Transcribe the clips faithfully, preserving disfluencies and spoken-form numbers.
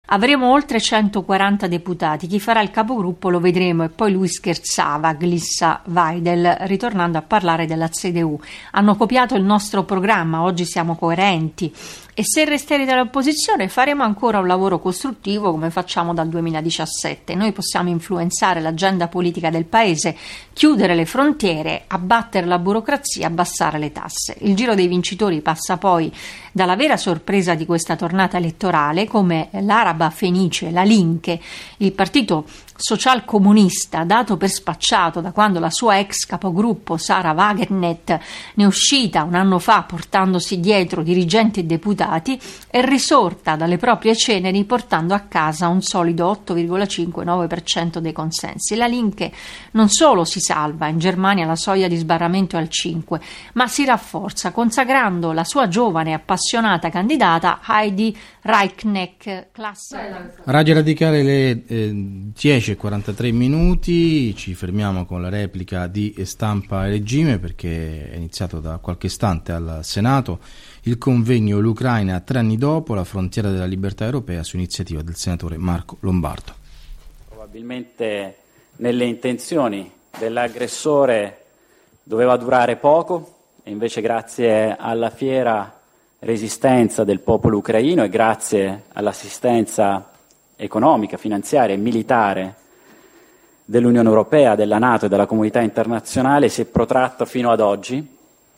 Avremo oltre centoquaranta deputati, chi farà il capogruppo lo vedremo. E poi lui scherzava, glissa Weidel, ritornando a parlare della C D U. Hanno copiato il nostro programma, oggi siamo coerenti. E se resterete all'opposizione faremo ancora un lavoro costruttivo come facciamo dal duemiladiciassette. Noi possiamo influenzare l'agenda politica del paese, chiudere le frontiere, abbattere la burocrazia, abbassare le tasse. Il giro dei vincitori passa poi dalla vera sorpresa di questa tornata elettorale, come l'Araba Fenice, la Linke, il partito social-comunista dato per spacciato da quando la sua ex capogruppo Sara Wagenknecht ne è uscita un anno fa portandosi dietro dirigenti e deputati, è risorta dalle proprie ceneri portando a casa un solido otto virgola cinque nove per cento dei consensi. La Linke non solo si salva, in Germania la soglia di sbarramento è al cinque, ma si rafforza consacrando la sua giovane e appassionata candidata Heidi Reichneck. Classe. Radio Radicale, le eh, dieci e quarantatré minuti, ci fermiamo con la replica di Stampa e Regime perché è iniziato da qualche istante al Senato il convegno L'Ucraina tre anni dopo, la frontiera della libertà europea, su iniziativa del senatore Marco Lombardo. Probabilmente nelle intenzioni dell'aggressore doveva durare poco e invece grazie alla fiera resistenza del popolo ucraino e grazie all'assistenza economica, finanziaria e militare dell'Unione Europea, della NATO e della comunità internazionale si è protratta fino ad oggi.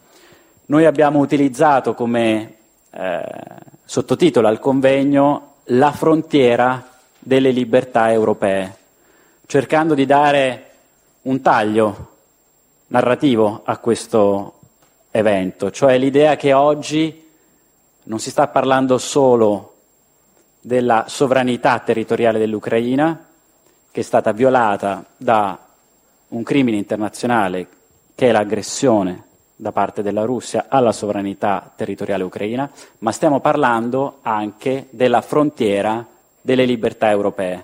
Noi abbiamo utilizzato come eh, sottotitolo al convegno la frontiera delle libertà europee, cercando di dare un taglio narrativo a questo evento, cioè l'idea che oggi non si sta parlando solo della sovranità territoriale dell'Ucraina, che è stata violata da un crimine internazionale che è l'aggressione da parte della Russia alla sovranità territoriale ucraina, ma stiamo parlando anche della frontiera delle libertà europee,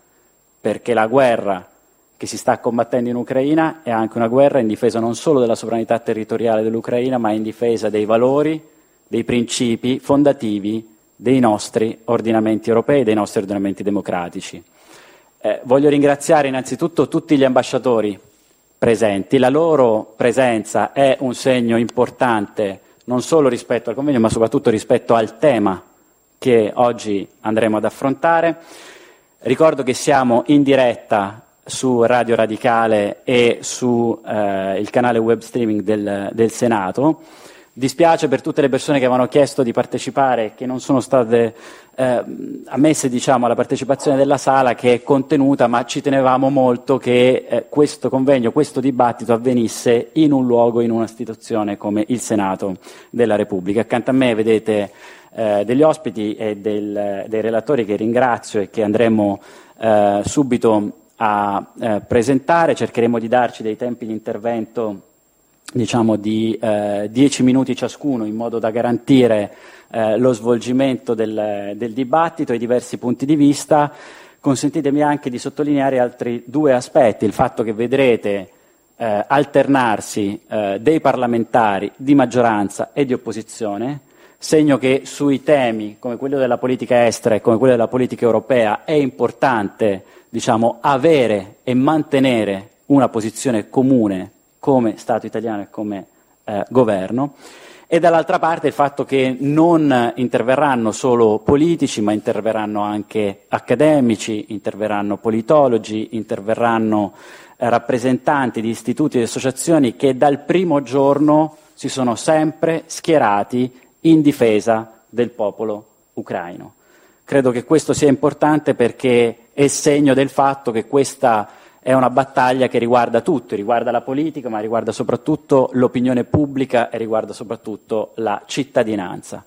perché la guerra che si sta combattendo in Ucraina è anche una guerra in difesa non solo della sovranità territoriale dell'Ucraina, ma in difesa dei valori, dei principi fondativi dei nostri ordinamenti europei, dei nostri ordinamenti democratici. Eh, voglio ringraziare innanzitutto tutti gli ambasciatori presenti. La loro presenza è un segno importante non solo rispetto al convegno, ma soprattutto rispetto al tema che oggi andremo ad affrontare. Ricordo che siamo in diretta su Radio Radicale e su eh, il canale web streaming del, del Senato. Dispiace per tutte le persone che avevano chiesto di partecipare e che non sono state eh, ammesse, diciamo, alla partecipazione della sala, che è contenuta, ma ci tenevamo molto che eh, questo convegno, questo dibattito avvenisse in un luogo, in un'istituzione come il Senato della Repubblica. Accanto a me vedete eh, degli ospiti e del, dei relatori che ringrazio e che andremo eh, subito a eh, presentare. Cercheremo di darci dei tempi di intervento, diciamo di eh, dieci minuti ciascuno, in modo da garantire eh, lo svolgimento del, del dibattito e i diversi punti di vista. Consentitemi anche di sottolineare altri due aspetti: il fatto che vedrete eh, alternarsi eh, dei parlamentari di maggioranza e di opposizione, segno che sui temi come quello della politica estera e come quello della politica europea è importante, diciamo, avere e mantenere una posizione comune come Stato italiano e come eh, governo, e dall'altra parte il fatto che non interverranno solo politici, ma interverranno anche accademici, interverranno politologi, interverranno eh, rappresentanti di istituti e associazioni che dal primo giorno si sono sempre schierati in difesa del popolo ucraino. Credo che questo sia importante perché è segno del fatto che questa è una battaglia che riguarda tutti, riguarda la politica, ma riguarda soprattutto l'opinione pubblica e riguarda soprattutto la cittadinanza.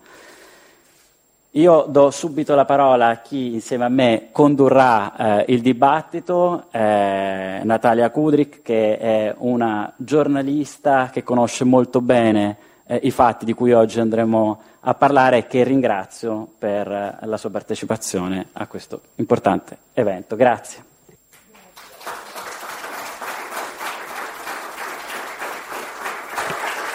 Io do subito la parola a chi insieme a me condurrà eh, il dibattito, eh, Natalia Kudryk, che è una giornalista che conosce molto bene eh, i fatti di cui oggi andremo a parlare e che ringrazio per eh, la sua partecipazione a questo importante evento. Grazie.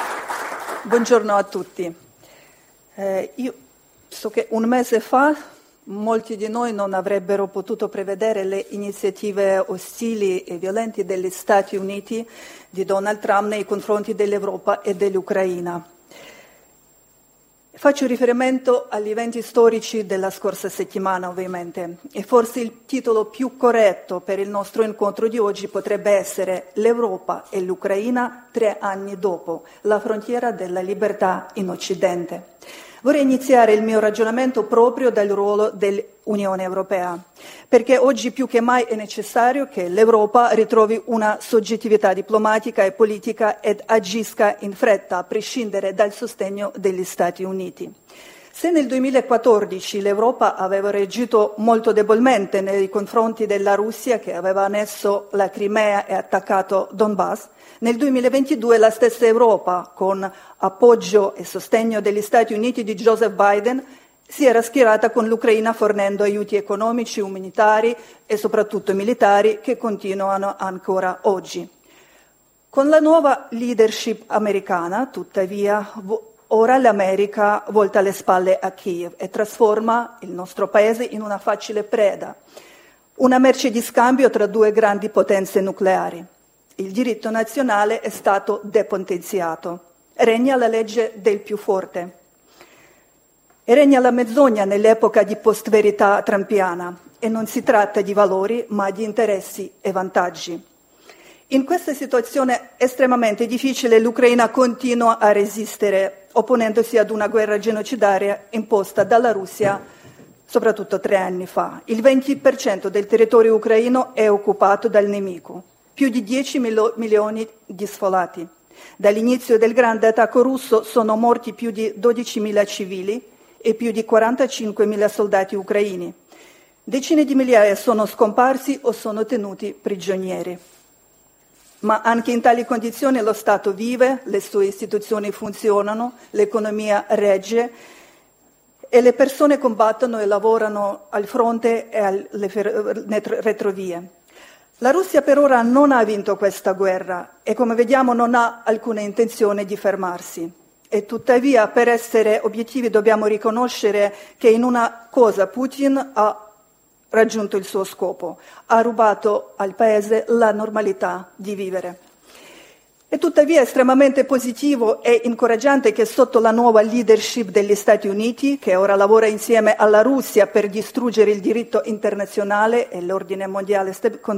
Buongiorno a tutti. Eh, io so che un mese fa Molti di noi non avrebbero potuto prevedere le iniziative ostili e violente degli Stati Uniti di Donald Trump nei confronti dell'Europa e dell'Ucraina. Faccio riferimento agli eventi storici della scorsa settimana, ovviamente, e forse il titolo più corretto per il nostro incontro di oggi potrebbe essere l'Europa e l'Ucraina tre anni dopo, la frontiera della libertà in Occidente. Vorrei iniziare il mio ragionamento proprio dal ruolo dell'Unione Europea, perché oggi più che mai è necessario che l'Europa ritrovi una soggettività diplomatica e politica ed agisca in fretta, a prescindere dal sostegno degli Stati Uniti. Se nel duemilaquattordici l'Europa aveva reagito molto debolmente nei confronti della Russia, che aveva annesso la Crimea e attaccato Donbass, nel duemilaventidue la stessa Europa, con appoggio e sostegno degli Stati Uniti di Joseph Biden, si era schierata con l'Ucraina fornendo aiuti economici, umanitari e soprattutto militari che continuano ancora oggi. Con la nuova leadership americana, tuttavia, ora l'America volta le spalle a Kiev e trasforma il nostro paese in una facile preda, una merce di scambio tra due grandi potenze nucleari. Il diritto nazionale è stato depotenziato. Regna la legge del più forte. E regna la menzogna nell'epoca di post-verità trampiana. E non si tratta di valori, ma di interessi e vantaggi. In questa situazione estremamente difficile l'Ucraina continua a resistere, opponendosi ad una guerra genocidaria imposta dalla Russia soprattutto tre anni fa. Il venti per cento del territorio ucraino è occupato dal nemico. Più di dieci milioni di sfollati. Dall'inizio del grande attacco russo sono morti più di dodicimila civili e più di quarantacinquemila soldati ucraini. Decine di migliaia sono scomparsi o sono tenuti prigionieri. Ma anche in tali condizioni lo Stato vive, le sue istituzioni funzionano, l'economia regge e le persone combattono e lavorano al fronte e alle retrovie. La Russia per ora non ha vinto questa guerra e, come vediamo, non ha alcuna intenzione di fermarsi. E tuttavia, per essere obiettivi, dobbiamo riconoscere che in una cosa Putin ha raggiunto il suo scopo, ha rubato al paese la normalità di vivere. E tuttavia è estremamente positivo e incoraggiante che sotto la nuova leadership degli Stati Uniti, che ora lavora insieme alla Russia per distruggere il diritto internazionale e l'ordine mondiale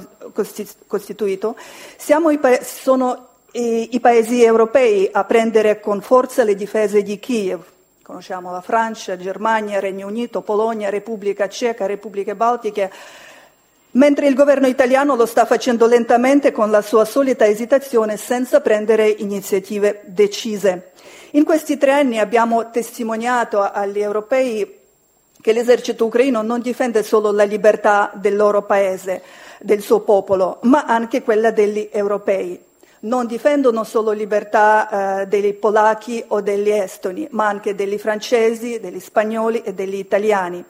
costituito, siamo i pa- sono i, i paesi europei a prendere con forza le difese di Kiev. Conosciamo la Francia, Germania, Regno Unito, Polonia, Repubblica Ceca, Repubbliche Baltiche, mentre il governo italiano lo sta facendo lentamente con la sua solita esitazione senza prendere iniziative decise. In questi tre anni abbiamo testimoniato agli europei che l'esercito ucraino non difende solo la libertà del loro paese, del suo popolo, ma anche quella degli europei. Non difendono solo libertà eh, dei polacchi o degli estoni, ma anche degli francesi, degli spagnoli e degli italiani.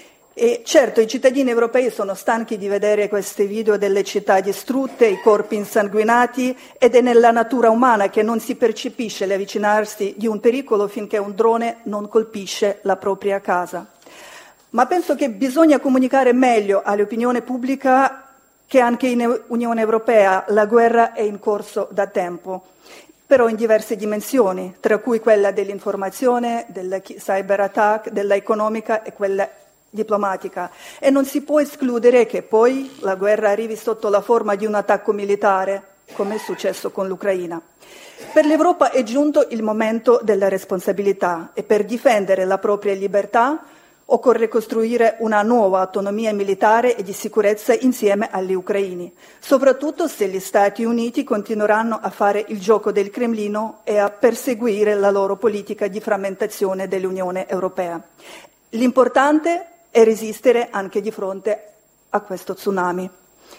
E certo, i cittadini europei sono stanchi di vedere questi video delle città distrutte, i corpi insanguinati, ed è nella natura umana che non si percepisce l'avvicinarsi di un pericolo finché un drone non colpisce la propria casa. Ma penso che bisogna comunicare meglio all'opinione pubblica che anche in Unione Europea la guerra è in corso da tempo, però in diverse dimensioni, tra cui quella dell'informazione, del cyber attack, della economica e quella diplomatica. E non si può escludere che poi la guerra arrivi sotto la forma di un attacco militare, come è successo con l'Ucraina. Per l'Europa è giunto il momento della responsabilità e per difendere la propria libertà occorre costruire una nuova autonomia militare e di sicurezza insieme agli ucraini, soprattutto se gli Stati Uniti continueranno a fare il gioco del Cremlino e a perseguire la loro politica di frammentazione dell'Unione Europea. L'importante è resistere anche di fronte a questo tsunami.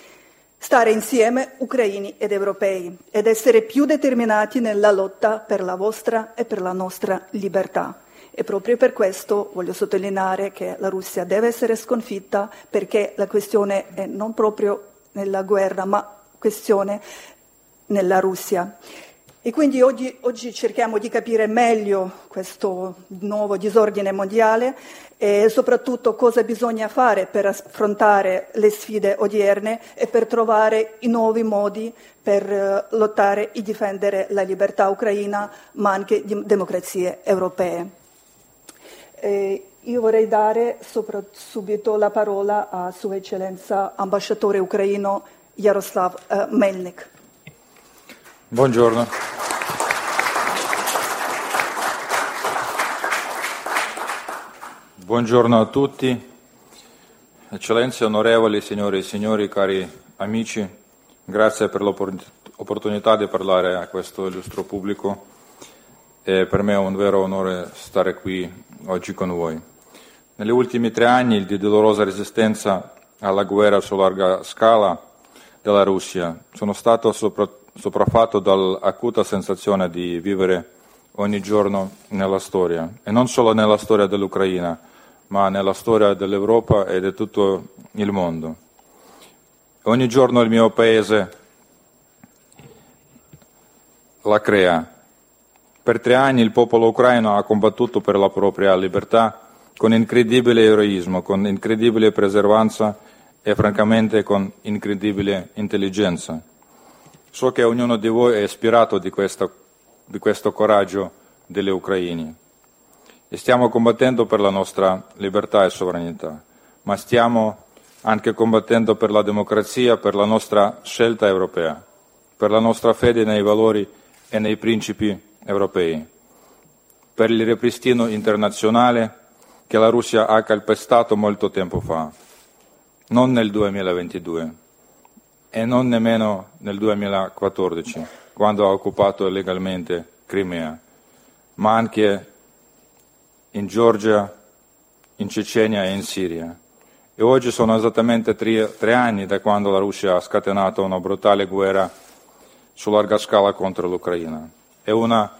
Stare insieme ucraini ed europei ed essere più determinati nella lotta per la vostra e per la nostra libertà. E proprio per questo voglio sottolineare che la Russia deve essere sconfitta, perché la questione è non proprio nella guerra, ma questione nella Russia. E quindi oggi, oggi cerchiamo di capire meglio questo nuovo disordine mondiale e soprattutto cosa bisogna fare per affrontare le sfide odierne e per trovare i nuovi modi per lottare e difendere la libertà ucraina, ma anche di democrazie europee. E io vorrei dare sopra, subito la parola a Sua Eccellenza ambasciatore ucraino Yaroslav uh, Melnik. Buongiorno. Buongiorno a tutti, eccellenze, onorevoli signore e signori, cari amici, grazie per l'opportunità di parlare a questo illustro pubblico e per me è un vero onore stare qui oggi con voi. Negli ultimi tre anni di dolorosa resistenza alla guerra su larga scala della Russia sono stato sopra sopraffatto dall'acuta sensazione di vivere ogni giorno nella storia, e non solo nella storia dell'Ucraina, ma nella storia dell'Europa e di tutto il mondo. Ogni giorno il mio paese la crea. Per tre anni il popolo ucraino ha combattuto per la propria libertà con incredibile eroismo, con incredibile perseveranza e francamente con incredibile intelligenza. So che ognuno di voi è ispirato di questo, di questo coraggio delle ucraini. E stiamo combattendo per la nostra libertà e sovranità, ma stiamo anche combattendo per la democrazia, per la nostra scelta europea, per la nostra fede nei valori e nei principi europei, per il ripristino internazionale che la Russia ha calpestato molto tempo fa, non nel duemilaventidue. E non nemmeno nel duemilaquattordici, quando ha occupato illegalmente Crimea, ma anche in Georgia, in Cecenia e in Siria. E oggi sono esattamente tre, tre anni da quando la Russia ha scatenato una brutale guerra su larga scala contro l'Ucraina. È una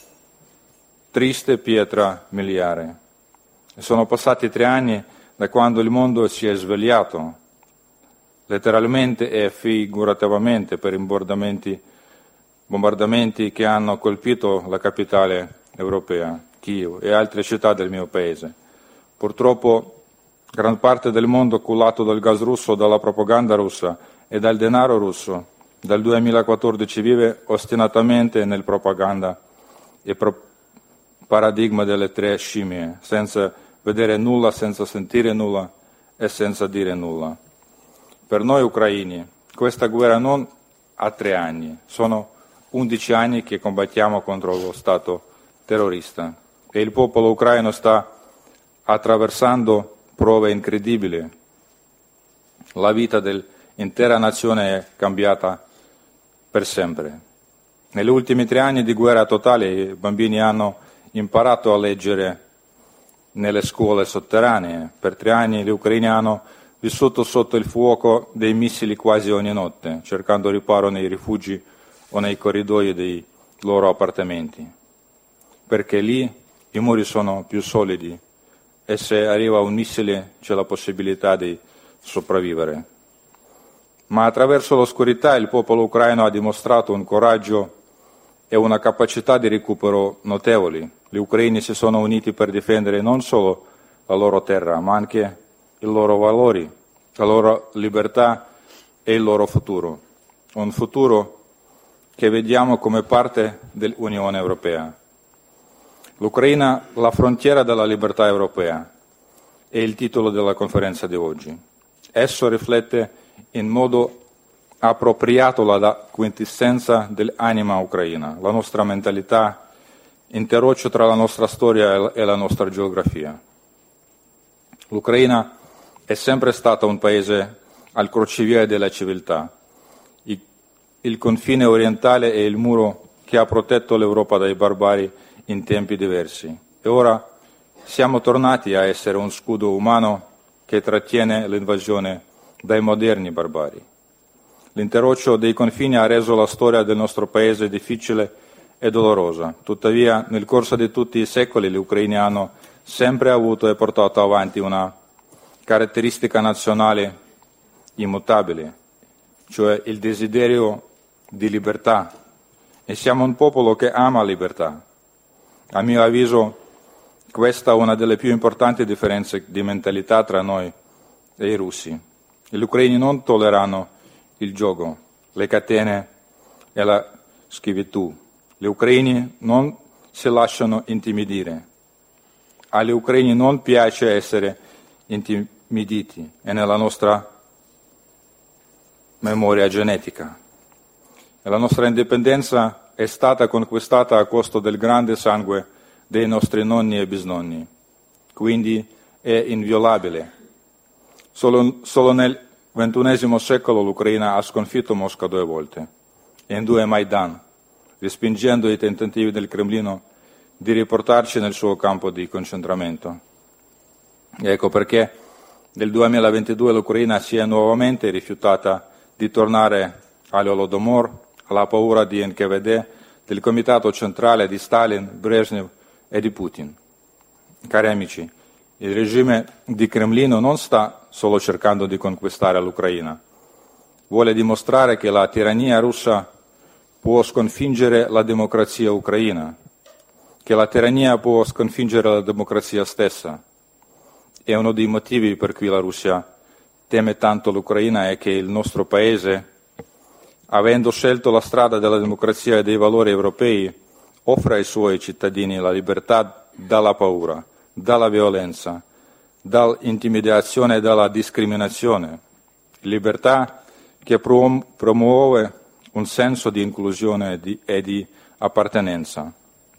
triste pietra miliare. E sono passati tre anni da quando il mondo si è svegliato, letteralmente e figurativamente, per i bombardamenti, bombardamenti che hanno colpito la capitale europea, Kiev, e altre città del mio paese. Purtroppo gran parte del mondo cullato dal gas russo, dalla propaganda russa e dal denaro russo dal duemilaquattordici vive ostinatamente nel propaganda e pro- paradigma delle tre scimmie, senza vedere nulla, senza sentire nulla e senza dire nulla. Per noi ucraini questa guerra non ha tre anni, sono undici anni che combattiamo contro lo Stato terrorista e il popolo ucraino sta attraversando prove incredibili. La vita dell'intera nazione è cambiata per sempre. Negli ultimi tre anni di guerra totale i bambini hanno imparato a leggere nelle scuole sotterranee. Per tre anni gli ucraini hanno vissuto sotto il fuoco dei missili quasi ogni notte, cercando riparo nei rifugi o nei corridoi dei loro appartamenti, perché lì i muri sono più solidi e se arriva un missile c'è la possibilità di sopravvivere. Ma attraverso l'oscurità il popolo ucraino ha dimostrato un coraggio e una capacità di recupero notevoli. Gli ucraini si sono uniti per difendere non solo la loro terra, ma anche i loro valori, la loro libertà e il loro futuro. Un futuro che vediamo come parte dell'Unione Europea. L'Ucraina, la frontiera della libertà europea, è il titolo della conferenza di oggi. Esso riflette in modo appropriato la quintessenza dell'anima ucraina, la nostra mentalità, interroccio tra la nostra storia e la nostra geografia. L'Ucraina è sempre stata un paese al crocevia della civiltà. Il, il confine orientale è il muro che ha protetto l'Europa dai barbari in tempi diversi. E ora siamo tornati a essere un scudo umano che trattiene l'invasione dai moderni barbari. L'interroccio dei confini ha reso la storia del nostro paese difficile e dolorosa. Tuttavia, nel corso di tutti i secoli, gli ucraini hanno sempre avuto e portato avanti una caratteristica nazionale immutabile, cioè il desiderio di libertà e siamo un popolo che ama la libertà. A mio avviso questa è una delle più importanti differenze di mentalità tra noi e i russi. Gli ucraini non tollerano il gioco, le catene e la schiavitù. Gli ucraini non si lasciano intimidire. Agli ucraini non piace essere intimiditi, è nella nostra memoria genetica. E la nostra indipendenza è stata conquistata a costo del grande sangue dei nostri nonni e bisnonni, quindi è inviolabile. Solo, solo nel ventunesimo secolo l'Ucraina ha sconfitto Mosca due volte, e in due Maidan, respingendo i tentativi del Cremlino di riportarci nel suo campo di concentramento. E ecco perché nel duemilaventidue l'Ucraina si è nuovamente rifiutata di tornare all'Holodomor, alla paura di N K V D, del Comitato Centrale di Stalin, Brezhnev e di Putin. Cari amici, il regime di Cremlino non sta solo cercando di conquistare l'Ucraina, vuole dimostrare che la tirannia russa può sconfiggere la democrazia ucraina, che la tirannia può sconfiggere la democrazia stessa. È uno dei motivi per cui la Russia teme tanto l'Ucraina è che il nostro Paese, avendo scelto la strada della democrazia e dei valori europei, offre ai suoi cittadini la libertà dalla paura, dalla violenza, dall'intimidazione e dalla discriminazione. Libertà che promuove un senso di inclusione e di, e di appartenenza.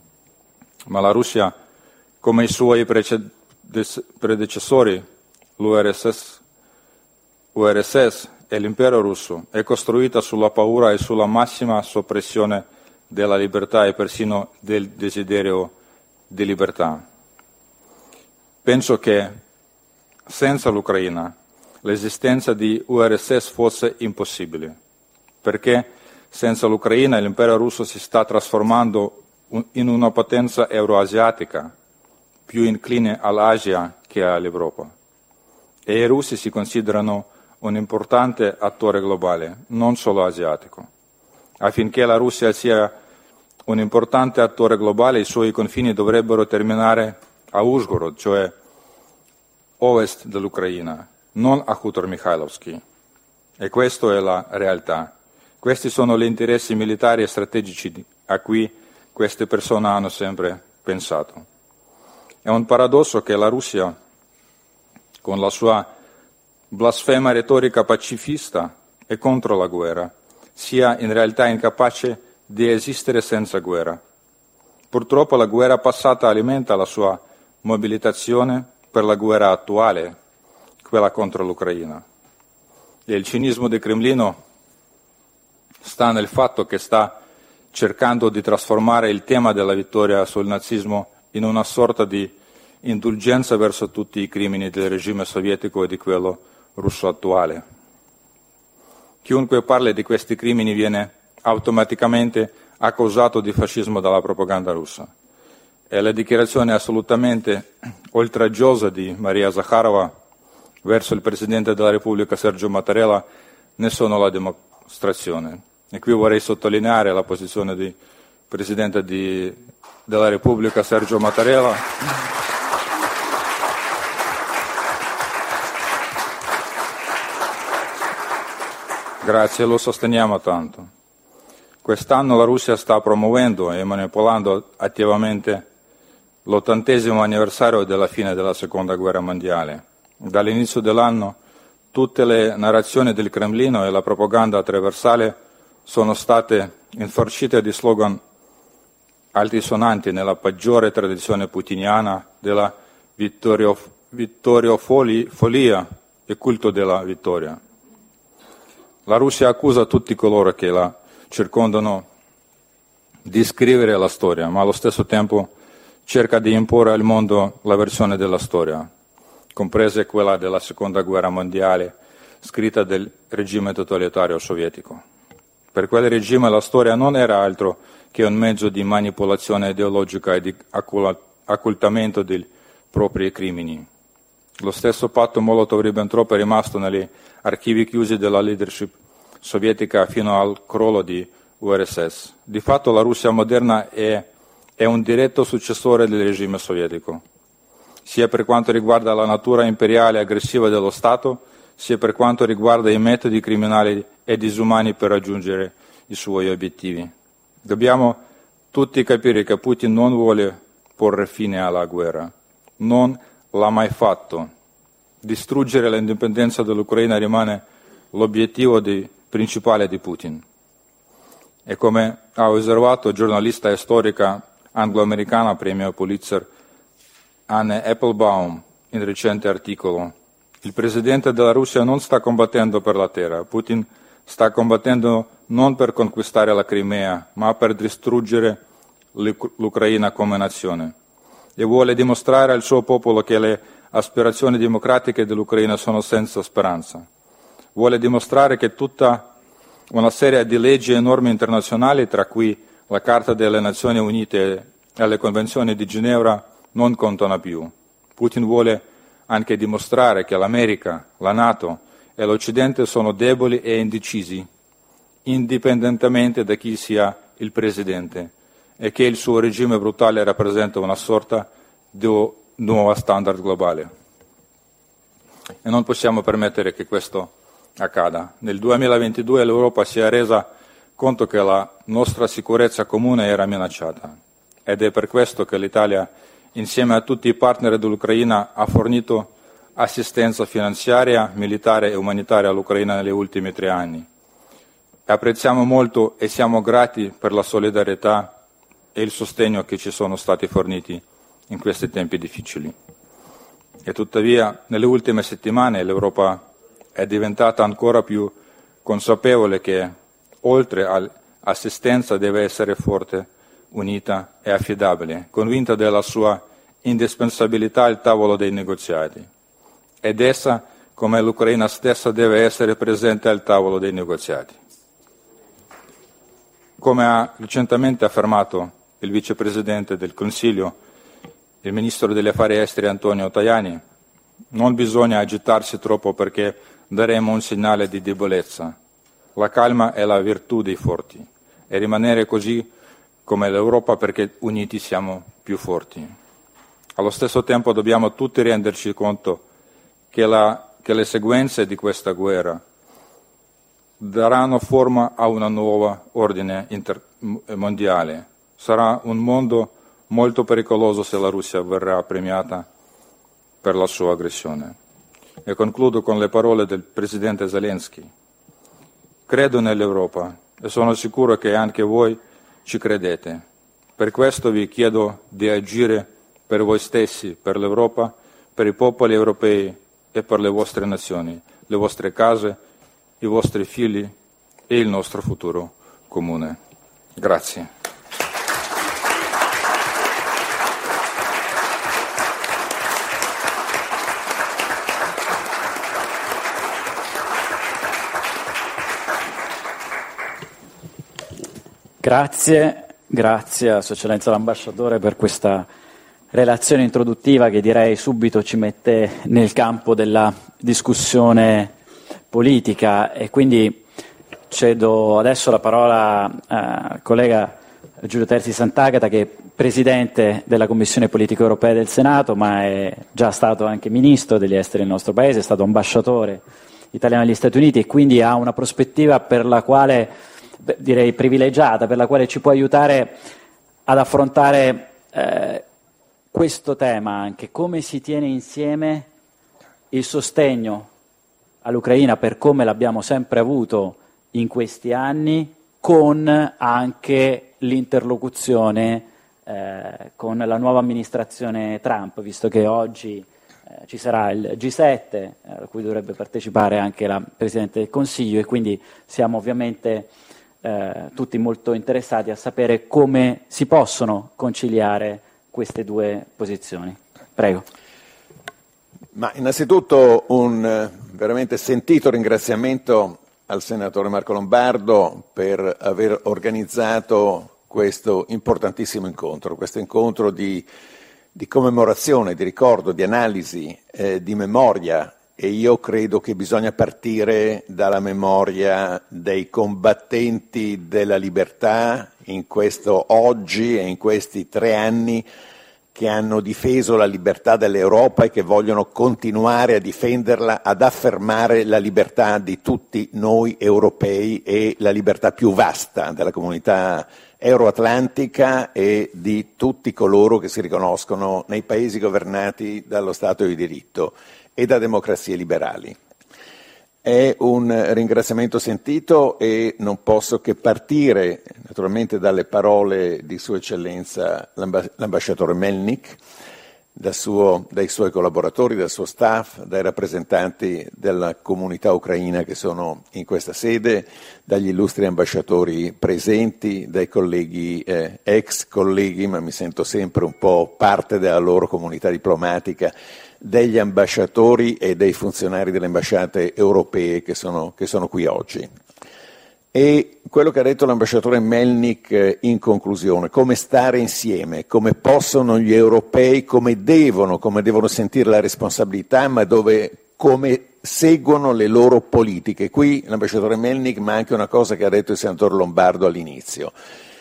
Ma la Russia, come i suoi predecessori, l'U R S S, U R S S e l'impero russo, è costruita sulla paura e sulla massima soppressione della libertà e persino del desiderio di libertà. Penso che senza l'Ucraina l'esistenza di U R S S fosse impossibile, perché senza l'Ucraina l'impero russo si sta trasformando in una potenza euroasiatica, più incline all'Asia che all'Europa. E i russi si considerano un importante attore globale, non solo asiatico. Affinché la Russia sia un importante attore globale, i suoi confini dovrebbero terminare a Uzhhorod, cioè ovest dell'Ucraina, non a Khutor Mikhailovsky. E questa è la realtà. Questi sono gli interessi militari e strategici a cui queste persone hanno sempre pensato. È un paradosso che la Russia, con la sua blasfema retorica pacifista e contro la guerra, sia in realtà incapace di esistere senza guerra. Purtroppo la guerra passata alimenta la sua mobilitazione per la guerra attuale, quella contro l'Ucraina. E il cinismo del Cremlino sta nel fatto che sta cercando di trasformare il tema della vittoria sul nazismo in una sorta di indulgenza verso tutti i crimini del regime sovietico e di quello russo attuale. Chiunque parli di questi crimini viene automaticamente accusato di fascismo dalla propaganda russa. E la dichiarazione assolutamente oltraggiosa di Maria Zakharova verso il Presidente della Repubblica Sergio Mattarella ne sono la dimostrazione. E qui vorrei sottolineare la posizione del Presidente di, della Repubblica Sergio Mattarella. Grazie, lo sosteniamo tanto. Quest'anno la Russia sta promuovendo e manipolando attivamente l'ottantesimo anniversario della fine della Seconda Guerra Mondiale. Dall'inizio dell'anno tutte le narrazioni del Cremlino e la propaganda attraversale sono state infarcite di slogan altisonanti nella peggiore tradizione putiniana della vittoriof- vittoriofolia e culto della vittoria. La Russia accusa tutti coloro che la circondano di scrivere la storia, ma allo stesso tempo cerca di imporre al mondo la versione della storia, compresa quella della Seconda Guerra Mondiale, scritta del regime totalitario sovietico. Per quel regime la storia non era altro che un mezzo di manipolazione ideologica e di occultamento dei propri crimini. Lo stesso patto Molotov-Ribbentrop è rimasto negli archivi chiusi della leadership sovietica fino al crollo di U R S S. Di fatto la Russia moderna è, è un diretto successore del regime sovietico, sia per quanto riguarda la natura imperiale e aggressiva dello Stato, sia per quanto riguarda i metodi criminali e disumani per raggiungere i suoi obiettivi. Dobbiamo tutti capire che Putin non vuole porre fine alla guerra, non l'ha mai fatto. Distruggere l'indipendenza dell'Ucraina rimane l'obiettivo di, principale di Putin. E come ha osservato giornalista e storica anglo-americana premio Pulitzer Anne Applebaum in recente articolo, il presidente della Russia non sta combattendo per la terra, Putin sta combattendo non per conquistare la Crimea, ma per distruggere l'Ucraina come nazione. E vuole dimostrare al suo popolo che le aspirazioni democratiche dell'Ucraina sono senza speranza. Vuole dimostrare che tutta una serie di leggi e norme internazionali, tra cui la Carta delle Nazioni Unite e le Convenzioni di Ginevra, non contano più. Putin vuole anche dimostrare che l'America, la NATO e l'Occidente sono deboli e indecisi, indipendentemente da chi sia il presidente, e che il suo regime brutale rappresenta una sorta di nuova standard globale. E non possiamo permettere che questo accada. Nel duemilaventidue l'Europa si è resa conto che la nostra sicurezza comune era minacciata ed è per questo che l'Italia, insieme a tutti i partner dell'Ucraina, ha fornito assistenza finanziaria, militare e umanitaria all'Ucraina negli ultimi tre anni. E apprezziamo molto e siamo grati per la solidarietà e il sostegno che ci sono stati forniti in questi tempi difficili. E tuttavia, nelle ultime settimane l'Europa è diventata ancora più consapevole che, oltre all'assistenza, deve essere forte, unita e affidabile, convinta della sua indispensabilità al tavolo dei negoziati. Ed essa, come l'Ucraina stessa, deve essere presente al tavolo dei negoziati. Come ha recentemente affermato il vicepresidente del Consiglio, il ministro degli affari esteri Antonio Tajani, non bisogna agitarsi troppo perché daremo un segnale di debolezza. La calma è la virtù dei forti e rimanere così come l'Europa perché uniti siamo più forti. Allo stesso tempo dobbiamo tutti renderci conto che, la, che le sequenze di questa guerra daranno forma a una nuova ordine inter- mondiale. Sarà un mondo molto pericoloso se la Russia verrà premiata per la sua aggressione. E concludo con le parole del presidente Zelensky. Credo nell'Europa e sono sicuro che anche voi ci credete. Per questo vi chiedo di agire per voi stessi, per l'Europa, per i popoli europei e per le vostre nazioni, le vostre case, i vostri figli e il nostro futuro comune. Grazie. Grazie, grazie a Sua Eccellenza l'Ambasciatore per questa relazione introduttiva che direi subito ci mette nel campo della discussione politica e quindi cedo adesso la parola al collega Giulio Terzi Sant'Agata che è Presidente della Commissione Politica Europea del Senato ma è già stato anche Ministro degli Esteri del nostro Paese, è stato ambasciatore italiano negli Stati Uniti e quindi ha una prospettiva per la quale direi privilegiata, per la quale ci può aiutare ad affrontare eh, questo tema anche, come si tiene insieme il sostegno all'Ucraina per come l'abbiamo sempre avuto in questi anni, con anche l'interlocuzione eh, con la nuova amministrazione Trump, visto che oggi eh, ci sarà il G sette, eh, a cui dovrebbe partecipare anche la Presidente del Consiglio e quindi siamo ovviamente Eh, tutti molto interessati a sapere come si possono conciliare queste due posizioni. Prego. Ma innanzitutto un eh, veramente sentito ringraziamento al senatore Marco Lombardo per aver organizzato questo importantissimo incontro, questo incontro di, di commemorazione, di ricordo, di analisi, eh, di memoria e io credo che bisogna partire dalla memoria dei combattenti della libertà in questo oggi e in questi tre anni che hanno difeso la libertà dell'Europa e che vogliono continuare a difenderla, ad affermare la libertà di tutti noi europei e la libertà più vasta della comunità euroatlantica e di tutti coloro che si riconoscono nei paesi governati dallo Stato di diritto e da democrazie liberali. È un ringraziamento sentito e non posso che partire naturalmente dalle parole di Sua Eccellenza l'ambas- l'ambasciatore Melnik, da suo, dai suoi collaboratori, dal suo staff, dai rappresentanti della comunità ucraina che sono in questa sede, dagli illustri ambasciatori presenti, dai colleghi, eh, ex colleghi, ma mi sento sempre un po' parte della loro comunità diplomatica, degli ambasciatori e dei funzionari delle ambasciate europee che sono, che sono qui oggi. E quello che ha detto l'ambasciatore Melnik in conclusione, come stare insieme, come possono gli europei, come devono, come devono sentire la responsabilità, ma dove, come seguono le loro politiche. Qui l'ambasciatore Melnik, ma anche una cosa che ha detto il senatore Lombardo all'inizio.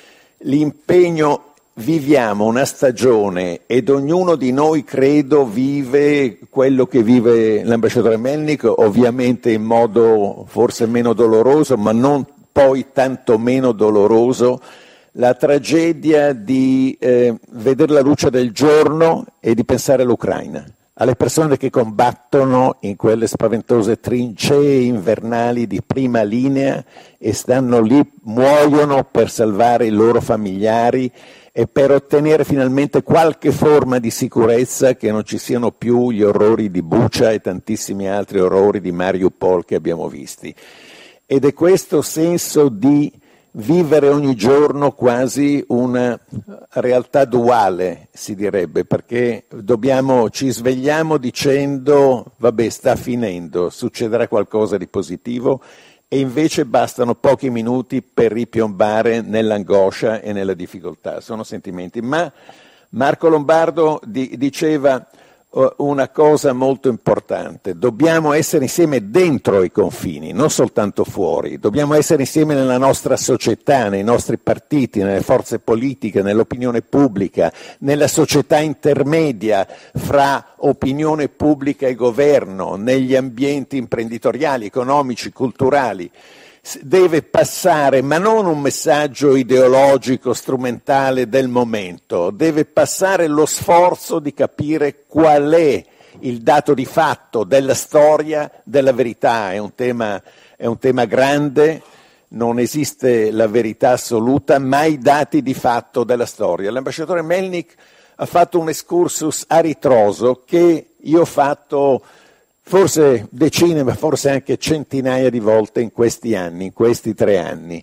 L'impegno, viviamo una stagione ed ognuno di noi credo vive quello che vive l'ambasciatore Melnik, ovviamente in modo forse meno doloroso, ma non poi tanto meno doloroso, la tragedia di eh, vedere la luce del giorno e di pensare all'Ucraina, alle persone che combattono in quelle spaventose trincee invernali di prima linea e stanno lì, muoiono per salvare i loro familiari e per ottenere finalmente qualche forma di sicurezza, che non ci siano più gli orrori di Bucha e tantissimi altri orrori di Mariupol che abbiamo visti. Ed è questo senso di vivere ogni giorno quasi una realtà duale, si direbbe, perché dobbiamo, ci svegliamo dicendo vabbè, sta finendo, succederà qualcosa di positivo, e invece bastano pochi minuti per ripiombare nell'angoscia e nella difficoltà. Sono sentimenti. Ma Marco Lombardo di, diceva una cosa molto importante: dobbiamo essere insieme dentro i confini, non soltanto fuori, dobbiamo essere insieme nella nostra società, nei nostri partiti, nelle forze politiche, nell'opinione pubblica, nella società intermedia fra opinione pubblica e governo, negli ambienti imprenditoriali, economici, culturali. Deve passare, ma non un messaggio ideologico, strumentale del momento, deve passare lo sforzo di capire qual è il dato di fatto della storia, della verità. È un tema, è un tema grande, non esiste la verità assoluta, ma i dati di fatto della storia. L'ambasciatore Melnik ha fatto un excursus a ritroso che io ho fatto forse decine, ma forse anche centinaia di volte in questi anni, in questi tre anni.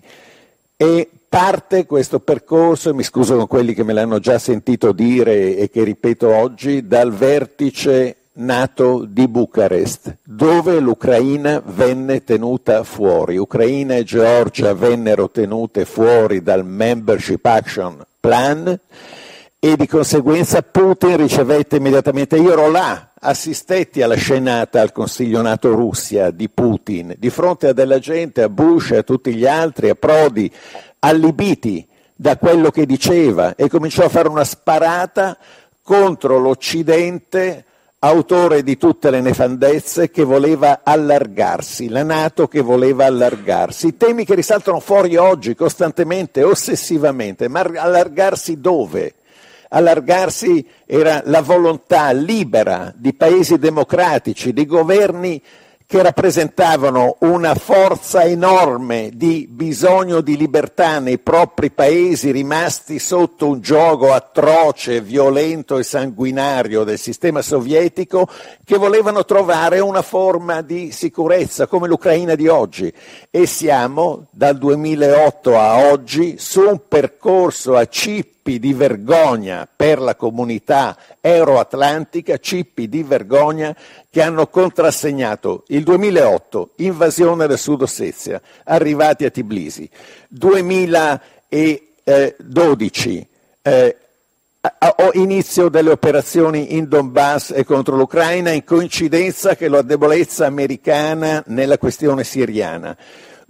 E parte questo percorso, e mi scuso con quelli che me l'hanno già sentito dire e che ripeto oggi, dal vertice NATO di Bucarest, dove l'Ucraina venne tenuta fuori. Ucraina e Georgia vennero tenute fuori dal Membership Action Plan e di conseguenza Putin ricevette immediatamente, io ero là, assistetti alla scenata al Consiglio NATO-Russia di Putin, di fronte a della gente, a Bush e a tutti gli altri, a Prodi, allibiti da quello che diceva, e cominciò a fare una sparata contro l'Occidente, autore di tutte le nefandezze, che voleva allargarsi, la NATO che voleva allargarsi. Temi che risaltano fuori oggi costantemente, ossessivamente, ma allargarsi dove? Allargarsi era la volontà libera di paesi democratici, di governi che rappresentavano una forza enorme di bisogno di libertà nei propri paesi rimasti sotto un giogo atroce, violento e sanguinario del sistema sovietico, che volevano trovare una forma di sicurezza come l'Ucraina di oggi. E siamo dal duemilaotto a oggi su un percorso a cippi di vergogna per la comunità euroatlantica, cippi di vergogna che hanno contrassegnato il duemilaotto, invasione del Sud Ossetia, arrivati a Tbilisi, duemiladodici, eh, o inizio delle operazioni in Donbass e contro l'Ucraina, in coincidenza che la debolezza americana nella questione siriana.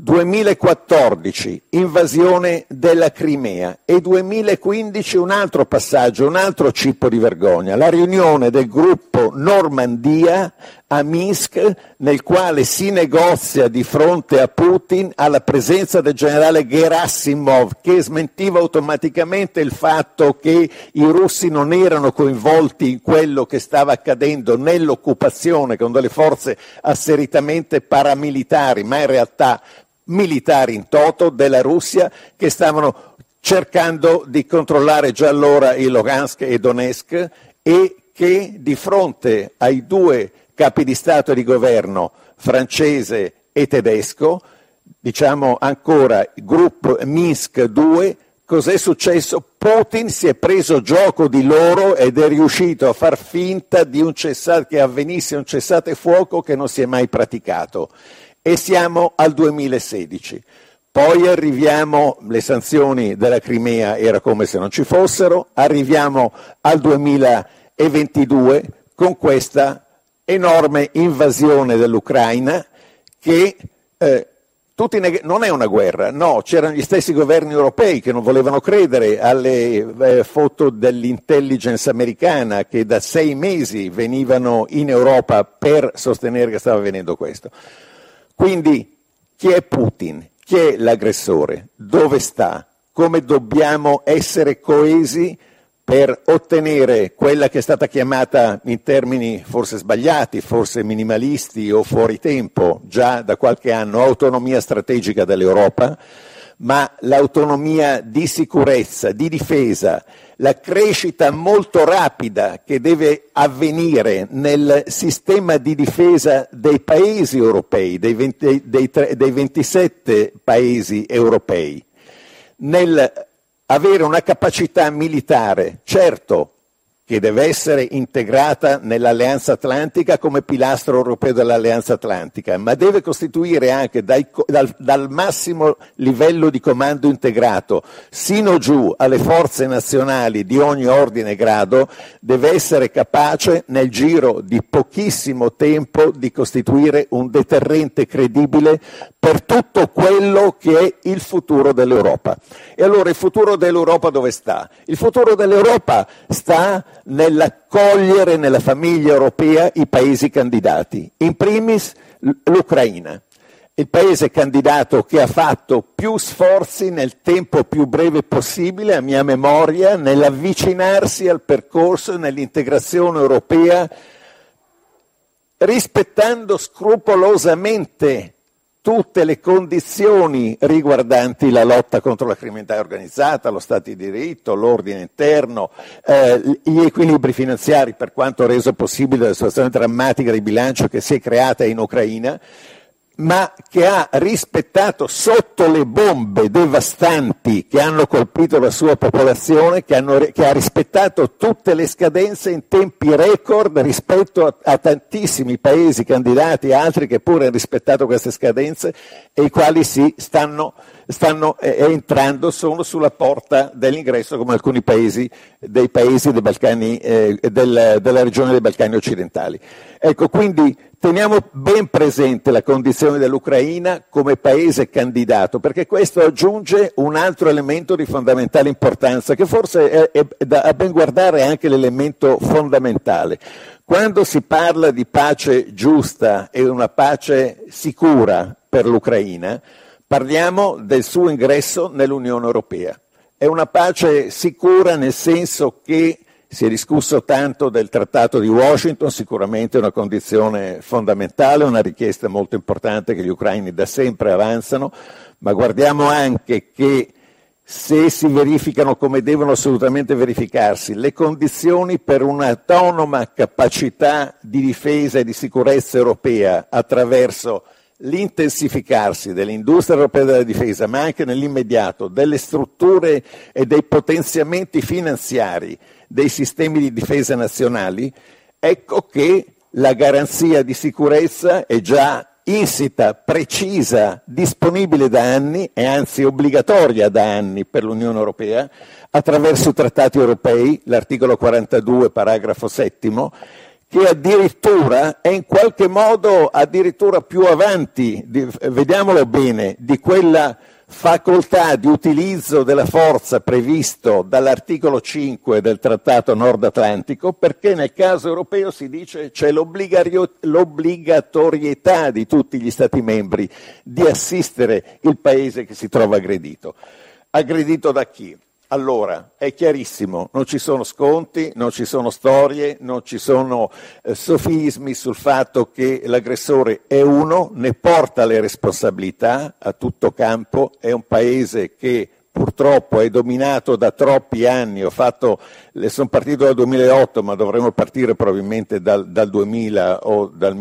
duemilaquattordici, invasione della Crimea, e duemilaquindici un altro passaggio, un altro cippo di vergogna, la riunione del gruppo Normandia a Minsk, nel quale si negozia di fronte a Putin alla presenza del generale Gerasimov, che smentiva automaticamente il fatto che i russi non erano coinvolti in quello che stava accadendo nell'occupazione con delle forze asseritamente paramilitari, ma in realtà militari in toto della Russia, che stavano cercando di controllare già allora il Lugansk e Donetsk, e che di fronte ai due capi di Stato e di governo francese e tedesco, diciamo ancora gruppo Minsk due, cos'è successo? Putin si è preso gioco di loro ed è riuscito a far finta di un cessate, che avvenisse un cessate fuoco che non si è mai praticato. E siamo al duemilasedici. Poi arriviamo, le sanzioni della Crimea era come se non ci fossero, arriviamo al duemilaventidue con questa enorme invasione dell'Ucraina che eh, tutti neg- non è una guerra, no, c'erano gli stessi governi europei che non volevano credere alle eh, foto dell'intelligence americana che da sei mesi venivano in Europa per sostenere che stava avvenendo questo. Quindi chi è Putin? Chi è l'aggressore? Dove sta? Come dobbiamo essere coesi per ottenere quella che è stata chiamata in termini forse sbagliati, forse minimalisti o fuori tempo, già da qualche anno, autonomia strategica dell'Europa, ma l'autonomia di sicurezza, di difesa, la crescita molto rapida che deve avvenire nel sistema di difesa dei paesi europei, dei, venti, dei, dei ventisette paesi europei, nel avere una capacità militare, certo, che deve essere integrata nell'Alleanza Atlantica come pilastro europeo dell'Alleanza Atlantica, ma deve costituire anche dai, dal, dal massimo livello di comando integrato sino giù alle forze nazionali di ogni ordine e grado, deve essere capace nel giro di pochissimo tempo di costituire un deterrente credibile per tutto quello che è il futuro dell'Europa. E allora il futuro dell'Europa dove sta? Il futuro dell'Europa sta nell'accogliere nella famiglia europea i paesi candidati, in primis l'Ucraina, il paese candidato che ha fatto più sforzi nel tempo più breve possibile, a mia memoria, nell'avvicinarsi al percorso e nell'integrazione europea, rispettando scrupolosamente tutte le condizioni riguardanti la lotta contro la criminalità organizzata, lo Stato di diritto, l'ordine interno, eh, gli equilibri finanziari, per quanto reso possibile dalla situazione drammatica di bilancio che si è creata in Ucraina, ma che ha rispettato sotto le bombe devastanti che hanno colpito la sua popolazione, che, hanno, che ha rispettato tutte le scadenze in tempi record rispetto a, a tantissimi paesi candidati, altri che pure hanno rispettato queste scadenze e i quali si stanno, stanno eh, entrando, sono sulla porta dell'ingresso come alcuni paesi dei paesi dei Balcani, eh, del, della regione dei Balcani occidentali. Ecco, quindi teniamo ben presente la condizione dell'Ucraina come paese candidato, perché questo aggiunge un altro elemento di fondamentale importanza, che forse è, è da a ben guardare anche l'elemento fondamentale. Quando si parla di pace giusta e una pace sicura per l'Ucraina, parliamo del suo ingresso nell'Unione Europea. È una pace sicura nel senso che si è discusso tanto del Trattato di Washington, sicuramente una condizione fondamentale, una richiesta molto importante che gli ucraini da sempre avanzano, ma guardiamo anche che se si verificano come devono assolutamente verificarsi le condizioni per un'autonoma capacità di difesa e di sicurezza europea attraverso l'intensificarsi dell'industria europea della difesa, ma anche nell'immediato delle strutture e dei potenziamenti finanziari dei sistemi di difesa nazionali, ecco che la garanzia di sicurezza è già insita, precisa, disponibile da anni e anzi obbligatoria da anni per l'Unione Europea attraverso i trattati europei, l'articolo quarantadue, paragrafo settimo, che addirittura è in qualche modo addirittura più avanti, di, vediamolo bene, di quella facoltà di utilizzo della forza previsto dall'articolo cinque del Trattato Nord Atlantico, perché nel caso europeo si dice c'è l'obbligatorietà di tutti gli Stati membri di assistere il paese che si trova aggredito. Aggredito da chi? Allora, è chiarissimo, non ci sono sconti, non ci sono storie, non ci sono eh, sofismi sul fatto che l'aggressore è uno, ne porta le responsabilità a tutto campo, è un paese che purtroppo è dominato da troppi anni, ho fatto, sono partito dal duemilaotto ma dovremmo partire probabilmente dal, dal duemila o dal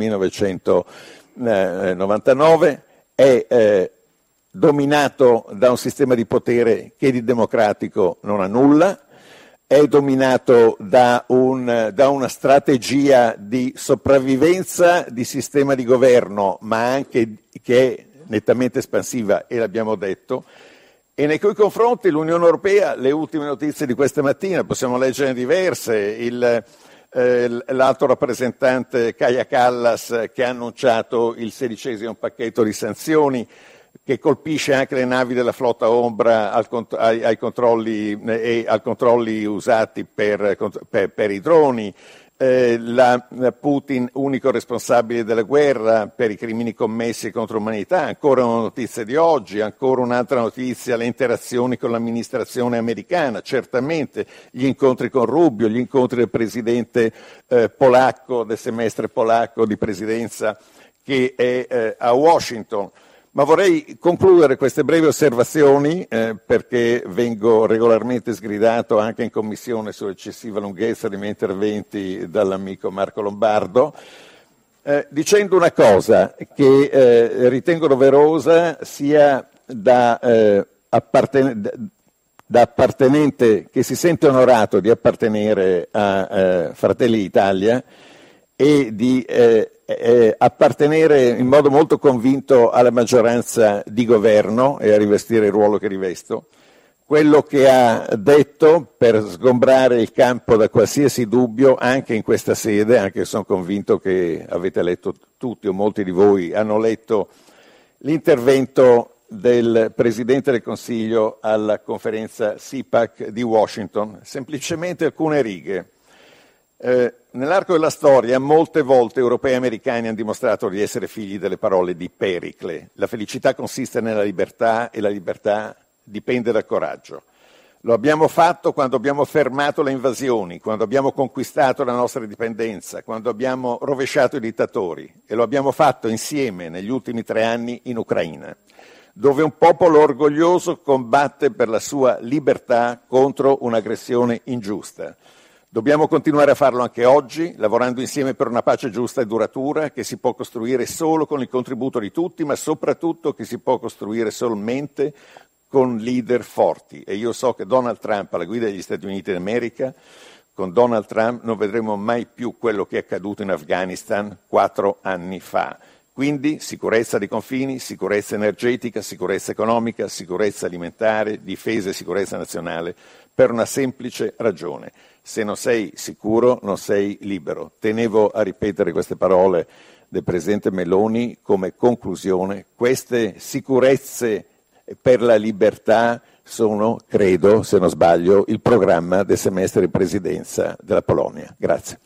millenovecentonovantanove, è eh, dominato da un sistema di potere che di democratico non ha nulla, è dominato da, un, da una strategia di sopravvivenza di sistema di governo, ma anche che è nettamente espansiva, e l'abbiamo detto, e nei cui confronti l'Unione Europea, le ultime notizie di questa mattina, possiamo leggere diverse, il, eh, l'alto rappresentante Kaja Kallas che ha annunciato il sedicesimo pacchetto di sanzioni, che colpisce anche le navi della flotta ombra al, ai, ai controlli e ai controlli usati per, per, per i droni, eh, la, Putin unico responsabile della guerra per i crimini commessi contro l'umanità, ancora una notizia di oggi, ancora un'altra notizia, le interazioni con l'amministrazione americana, certamente gli incontri con Rubio, gli incontri del presidente eh, polacco, del semestre polacco di presidenza che è eh, a Washington. Ma vorrei concludere queste brevi osservazioni eh, perché vengo regolarmente sgridato anche in commissione sull'eccessiva lunghezza dei miei interventi dall'amico Marco Lombardo, eh, dicendo una cosa che eh, ritengo doverosa sia da, eh, apparten- da appartenente che si sente onorato di appartenere a eh, Fratelli d'Italia e di eh, eh, appartenere in modo molto convinto alla maggioranza di governo e a rivestire il ruolo che rivesto, quello che ha detto per sgombrare il campo da qualsiasi dubbio anche in questa sede, anche se sono convinto che avete letto tutti o molti di voi hanno letto l'intervento del Presidente del Consiglio alla conferenza C I P A C di Washington, semplicemente alcune righe. Eh, nell'arco della storia molte volte europei e americani hanno dimostrato di essere figli delle parole di Pericle. La felicità consiste nella libertà e la libertà dipende dal coraggio. Lo abbiamo fatto quando abbiamo fermato le invasioni, quando abbiamo conquistato la nostra indipendenza, quando abbiamo rovesciato i dittatori, e lo abbiamo fatto insieme negli ultimi tre anni in Ucraina, dove un popolo orgoglioso combatte per la sua libertà contro un'aggressione ingiusta. Dobbiamo continuare a farlo anche oggi, lavorando insieme per una pace giusta e duratura che si può costruire solo con il contributo di tutti, ma soprattutto che si può costruire solamente con leader forti. E io so che Donald Trump, alla guida degli Stati Uniti d'America, con Donald Trump non vedremo mai più quello che è accaduto in Afghanistan quattro anni fa. Quindi sicurezza dei confini, sicurezza energetica, sicurezza economica, sicurezza alimentare, difesa e sicurezza nazionale, per una semplice ragione. Se non sei sicuro, non sei libero. Tenevo a ripetere queste parole del Presidente Meloni come conclusione. Queste sicurezze per la libertà sono, credo, se non sbaglio, il programma del semestre di presidenza della Polonia. Grazie.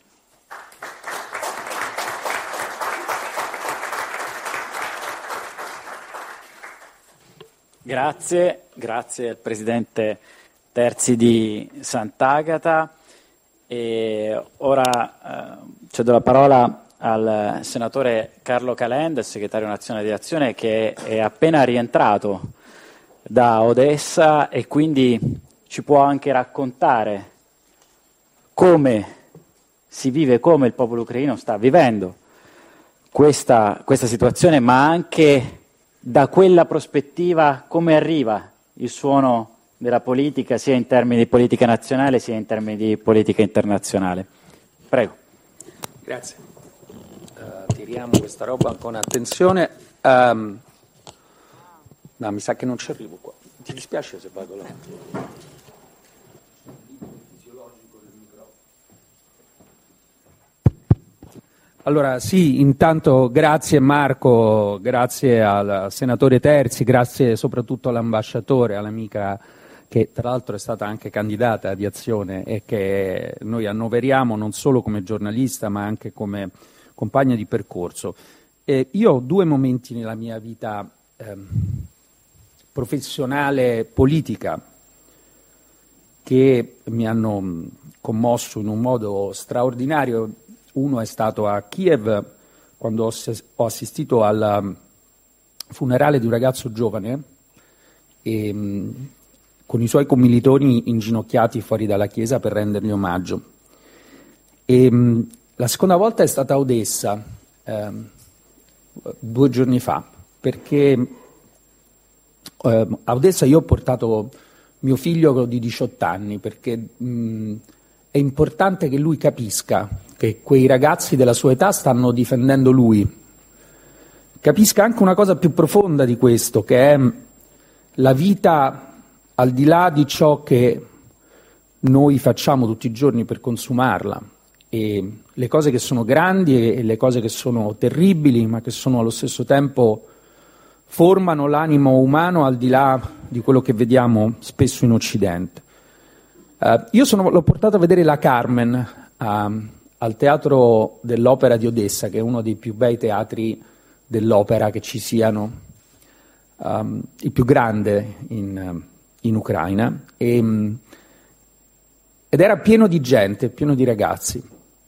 Grazie, grazie al Presidente Terzi di Sant'Agata. E ora eh, cedo la parola al senatore Carlo Calenda, segretario nazionale di Azione, che è appena rientrato da Odessa e quindi ci può anche raccontare come si vive, come il popolo ucraino sta vivendo questa, questa situazione, ma anche da quella prospettiva come arriva il suono della politica, sia in termini di politica nazionale sia in termini di politica internazionale. Prego. Grazie. Uh, ti Seguiamo questa roba con attenzione. Um, no, mi sa che non ci arrivo qua. Ti dispiace se vado là? Allora sì, intanto grazie Marco, grazie al senatore Terzi, grazie soprattutto all'ambasciatore, all'amica che tra l'altro è stata anche candidata di Azione e che noi annoveriamo non solo come giornalista ma anche come compagna di percorso. E io ho due momenti nella mia vita ehm, professionale politica che mi hanno commosso in un modo straordinario. Uno è stato a Kiev, quando ho assistito al funerale di un ragazzo giovane e, mh, con i suoi commilitoni inginocchiati fuori dalla chiesa per rendergli omaggio. E, mh, la seconda volta è stata a Odessa, eh, due giorni fa, perché eh, a Odessa io ho portato mio figlio di diciotto anni, perché mh, è importante che lui capisca che quei ragazzi della sua età stanno difendendo lui. Capisca anche una cosa più profonda di questo, che è la vita al di là di ciò che noi facciamo tutti i giorni per consumarla, e le cose che sono grandi e le cose che sono terribili, ma che sono allo stesso tempo formano l'animo umano al di là di quello che vediamo spesso in Occidente. Uh, io sono, l'ho portato a vedere la Carmen uh, al Teatro dell'Opera di Odessa, che è uno dei più bei teatri dell'opera che ci siano, um, il più grande in, in Ucraina, e, um, ed era pieno di gente, pieno di ragazzi.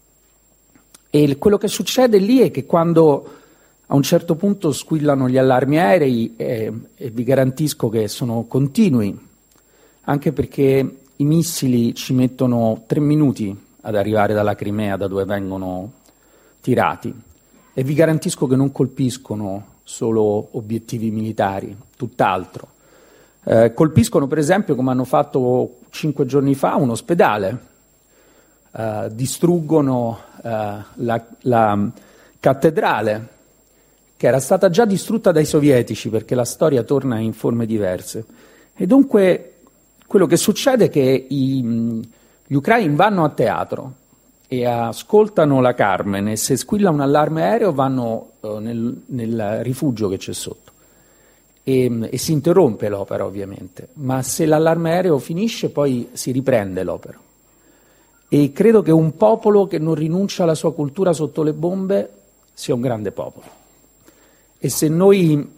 E quello che succede lì è che quando a un certo punto squillano gli allarmi aerei, e, e vi garantisco che sono continui, anche perché i missili ci mettono tre minuti ad arrivare dalla Crimea, da dove vengono tirati, e vi garantisco che non colpiscono solo obiettivi militari, tutt'altro. Eh, colpiscono per esempio, come hanno fatto cinque giorni fa, un ospedale, eh, distruggono eh, la, la cattedrale, che era stata già distrutta dai sovietici, perché la storia torna in forme diverse. E dunque quello che succede è che i, gli ucraini vanno a teatro e ascoltano la Carmen, e se squilla un allarme aereo vanno uh, nel, nel rifugio che c'è sotto e, e si interrompe l'opera ovviamente, ma se l'allarme aereo finisce poi si riprende l'opera. E credo che un popolo che non rinuncia alla sua cultura sotto le bombe sia un grande popolo. E se noi,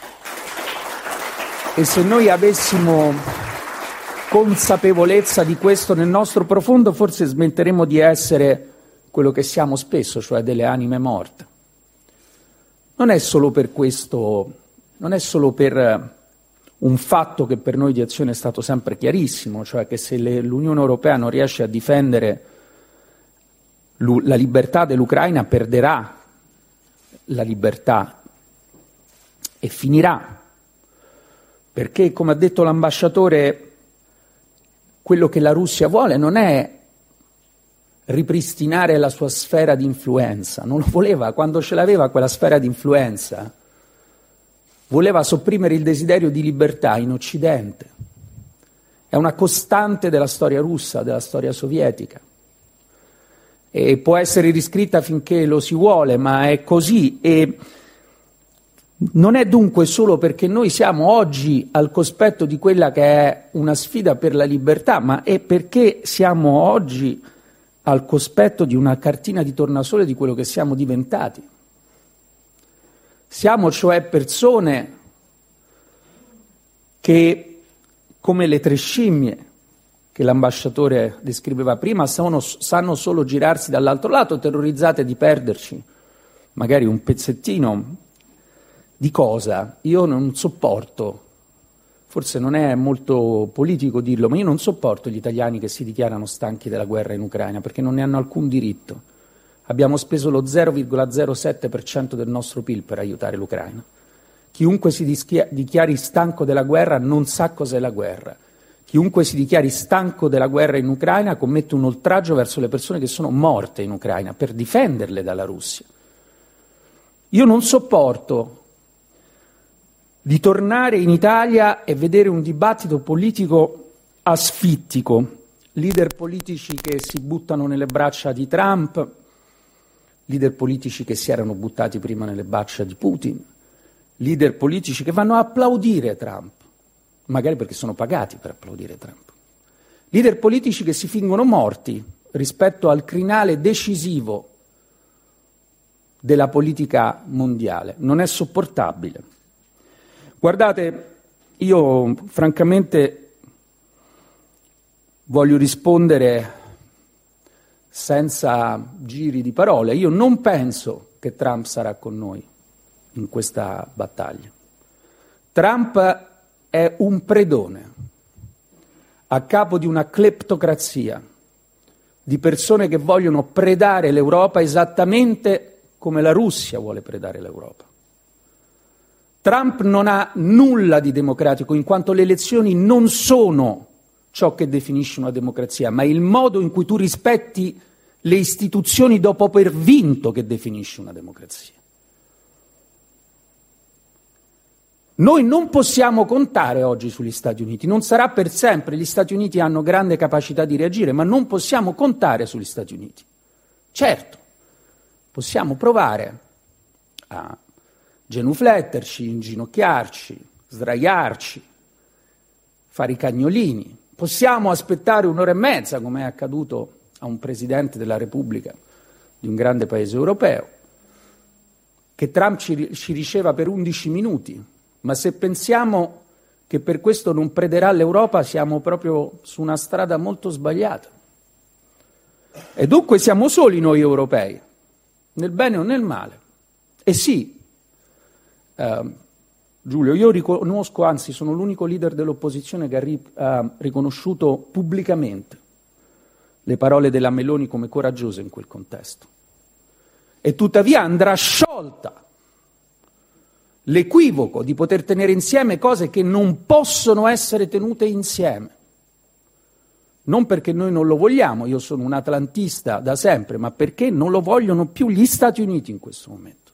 e se noi avessimo consapevolezza di questo nel nostro profondo, forse smetteremo di essere quello che siamo spesso, cioè delle anime morte. Non è solo per questo, non è solo per un fatto che per noi di Azione è stato sempre chiarissimo, cioè che se le, l'Unione Europea non riesce a difendere la libertà dell'Ucraina, perderà la libertà e finirà. Perché, come ha detto l'ambasciatore, quello che la Russia vuole non è ripristinare la sua sfera di influenza, non lo voleva quando ce l'aveva quella sfera di influenza, voleva sopprimere il desiderio di libertà in Occidente. È una costante della storia russa, della storia sovietica, e può essere riscritta finché lo si vuole, ma è così. E non è dunque solo perché noi siamo oggi al cospetto di quella che è una sfida per la libertà, ma è perché siamo oggi al cospetto di una cartina di tornasole di quello che siamo diventati. Siamo cioè persone che, come le tre scimmie che l'ambasciatore descriveva prima, sono, sanno solo girarsi dall'altro lato, terrorizzate di perderci magari un pezzettino di cosa. Io non sopporto, forse non è molto politico dirlo, ma io non sopporto gli italiani che si dichiarano stanchi della guerra in Ucraina, perché non ne hanno alcun diritto. Abbiamo speso lo zero virgola zero sette per cento del nostro P I L per aiutare l'Ucraina. Chiunque si dischia- dichiari stanco della guerra non sa cos'è la guerra. Chiunque si dichiari stanco della guerra in Ucraina commette un oltraggio verso le persone che sono morte in Ucraina per difenderle dalla Russia. Io non sopporto di tornare in Italia e vedere un dibattito politico asfittico, leader politici che si buttano nelle braccia di Trump, leader politici che si erano buttati prima nelle braccia di Putin, leader politici che vanno a applaudire Trump, magari perché sono pagati per applaudire Trump, leader politici che si fingono morti rispetto al crinale decisivo della politica mondiale. Non è sopportabile. Guardate, io francamente voglio rispondere senza giri di parole. Io non penso che Trump sarà con noi in questa battaglia. Trump è un predone a capo di una cleptocrazia di persone che vogliono predare l'Europa esattamente come la Russia vuole predare l'Europa. Trump non ha nulla di democratico, in quanto le elezioni non sono ciò che definisce una democrazia, ma il modo in cui tu rispetti le istituzioni dopo aver vinto che definisce una democrazia. Noi non possiamo contare oggi sugli Stati Uniti, non sarà per sempre, gli Stati Uniti hanno grande capacità di reagire, ma non possiamo contare sugli Stati Uniti. Certo, possiamo provare a genufletterci, inginocchiarci, sdraiarci, fare i cagnolini. Possiamo aspettare un'ora e mezza, come è accaduto a un Presidente della Repubblica di un grande paese europeo, che Trump ci, ci riceva per undici minuti, ma se pensiamo che per questo non prederà l'Europa siamo proprio su una strada molto sbagliata. E dunque siamo soli noi europei, nel bene o nel male. E sì, eh, Giulio, io riconosco, anzi sono l'unico leader dell'opposizione che ha ri, eh, riconosciuto pubblicamente le parole della Meloni come coraggiose in quel contesto. E tuttavia andrà sciolta l'equivoco di poter tenere insieme cose che non possono essere tenute insieme. Non perché noi non lo vogliamo, io sono un atlantista da sempre, ma perché non lo vogliono più gli Stati Uniti in questo momento.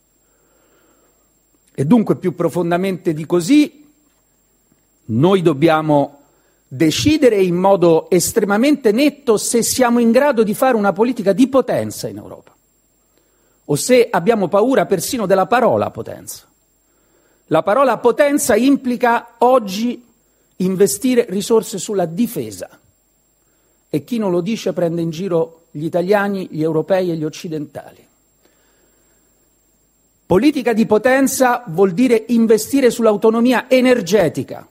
E dunque più profondamente di così, noi dobbiamo decidere in modo estremamente netto se siamo in grado di fare una politica di potenza in Europa, o se abbiamo paura persino della parola potenza. La parola potenza implica oggi investire risorse sulla difesa. E chi non lo dice prende in giro gli italiani, gli europei e gli occidentali. Politica di potenza vuol dire investire sull'autonomia energetica.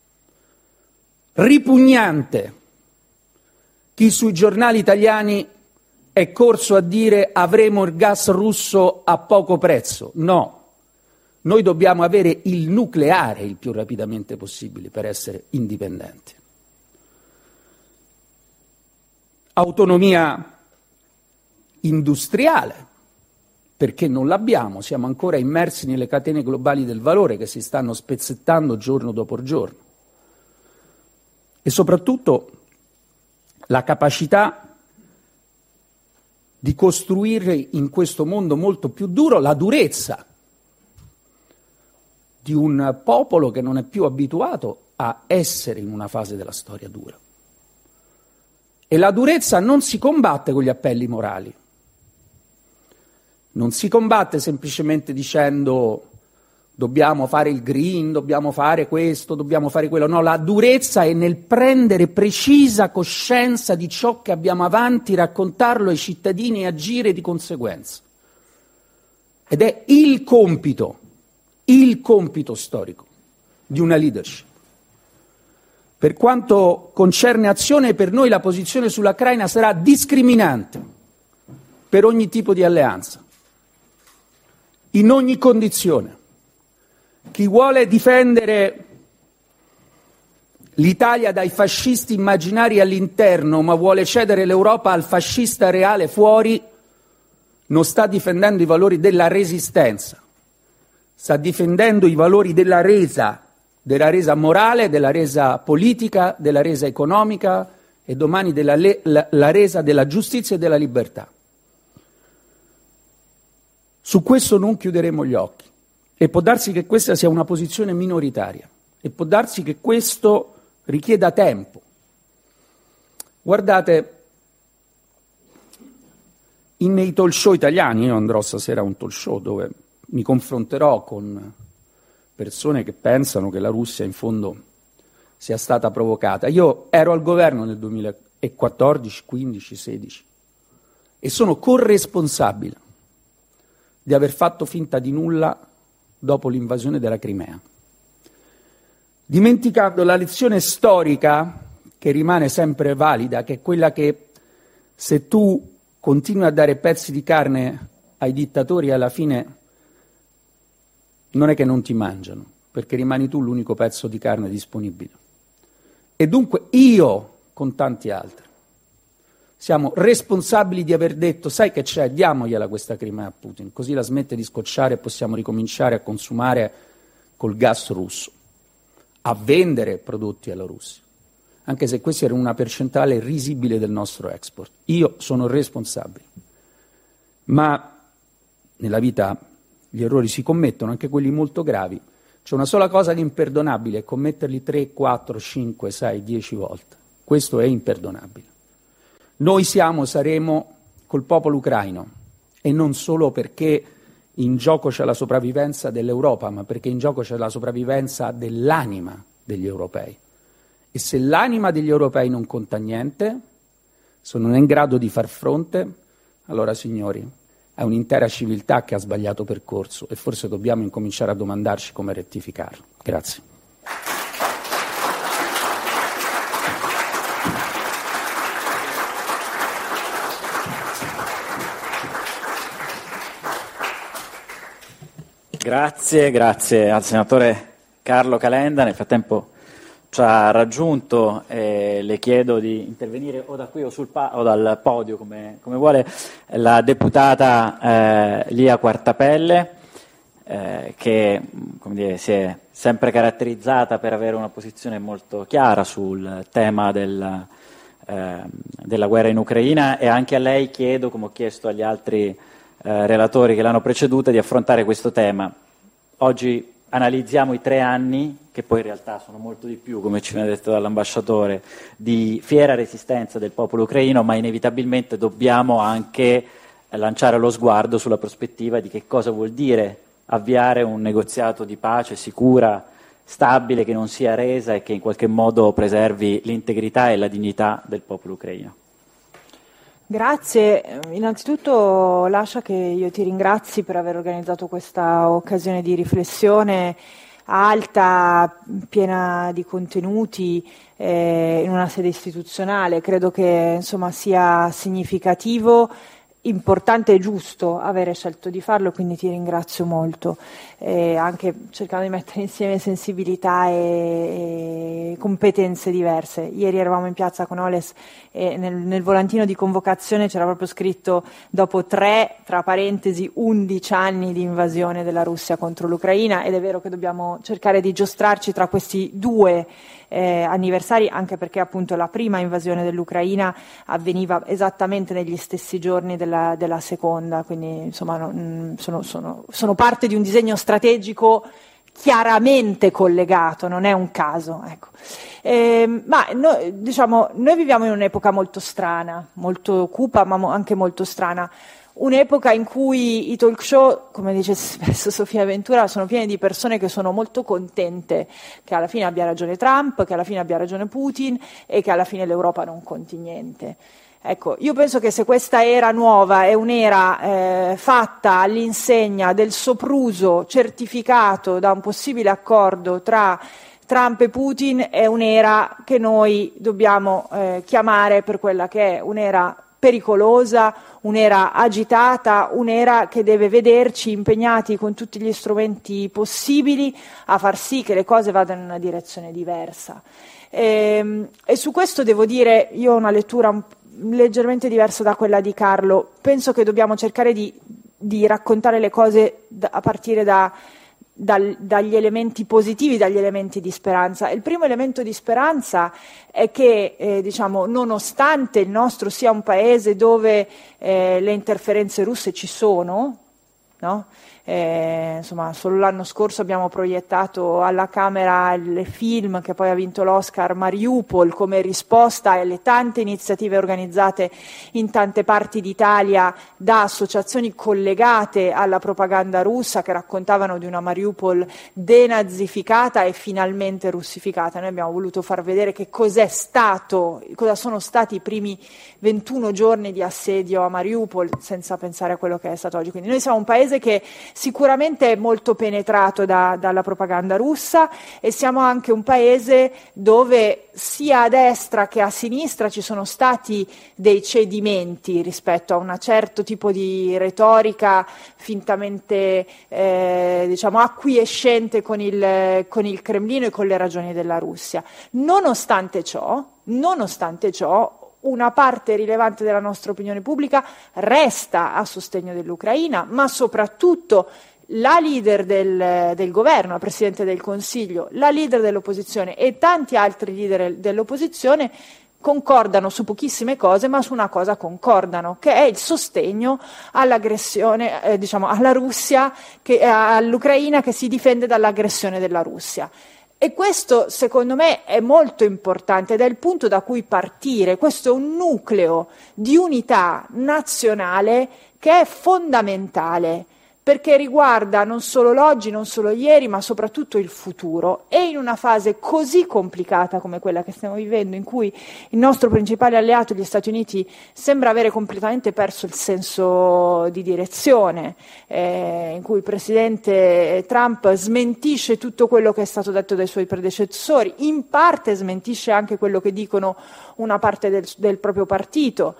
Ripugnante chi sui giornali italiani è corso a dire avremo il gas russo a poco prezzo. No, noi dobbiamo avere il nucleare il più rapidamente possibile per essere indipendenti. Autonomia industriale, perché non l'abbiamo, siamo ancora immersi nelle catene globali del valore che si stanno spezzettando giorno dopo giorno. E soprattutto la capacità di costruire in questo mondo molto più duro la durezza di un popolo che non è più abituato a essere in una fase della storia dura. E la durezza non si combatte con gli appelli morali, non si combatte semplicemente dicendo dobbiamo fare il green, dobbiamo fare questo, dobbiamo fare quello. No, la durezza è nel prendere precisa coscienza di ciò che abbiamo avanti, raccontarlo ai cittadini e agire di conseguenza. Ed è il compito, il compito storico di una leadership. Per quanto concerne azione, per noi la posizione sull'Ucraina sarà discriminante per ogni tipo di alleanza, in ogni condizione. Chi vuole difendere l'Italia dai fascisti immaginari all'interno, ma vuole cedere l'Europa al fascista reale fuori, non sta difendendo i valori della resistenza, sta difendendo i valori della resa, della resa morale, della resa politica, della resa economica e domani della le- la, la resa della giustizia e della libertà. Su questo non chiuderemo gli occhi e può darsi che questa sia una posizione minoritaria e può darsi che questo richieda tempo. Guardate, in nei talk show italiani, io andrò stasera a un talk show dove mi confronterò con persone che pensano che la Russia in fondo sia stata provocata. Io ero al governo nel duemilaquattordici, quindici, sedici e sono corresponsabile di aver fatto finta di nulla dopo l'invasione della Crimea, dimenticando la lezione storica che rimane sempre valida, che è quella che se tu continui a dare pezzi di carne ai dittatori alla fine non è che non ti mangiano, perché rimani tu l'unico pezzo di carne disponibile. E dunque io, con tanti altri, siamo responsabili di aver detto, sai che c'è, diamogliela questa Crimea a Putin, così la smette di scocciare e possiamo ricominciare a consumare col gas russo, a vendere prodotti alla Russia, anche se questa era una percentuale risibile del nostro export. Io sono responsabile, ma nella vita gli errori si commettono, anche quelli molto gravi. C'è una sola cosa di imperdonabile, commetterli tre, quattro, cinque, sei, dieci volte. Questo è imperdonabile. Noi siamo, saremo col popolo ucraino, e non solo perché in gioco c'è la sopravvivenza dell'Europa, ma perché in gioco c'è la sopravvivenza dell'anima degli europei. E se l'anima degli europei non conta niente, se non è in grado di far fronte, allora signori, è un'intera civiltà che ha sbagliato percorso e forse dobbiamo incominciare a domandarci come rettificarlo. Grazie. Grazie, grazie al senatore Carlo Calenda. Nel frattempo ci ha raggiunto e le chiedo di intervenire o da qui o, sul pa- o dal podio, come, come vuole, la deputata eh, Lia Quartapelle, eh, che come dire, si è sempre caratterizzata per avere una posizione molto chiara sul tema del, eh, della guerra in Ucraina, e anche a lei chiedo, come ho chiesto agli altri eh, relatori che l'hanno preceduta, di affrontare questo tema. Oggi analizziamo i tre anni, che poi in realtà sono molto di più, come ci viene detto dall'ambasciatore, di fiera resistenza del popolo ucraino, ma inevitabilmente dobbiamo anche lanciare lo sguardo sulla prospettiva di che cosa vuol dire avviare un negoziato di pace sicura, stabile, che non sia resa e che in qualche modo preservi l'integrità e la dignità del popolo ucraino. Grazie, innanzitutto lascia che io ti ringrazi per aver organizzato questa occasione di riflessione alta, piena di contenuti, eh, in una sede istituzionale. Credo che insomma sia significativo, importante e giusto avere scelto di farlo, quindi ti ringrazio molto, eh, anche cercando di mettere insieme sensibilità e, e competenze diverse. Ieri eravamo in piazza con Oles e nel, nel volantino di convocazione c'era proprio scritto: dopo tre, tra parentesi, undici anni di invasione della Russia contro l'Ucraina, ed è vero che dobbiamo cercare di giostrarci tra questi due Eh, anniversari, anche perché appunto la prima invasione dell'Ucraina avveniva esattamente negli stessi giorni della, della seconda, quindi insomma non, sono, sono, sono parte di un disegno strategico chiaramente collegato, non è un caso, ecco. Eh, ma noi, diciamo, noi viviamo in un'epoca molto strana, molto cupa, ma mo- anche molto strana. Un'epoca in cui i talk show, come dice spesso Sofia Ventura, sono pieni di persone che sono molto contente che alla fine abbia ragione Trump, che alla fine abbia ragione Putin e che alla fine l'Europa non conti niente. Ecco, io penso che se questa era nuova è un'era eh, fatta all'insegna del sopruso certificato da un possibile accordo tra Trump e Putin, è un'era che noi dobbiamo eh, chiamare per quella che è un'era pericolosa, un'era agitata, un'era che deve vederci impegnati con tutti gli strumenti possibili a far sì che le cose vadano in una direzione diversa. E, e su questo devo dire, io ho una lettura leggermente diversa da quella di Carlo. Penso che dobbiamo cercare di, di raccontare le cose da, a partire da Dal, dagli elementi positivi, dagli elementi di speranza. Il primo elemento di speranza è che, eh, diciamo, nonostante il nostro sia un paese dove eh, le interferenze russe ci sono, no? Eh, insomma, solo l'anno scorso abbiamo proiettato alla Camera il film che poi ha vinto l'Oscar, Mariupol, come risposta alle tante iniziative organizzate in tante parti d'Italia da associazioni collegate alla propaganda russa, che raccontavano di una Mariupol denazificata e finalmente russificata. Noi abbiamo voluto far vedere che cos'è stato, cosa sono stati i primi ventuno giorni di assedio a Mariupol, senza pensare a quello che è stato oggi. Quindi noi siamo un paese che sicuramente è molto penetrato da, dalla propaganda russa, e siamo anche un paese dove sia a destra che a sinistra ci sono stati dei cedimenti rispetto a un certo tipo di retorica fintamente eh, diciamo acquiescente con il, con il Cremlino e con le ragioni della Russia. Nonostante ciò, nonostante ciò una parte rilevante della nostra opinione pubblica resta a sostegno dell'Ucraina, ma soprattutto la leader del, del governo, la Presidente del Consiglio, la leader dell'opposizione e tanti altri leader dell'opposizione concordano su pochissime cose, ma su una cosa concordano, che è il sostegno all'aggressione, eh, diciamo alla Russia, che, eh, all'Ucraina che si difende dall'aggressione della Russia. E questo, secondo me, è molto importante ed è il punto da cui partire. Questo è un nucleo di unità nazionale che è fondamentale, perché riguarda non solo l'oggi, non solo ieri, ma soprattutto il futuro. E in una fase così complicata come quella che stiamo vivendo, in cui il nostro principale alleato, gli Stati Uniti, sembra avere completamente perso il senso di direzione, eh, in cui il presidente Trump smentisce tutto quello che è stato detto dai suoi predecessori, in parte smentisce anche quello che dicono una parte del, del proprio partito,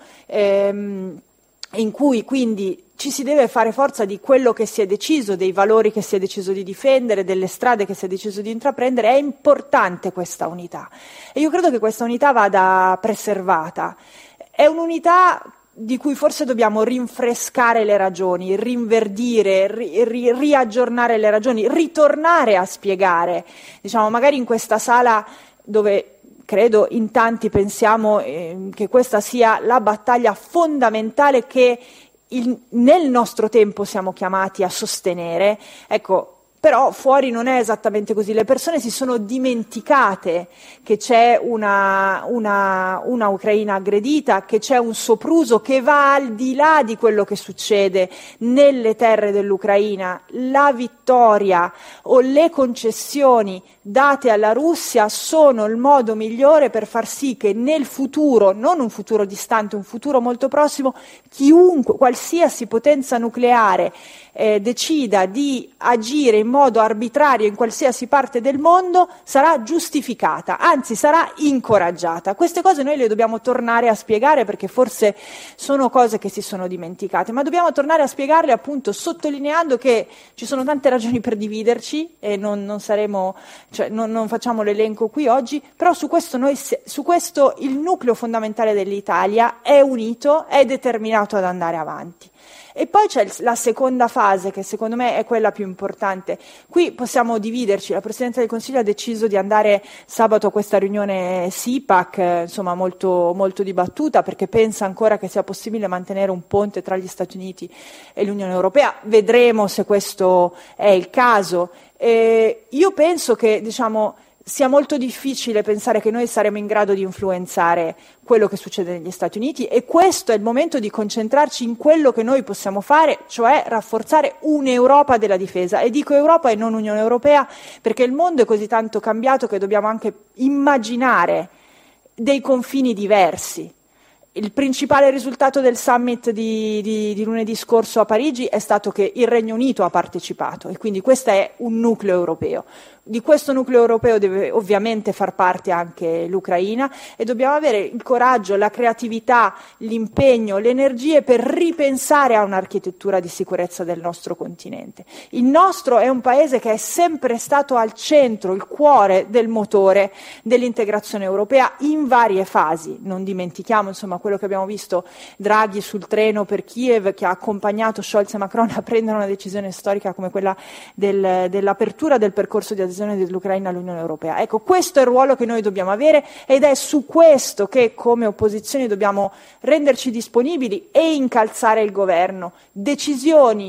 ehm, in cui quindi ci si deve fare forza di quello che si è deciso, dei valori che si è deciso di difendere, delle strade che si è deciso di intraprendere. È importante questa unità e io credo che questa unità vada preservata. È un'unità di cui forse dobbiamo rinfrescare le ragioni, rinverdire, ri, ri, riaggiornare le ragioni, ritornare a spiegare, diciamo, magari in questa sala dove credo in tanti pensiamo eh, che questa sia la battaglia fondamentale che il, nel nostro tempo siamo chiamati a sostenere. Ecco, però fuori non è esattamente così. Le persone si sono dimenticate che c'è una, una, una Ucraina aggredita, che c'è un sopruso che va al di là di quello che succede nelle terre dell'Ucraina. La vittoria o le concessioni date alla Russia sono il modo migliore per far sì che nel futuro, non un futuro distante, un futuro molto prossimo, chiunque, qualsiasi potenza nucleare eh, decida di agire in modo arbitrario in qualsiasi parte del mondo sarà giustificata, anzi sarà incoraggiata. Queste cose noi le dobbiamo tornare a spiegare, perché forse sono cose che si sono dimenticate, ma dobbiamo tornare a spiegarle appunto sottolineando che ci sono tante ragioni per dividerci e non, non saremo, cioè non, non facciamo l'elenco qui oggi, però su questo, noi, su questo il nucleo fondamentale dell'Italia è unito, è determinato ad andare avanti. E poi c'è la seconda fase, che secondo me è quella più importante. Qui possiamo dividerci. La Presidenza del Consiglio ha deciso di andare sabato a questa riunione S I PAC, eh, insomma molto, molto dibattuta, perché pensa ancora che sia possibile mantenere un ponte tra gli Stati Uniti e l'Unione Europea. Vedremo se questo è il caso. Eh, io penso che, diciamo, sia molto difficile pensare che noi saremo in grado di influenzare quello che succede negli Stati Uniti, e questo è il momento di concentrarci in quello che noi possiamo fare, cioè rafforzare un'Europa della difesa. E dico Europa e non Unione Europea perché il mondo è così tanto cambiato che dobbiamo anche immaginare dei confini diversi. Il principale risultato del summit di, di, di lunedì scorso a Parigi è stato che il Regno Unito ha partecipato, e quindi questo è un nucleo europeo. Di questo nucleo europeo deve ovviamente far parte anche l'Ucraina, e dobbiamo avere il coraggio, la creatività, l'impegno, le energie per ripensare a un'architettura di sicurezza del nostro continente. Il nostro è un paese che è sempre stato al centro, il cuore del motore dell'integrazione europea in varie fasi. Non dimentichiamo insomma quello che abbiamo visto, Draghi sul treno per Kiev, che ha accompagnato Scholz e Macron a prendere una decisione storica come quella del, dell'apertura del percorso di adesione dell'Ucraina all'Unione Europea. Ecco, questo è il ruolo che noi dobbiamo avere, ed è su questo che come opposizioni dobbiamo renderci disponibili e incalzare il governo. Decisioni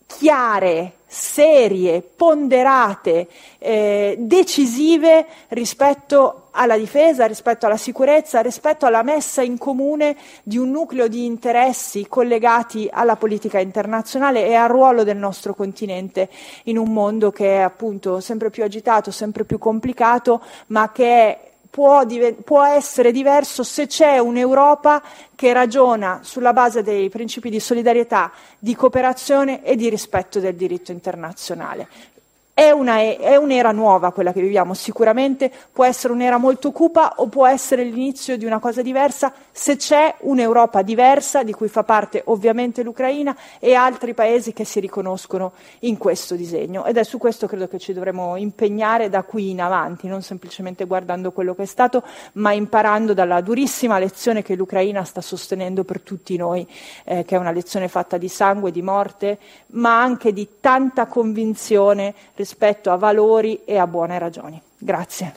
chiare, serie, ponderate, eh, decisive rispetto alla difesa, rispetto alla sicurezza, rispetto alla messa in comune di un nucleo di interessi collegati alla politica internazionale e al ruolo del nostro continente in un mondo che è appunto sempre più agitato, sempre più complicato, ma che è Può, div- può essere diverso se c'è un'Europa che ragiona sulla base dei principi di solidarietà, di cooperazione e di rispetto del diritto internazionale. È, una, è un'era nuova quella che viviamo, sicuramente può essere un'era molto cupa o può essere l'inizio di una cosa diversa se c'è un'Europa diversa di cui fa parte ovviamente l'Ucraina e altri paesi che si riconoscono in questo disegno, ed è su questo credo che ci dovremo impegnare da qui in avanti, non semplicemente guardando quello che è stato, ma imparando dalla durissima lezione che l'Ucraina sta sostenendo per tutti noi, eh, che è una lezione fatta di sangue, di morte, ma anche di tanta convinzione rispetto a valori e a buone ragioni. Grazie.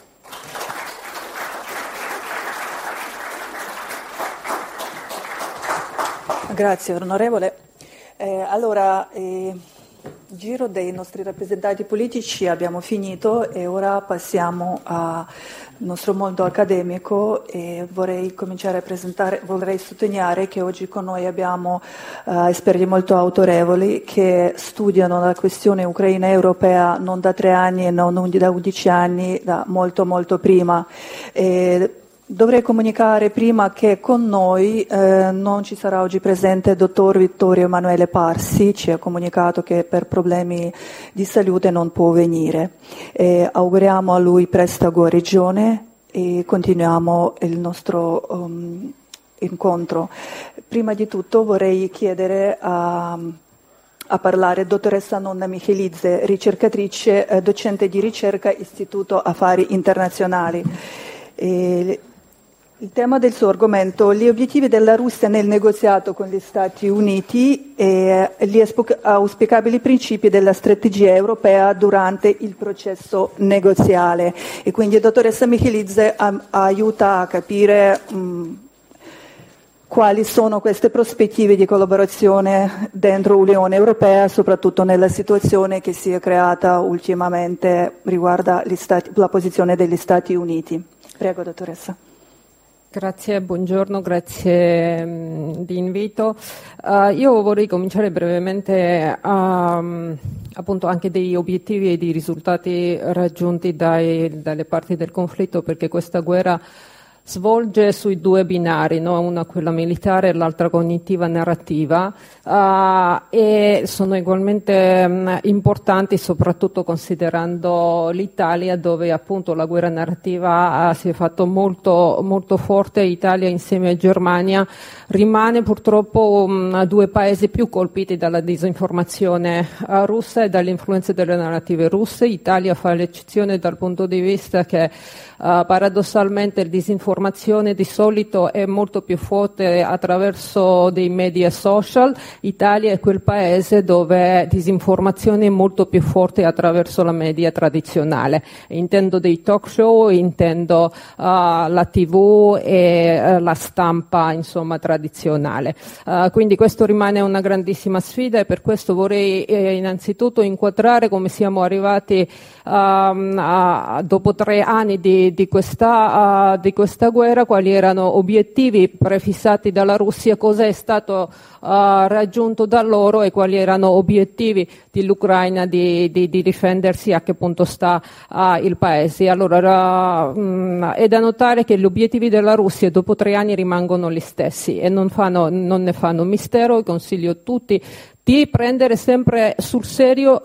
Grazie onorevole. Eh, allora, eh, giro dei nostri rappresentanti politici abbiamo finito e ora passiamo al nostro mondo accademico e vorrei cominciare a presentare, vorrei sottolineare che oggi con noi abbiamo uh, esperti molto autorevoli che studiano la questione ucraina e europea non da tre anni e non da undici anni, da molto molto prima. E dovrei comunicare prima che con noi eh, non ci sarà oggi presente il dottor Vittorio Emanuele Parsi, ci ha comunicato che per problemi di salute non può venire. E auguriamo a lui presta guarigione e continuiamo il nostro um, incontro. Prima di tutto vorrei chiedere a a parlare dottoressa Nonna Michelidze, ricercatrice, eh, docente di ricerca, Istituto Affari Internazionali. E il tema del suo argomento, gli obiettivi della Russia nel negoziato con gli Stati Uniti e gli auspicabili principi della strategia europea durante il processo negoziale. E quindi dottoressa Michelidze a, aiuta a capire mh, quali sono queste prospettive di collaborazione dentro l'Unione Europea, soprattutto nella situazione che si è creata ultimamente riguardo la posizione degli Stati Uniti. Prego, dottoressa. Grazie, buongiorno, grazie um, di invito. Uh, io vorrei cominciare brevemente um, appunto anche degli obiettivi e dei risultati raggiunti dai, dalle parti del conflitto, perché questa guerra svolge sui due binari, no? Una quella militare e l'altra cognitiva narrativa, uh, e sono ugualmente um, importanti, soprattutto considerando l'Italia, dove appunto la guerra narrativa uh, si è fatto molto, molto forte. Italia insieme a Germania rimane purtroppo um, due paesi più colpiti dalla disinformazione uh, russa e dalle influenze delle narrative russe. Italia fa l'eccezione dal punto di vista che uh, paradossalmente il disinformazione di solito è molto più forte attraverso dei media social. Italia è quel paese dove disinformazione è molto più forte attraverso la media tradizionale. Intendo dei talk show, intendo uh, la tivù e uh, la stampa, insomma, tradizionale. Uh, quindi questo rimane una grandissima sfida e per questo vorrei eh, innanzitutto inquadrare come siamo arrivati um, a, dopo tre anni di, di questa, uh, di questa guerra, quali erano obiettivi prefissati dalla Russia, cosa è stato uh, raggiunto da loro e quali erano obiettivi dell'Ucraina di, di, di difendersi, a che punto sta uh, il paese. Allora era, um, è da notare che gli obiettivi della Russia dopo tre anni rimangono gli stessi e non, fanno, non ne fanno mistero. Consiglio a tutti di prendere sempre sul serio uh,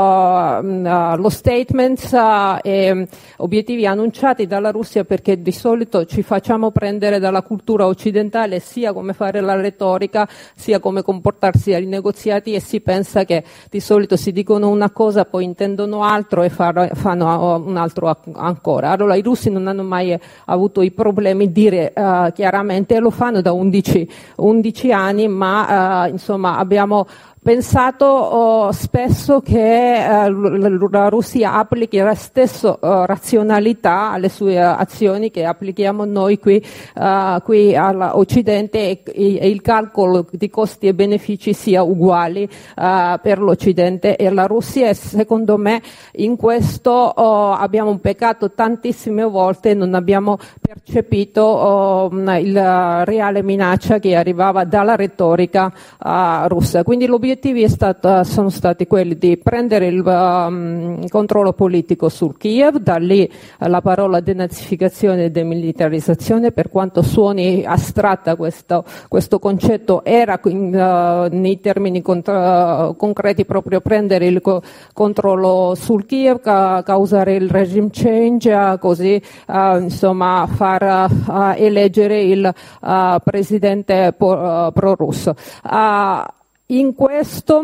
uh, lo statement uh, e obiettivi annunciati dalla Russia, perché di solito ci facciamo prendere dalla cultura occidentale sia come fare la retorica sia come comportarsi ai negoziati, e si pensa che di solito si dicono una cosa poi intendono altro e far, fanno un altro ancora. Allora i russi non hanno mai avuto i problemi di dire uh, chiaramente, e lo fanno da undici, undici anni, ma uh, insomma abbiamo pensato oh, spesso che eh, la Russia applichi la stessa uh, razionalità alle sue azioni che applichiamo noi qui, uh, qui all'Occidente e, e il calcolo di costi e benefici sia uguale uh, per l'Occidente e la Russia, e secondo me in questo oh, abbiamo peccato tantissime volte e non abbiamo percepito oh, il reale minaccia che arrivava dalla retorica uh, russa. Quindi l'obiettivo È stato, sono stati quelli di prendere il um, controllo politico sul Kiev, da lì la parola denazificazione e demilitarizzazione, per quanto suoni astratta questo, questo concetto, era in, uh, nei termini contra, uh, concreti proprio prendere il co- controllo sul Kiev, ca- causare il regime change, uh, così uh, insomma far uh, eleggere il uh, presidente po- uh, pro-russo. Uh, In questo,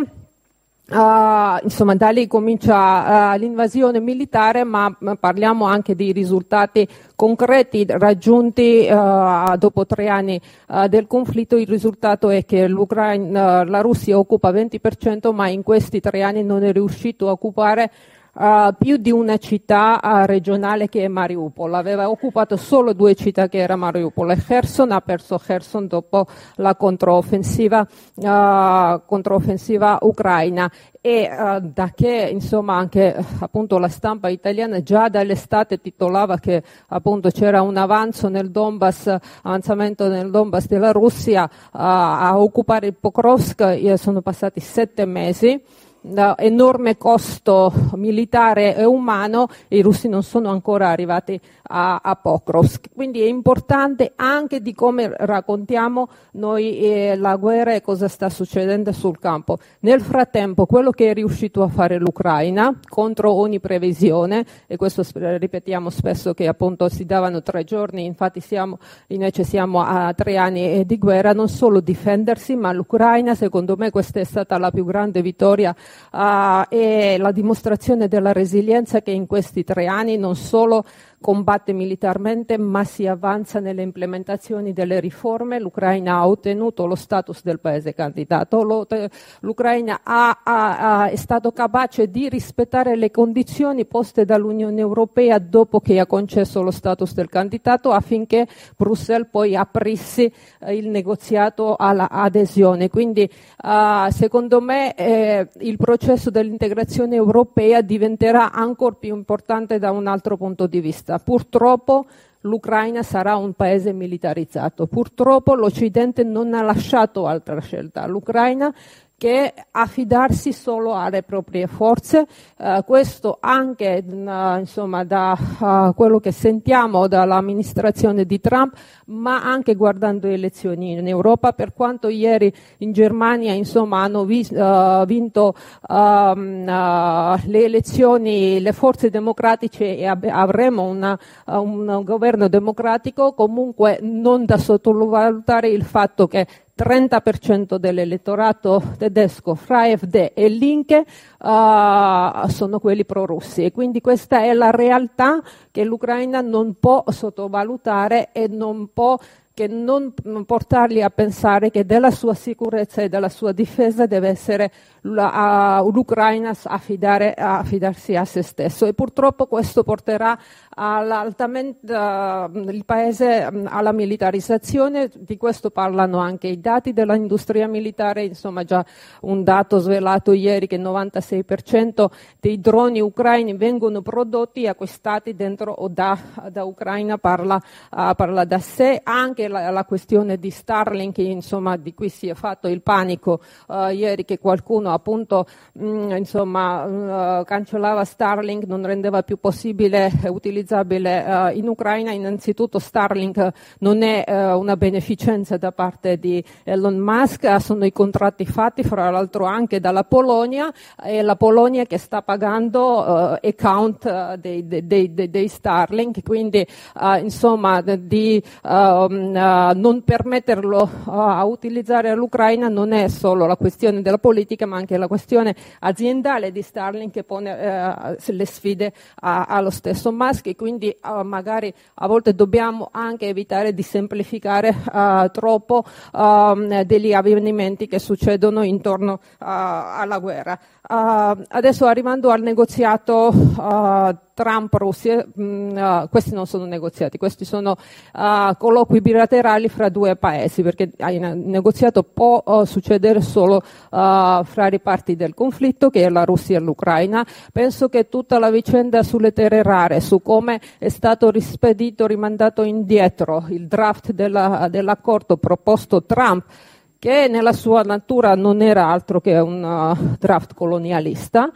uh, insomma, da lì comincia uh, l'invasione militare, ma parliamo anche di risultati concreti raggiunti uh, dopo tre anni uh, del conflitto. Il risultato è che l'Ucraina, uh, la Russia occupa venti per cento, ma in questi tre anni non è riuscito a occupare Uh, più di una città uh, regionale che è Mariupol. Aveva occupato solo due città che era Mariupol e Kherson. Ha perso Kherson dopo la controffensiva uh, controffensiva ucraina, e uh, da che insomma anche appunto la stampa italiana già dall'estate titolava che appunto c'era un avanzo nel Donbass, avanzamento nel Donbass della Russia uh, a occupare il Pokrovsk. Sono passati sette mesi. Da enorme costo militare e umano, e i russi non sono ancora arrivati a, a Pokrovsk. Quindi è importante anche di come raccontiamo noi eh, la guerra e cosa sta succedendo sul campo. Nel frattempo quello che è riuscito a fare l'Ucraina contro ogni previsione, e questo ripetiamo spesso che appunto si davano tre giorni, infatti siamo invece siamo a tre anni di guerra, non solo difendersi, ma l'Ucraina, secondo me questa è stata la più grande vittoria Uh, e la dimostrazione della resilienza, che in questi tre anni non solo combatte militarmente ma si avanza nelle implementazioni delle riforme. L'Ucraina ha ottenuto lo status del paese candidato, l'Ucraina ha, ha, ha, è stato capace di rispettare le condizioni poste dall'Unione Europea dopo che ha concesso lo status del candidato, affinché Bruxelles poi aprisse eh, il negoziato alla adesione. Quindi uh, secondo me eh, il processo dell'integrazione europea diventerà ancora più importante da un altro punto di vista. Purtroppo l'Ucraina sarà un paese militarizzato, purtroppo l'Occidente non ha lasciato altra scelta all'Ucraina che affidarsi solo alle proprie forze. Uh, questo anche uh, insomma da uh, quello che sentiamo dall'amministrazione di Trump, ma anche guardando le elezioni in Europa, per quanto ieri in Germania insomma hanno vis- uh, vinto um, uh, le elezioni le forze democratiche e ab- avremo una, uh, un governo democratico, comunque non da sottovalutare il fatto che trenta per cento dell'elettorato tedesco fra A F D e Linke uh, sono quelli pro-russi, e quindi questa è la realtà che l'Ucraina non può sottovalutare e non può che non portarli a pensare che della sua sicurezza e della sua difesa deve essere la, uh, l'Ucraina a, affidare, a affidarsi a se stesso, e purtroppo questo porterà all'altamente uh, il paese um, alla militarizzazione. Di questo parlano anche i dati dell'industria militare, insomma già un dato svelato ieri che il novantasei per cento dei droni ucraini vengono prodotti e acquistati dentro o da, da Ucraina, parla, uh, parla da sé. Anche la, la questione di Starlink, insomma, di cui si è fatto il panico uh, ieri, che qualcuno appunto mh, insomma uh, cancellava Starlink, non rendeva più possibile uh, utilizzabile uh, in Ucraina. Innanzitutto Starlink non è uh, una beneficenza da parte di Elon Musk, sono i contratti fatti fra l'altro anche dalla Polonia, e la Polonia che sta pagando uh, account uh, dei, dei, dei, dei Starlink, quindi uh, insomma di uh, non permetterlo uh, a utilizzare l'Ucraina non è solo la questione della politica, ma anche la questione aziendale di Starlink, che pone uh, le sfide a, allo stesso Musk, e quindi uh, magari a volte dobbiamo anche evitare di semplificare uh, troppo uh, degli avvenimenti che succedono intorno uh, alla guerra. Uh, adesso arrivando al negoziato uh, Trump-Russia, uh, questi non sono negoziati, questi sono uh, colloqui bilaterali fra due paesi, perché il negoziato può uh, succedere solo uh, fra le parti del conflitto, che è la Russia e l'Ucraina. Penso che tutta la vicenda sulle terre rare, su come è stato rispedito, rimandato indietro il draft della, dell'accordo proposto Trump, che nella sua natura non era altro che un uh, draft colonialista,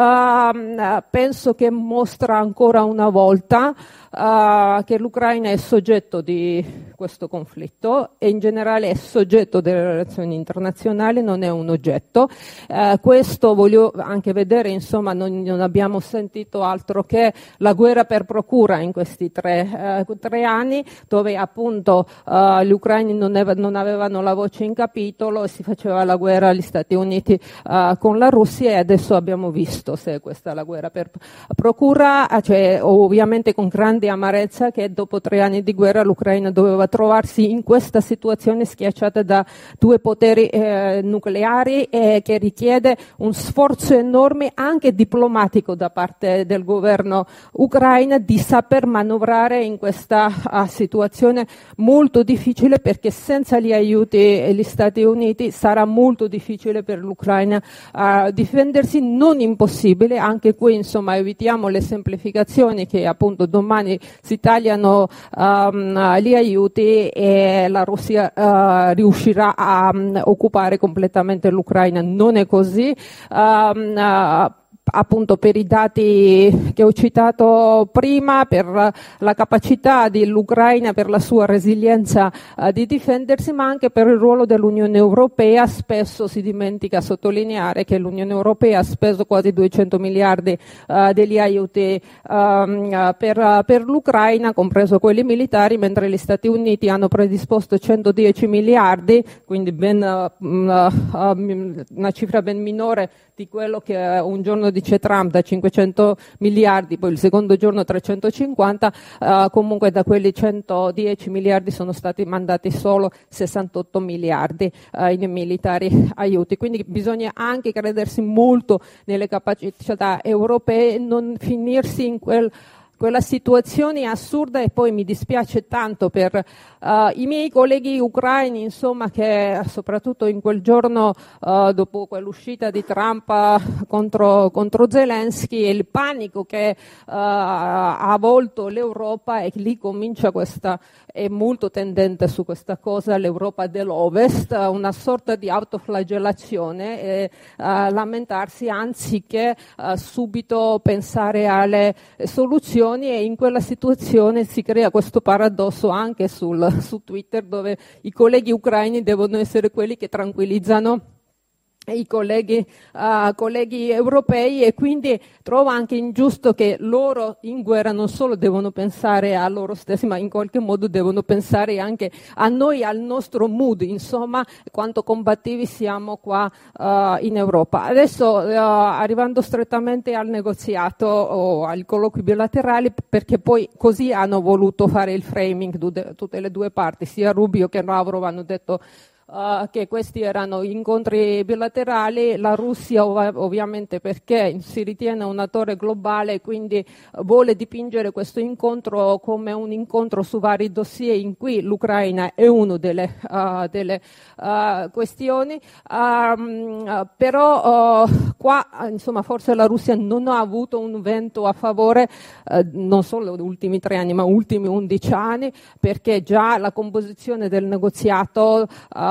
uh, penso che mostra ancora una volta uh, che l'Ucraina è soggetto di questo conflitto e in generale è soggetto delle relazioni internazionali, non è un oggetto. Uh, questo voglio anche vedere, insomma, non, non abbiamo sentito altro che la guerra per procura in questi tre, uh, tre anni, dove appunto uh, gli ucraini non, ave- non avevano la voce in capitolo e si faceva la guerra agli Stati Uniti uh, con la Russia, e adesso abbiamo visto se questa è la guerra per procura, cioè ovviamente con grande amarezza che dopo tre anni di guerra l'Ucraina doveva trovarsi in questa situazione schiacciata da due poteri eh, nucleari, e che richiede un sforzo enorme anche diplomatico da parte del governo ucraino di saper manovrare in questa uh, situazione molto difficile, perché senza gli aiuti degli Stati Uniti sarà molto difficile per l'Ucraina uh, difendersi, non impossibile. Anche qui insomma evitiamo le semplificazioni, che appunto domani si tagliano um, gli aiuti e la Russia uh, riuscirà a um, occupare completamente l'Ucraina. Non è così. Um, uh, appunto per i dati che ho citato prima, per la capacità dell'Ucraina, per la sua resilienza uh, di difendersi, ma anche per il ruolo dell'Unione Europea. Spesso si dimentica sottolineare che l'Unione Europea ha speso quasi duecento miliardi uh, degli aiuti um, per, uh, per l'Ucraina, compreso quelli militari, mentre gli Stati Uniti hanno predisposto centodieci miliardi, quindi ben, uh, uh, una cifra ben minore di quello che un giorno dice Trump, da cinquecento miliardi, poi il secondo giorno trecentocinquanta, uh, comunque da quelli centodieci miliardi sono stati mandati solo sessantotto miliardi uh, in militari aiuti. Quindi bisogna anche credersi molto nelle capacità europee e non finirsi in quel quella situazione assurda. E poi mi dispiace tanto per uh, i miei colleghi ucraini, insomma, che soprattutto in quel giorno uh, dopo quell'uscita di Trump uh, contro, contro Zelensky, e il panico che uh, ha avvolto l'Europa, e lì comincia questa, è molto tendente su questa cosa l'Europa dell'Ovest, uh, una sorta di autoflagellazione, e uh, lamentarsi anziché uh, subito pensare alle soluzioni. E in quella situazione si crea questo paradosso anche sul, su Twitter, dove i colleghi ucraini devono essere quelli che tranquillizzano i colleghi, uh, colleghi europei, e quindi trovo anche ingiusto che loro in guerra non solo devono pensare a loro stessi, ma in qualche modo devono pensare anche a noi, al nostro mood, insomma, quanto combattivi siamo qua uh, in Europa. Adesso uh, arrivando strettamente al negoziato o ai colloqui bilaterali, perché poi così hanno voluto fare il framing tutte, tutte le due parti, sia Rubio che Lavrov hanno detto Uh, che questi erano incontri bilaterali. La Russia ov- ovviamente perché si ritiene un attore globale, quindi uh, vuole dipingere questo incontro come un incontro su vari dossier in cui l'Ucraina è una delle, uh, delle uh, questioni, um, uh, però uh, qua insomma forse la Russia non ha avuto un vento a favore, uh, non solo negli ultimi tre anni ma ultimi undici anni, perché già la composizione del negoziato uh,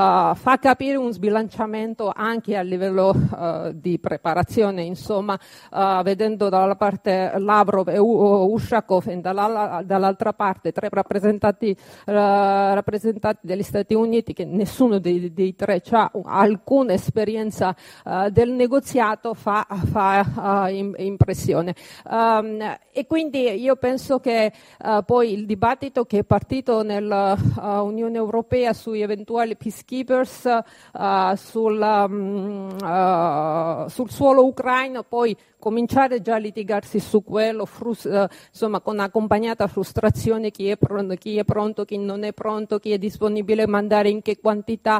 fa capire un sbilanciamento anche a livello uh, di preparazione, insomma, uh, vedendo dalla parte Lavrov e Ushakov e dalla, dall'altra parte tre rappresentanti, uh, rappresentanti degli Stati Uniti, che nessuno dei, dei tre ha alcuna esperienza uh, del negoziato, fa, fa uh, in, impressione. Um, e quindi io penso che uh, poi il dibattito che è partito nell'Unione uh, Europea sui eventuali peacekeepers uh, sul, um, uh, sul suolo ucraino, poi cominciare già a litigarsi su quello, frus- uh, insomma, con accompagnata frustrazione, chi è, pronto, chi è pronto, chi non è pronto, chi è disponibile a mandare in che quantità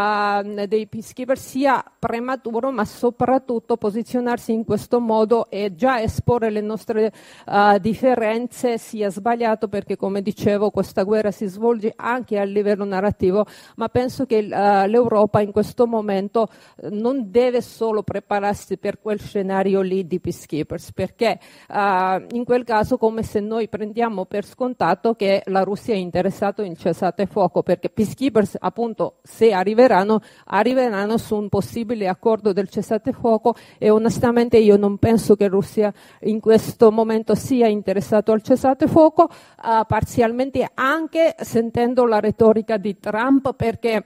uh, dei peacekeeper, sia prematuro, ma soprattutto posizionarsi in questo modo e già esporre le nostre uh, differenze sia sbagliato, perché come dicevo questa guerra si svolge anche a livello narrativo, ma penso che uh, l'Europa in questo momento uh, non deve solo prepararsi per quel scenario lì di peacekeepers, perché uh, in quel caso come se noi prendiamo per scontato che la Russia è interessato in cessate fuoco, perché peacekeepers appunto se arriveranno arriveranno su un possibile accordo del cessate fuoco, e onestamente io non penso che Russia in questo momento sia interessato al cessate fuoco, uh, parzialmente anche sentendo la retorica di Trump, perché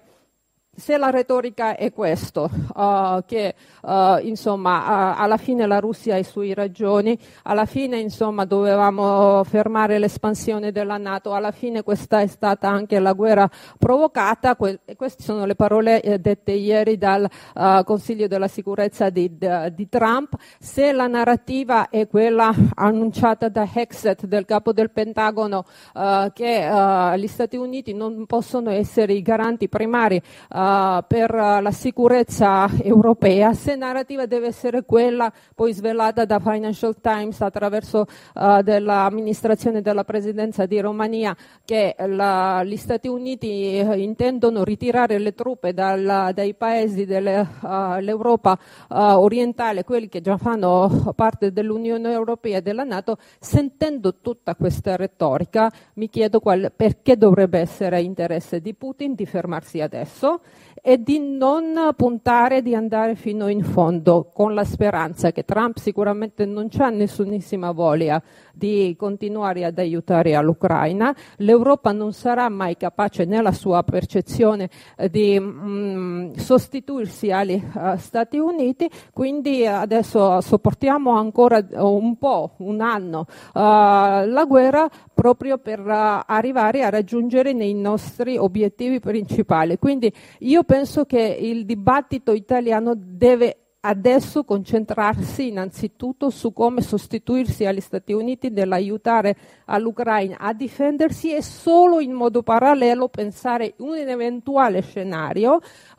se la retorica è questo, uh, che uh, insomma uh, alla fine la Russia ha i suoi ragioni, alla fine insomma dovevamo fermare l'espansione della NATO, alla fine questa è stata anche la guerra provocata, que- e queste sono le parole eh, dette ieri dal uh, Consiglio della sicurezza di, di, di Trump. Se la narrativa è quella annunciata da Hexet, del capo del Pentagono, uh, che uh, gli Stati Uniti non possono essere i garanti primari uh, Uh, per uh, la sicurezza europea, se narrativa deve essere quella poi svelata da Financial Times attraverso uh, dell'amministrazione della presidenza di Romania, che la, gli Stati Uniti uh, intendono ritirare le truppe dal, dai paesi dell'Europa uh, uh, orientale, quelli che già fanno parte dell'Unione Europea e della NATO, sentendo tutta questa retorica mi chiedo qual, perché dovrebbe essere interesse di Putin di fermarsi adesso e di non puntare di andare fino in fondo, con la speranza che Trump sicuramente non c'ha nessunissima voglia di continuare ad aiutare all'Ucraina. L'Europa non sarà mai capace nella sua percezione di mh, sostituirsi agli uh, Stati Uniti, quindi adesso sopportiamo ancora un po', un anno, uh, la guerra proprio per uh, arrivare a raggiungere nei nostri obiettivi principali. Quindi io penso che il dibattito italiano deve adesso concentrarsi innanzitutto su come sostituirsi agli Stati Uniti nell'aiutare all'Ucraina a difendersi, e solo in modo parallelo pensare un eventuale scenario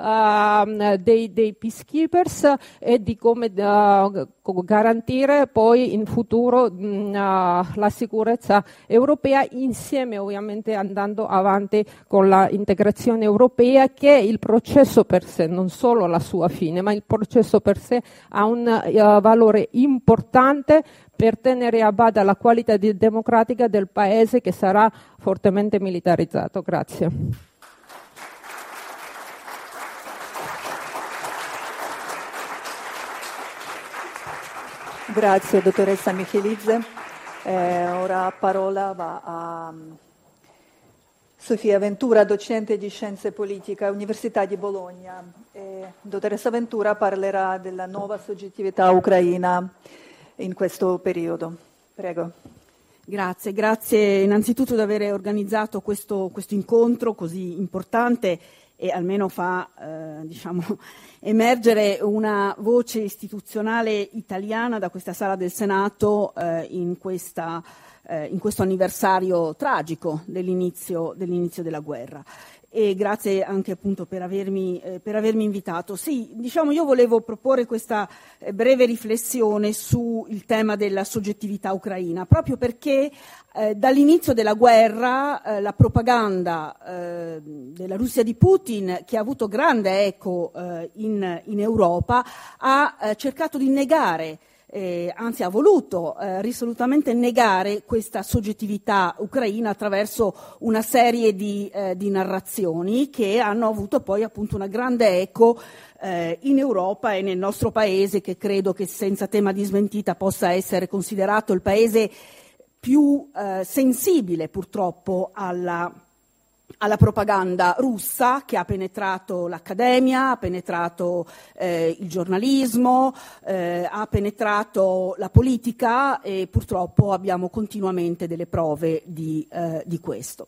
uh, dei, dei peacekeepers e di come uh, garantire poi in futuro uh, la sicurezza europea, insieme ovviamente andando avanti con l'integrazione europea, che è il processo per sé, non solo la sua fine, ma il processo per sé ha un uh, valore importante per tenere a bada la qualità di democratica del paese, che sarà fortemente militarizzato. Grazie. Grazie dottoressa Michelidze. Eh, ora parola va a Sofia Ventura, docente di Scienze Politiche, Università di Bologna. Eh, dottoressa Ventura parlerà della nuova soggettività ucraina in questo periodo. Prego. Grazie, grazie innanzitutto di aver organizzato questo, questo incontro così importante, e almeno fa eh, diciamo, emergere una voce istituzionale italiana da questa sala del Senato eh, in questa Eh, in questo anniversario tragico dell'inizio, dell'inizio della guerra. E grazie anche appunto per avermi, eh, per avermi invitato. Sì, diciamo, io volevo proporre questa eh, breve riflessione sul tema della soggettività ucraina, proprio perché eh, dall'inizio della guerra eh, la propaganda eh, della Russia di Putin, che ha avuto grande eco eh, in, in Europa, ha eh, cercato di negare eh, anzi ha voluto eh, risolutamente negare questa soggettività ucraina attraverso una serie di, eh, di narrazioni che hanno avuto poi appunto una grande eco eh, in Europa e nel nostro paese, che credo che senza tema di smentita possa essere considerato il paese più eh, sensibile purtroppo alla alla propaganda russa, che ha penetrato l'accademia, ha penetrato eh, il giornalismo, eh, ha penetrato la politica, e purtroppo abbiamo continuamente delle prove di, eh, di questo.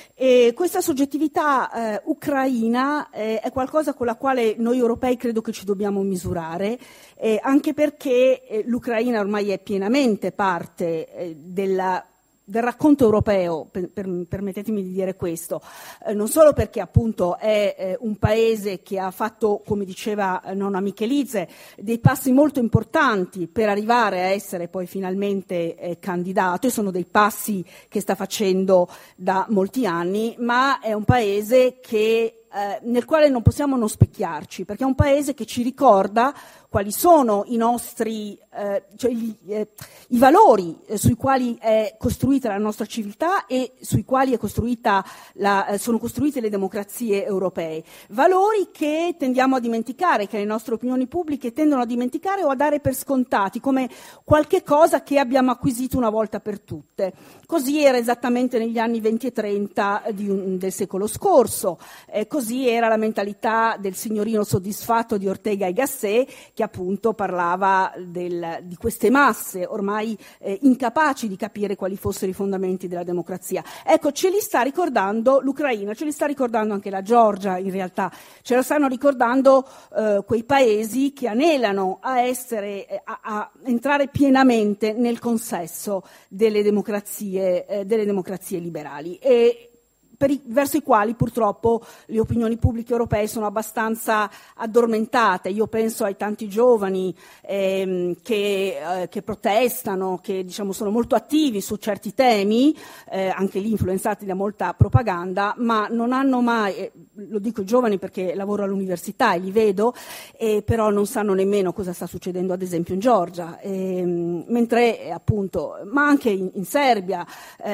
E questa soggettività eh, ucraina eh, è qualcosa con la quale noi europei credo che ci dobbiamo misurare, eh, anche perché eh, l'Ucraina ormai è pienamente parte eh, della del racconto europeo, per, per, permettetemi di dire questo, eh, non solo perché appunto è eh, un paese che ha fatto, come diceva eh, nonna Michelidze, dei passi molto importanti per arrivare a essere poi finalmente eh, candidato, e sono dei passi che sta facendo da molti anni, ma è un paese che eh, nel quale non possiamo non specchiarci, perché è un paese che ci ricorda quali sono i nostri, eh, cioè gli, eh, i valori eh, sui quali è costruita la nostra civiltà e sui quali è costruita la, eh, sono costruite le democrazie europee. Valori che tendiamo a dimenticare, che le nostre opinioni pubbliche tendono a dimenticare o a dare per scontati, come qualche cosa che abbiamo acquisito una volta per tutte. Così era esattamente negli anni venti e trenta di un, del secolo scorso, eh, così era la mentalità del signorino soddisfatto di Ortega y Gasset, che appunto parlava del, di queste masse ormai eh, incapaci di capire quali fossero i fondamenti della democrazia. Ecco, ce li sta ricordando l'Ucraina, ce li sta ricordando anche la Georgia, in realtà ce lo stanno ricordando eh, quei paesi che anelano a essere, a, a entrare pienamente nel consesso delle democrazie, eh, delle democrazie liberali. E Per i, verso i quali purtroppo le opinioni pubbliche europee sono abbastanza addormentate. Io penso ai tanti giovani ehm, che, eh, che protestano, che diciamo sono molto attivi su certi temi, eh, anche lì influenzati da molta propaganda, ma non hanno mai, eh, lo dico ai giovani perché lavoro all'università e li vedo, eh, però non sanno nemmeno cosa sta succedendo ad esempio in Georgia, ehm, mentre eh, appunto, ma anche in, in Serbia,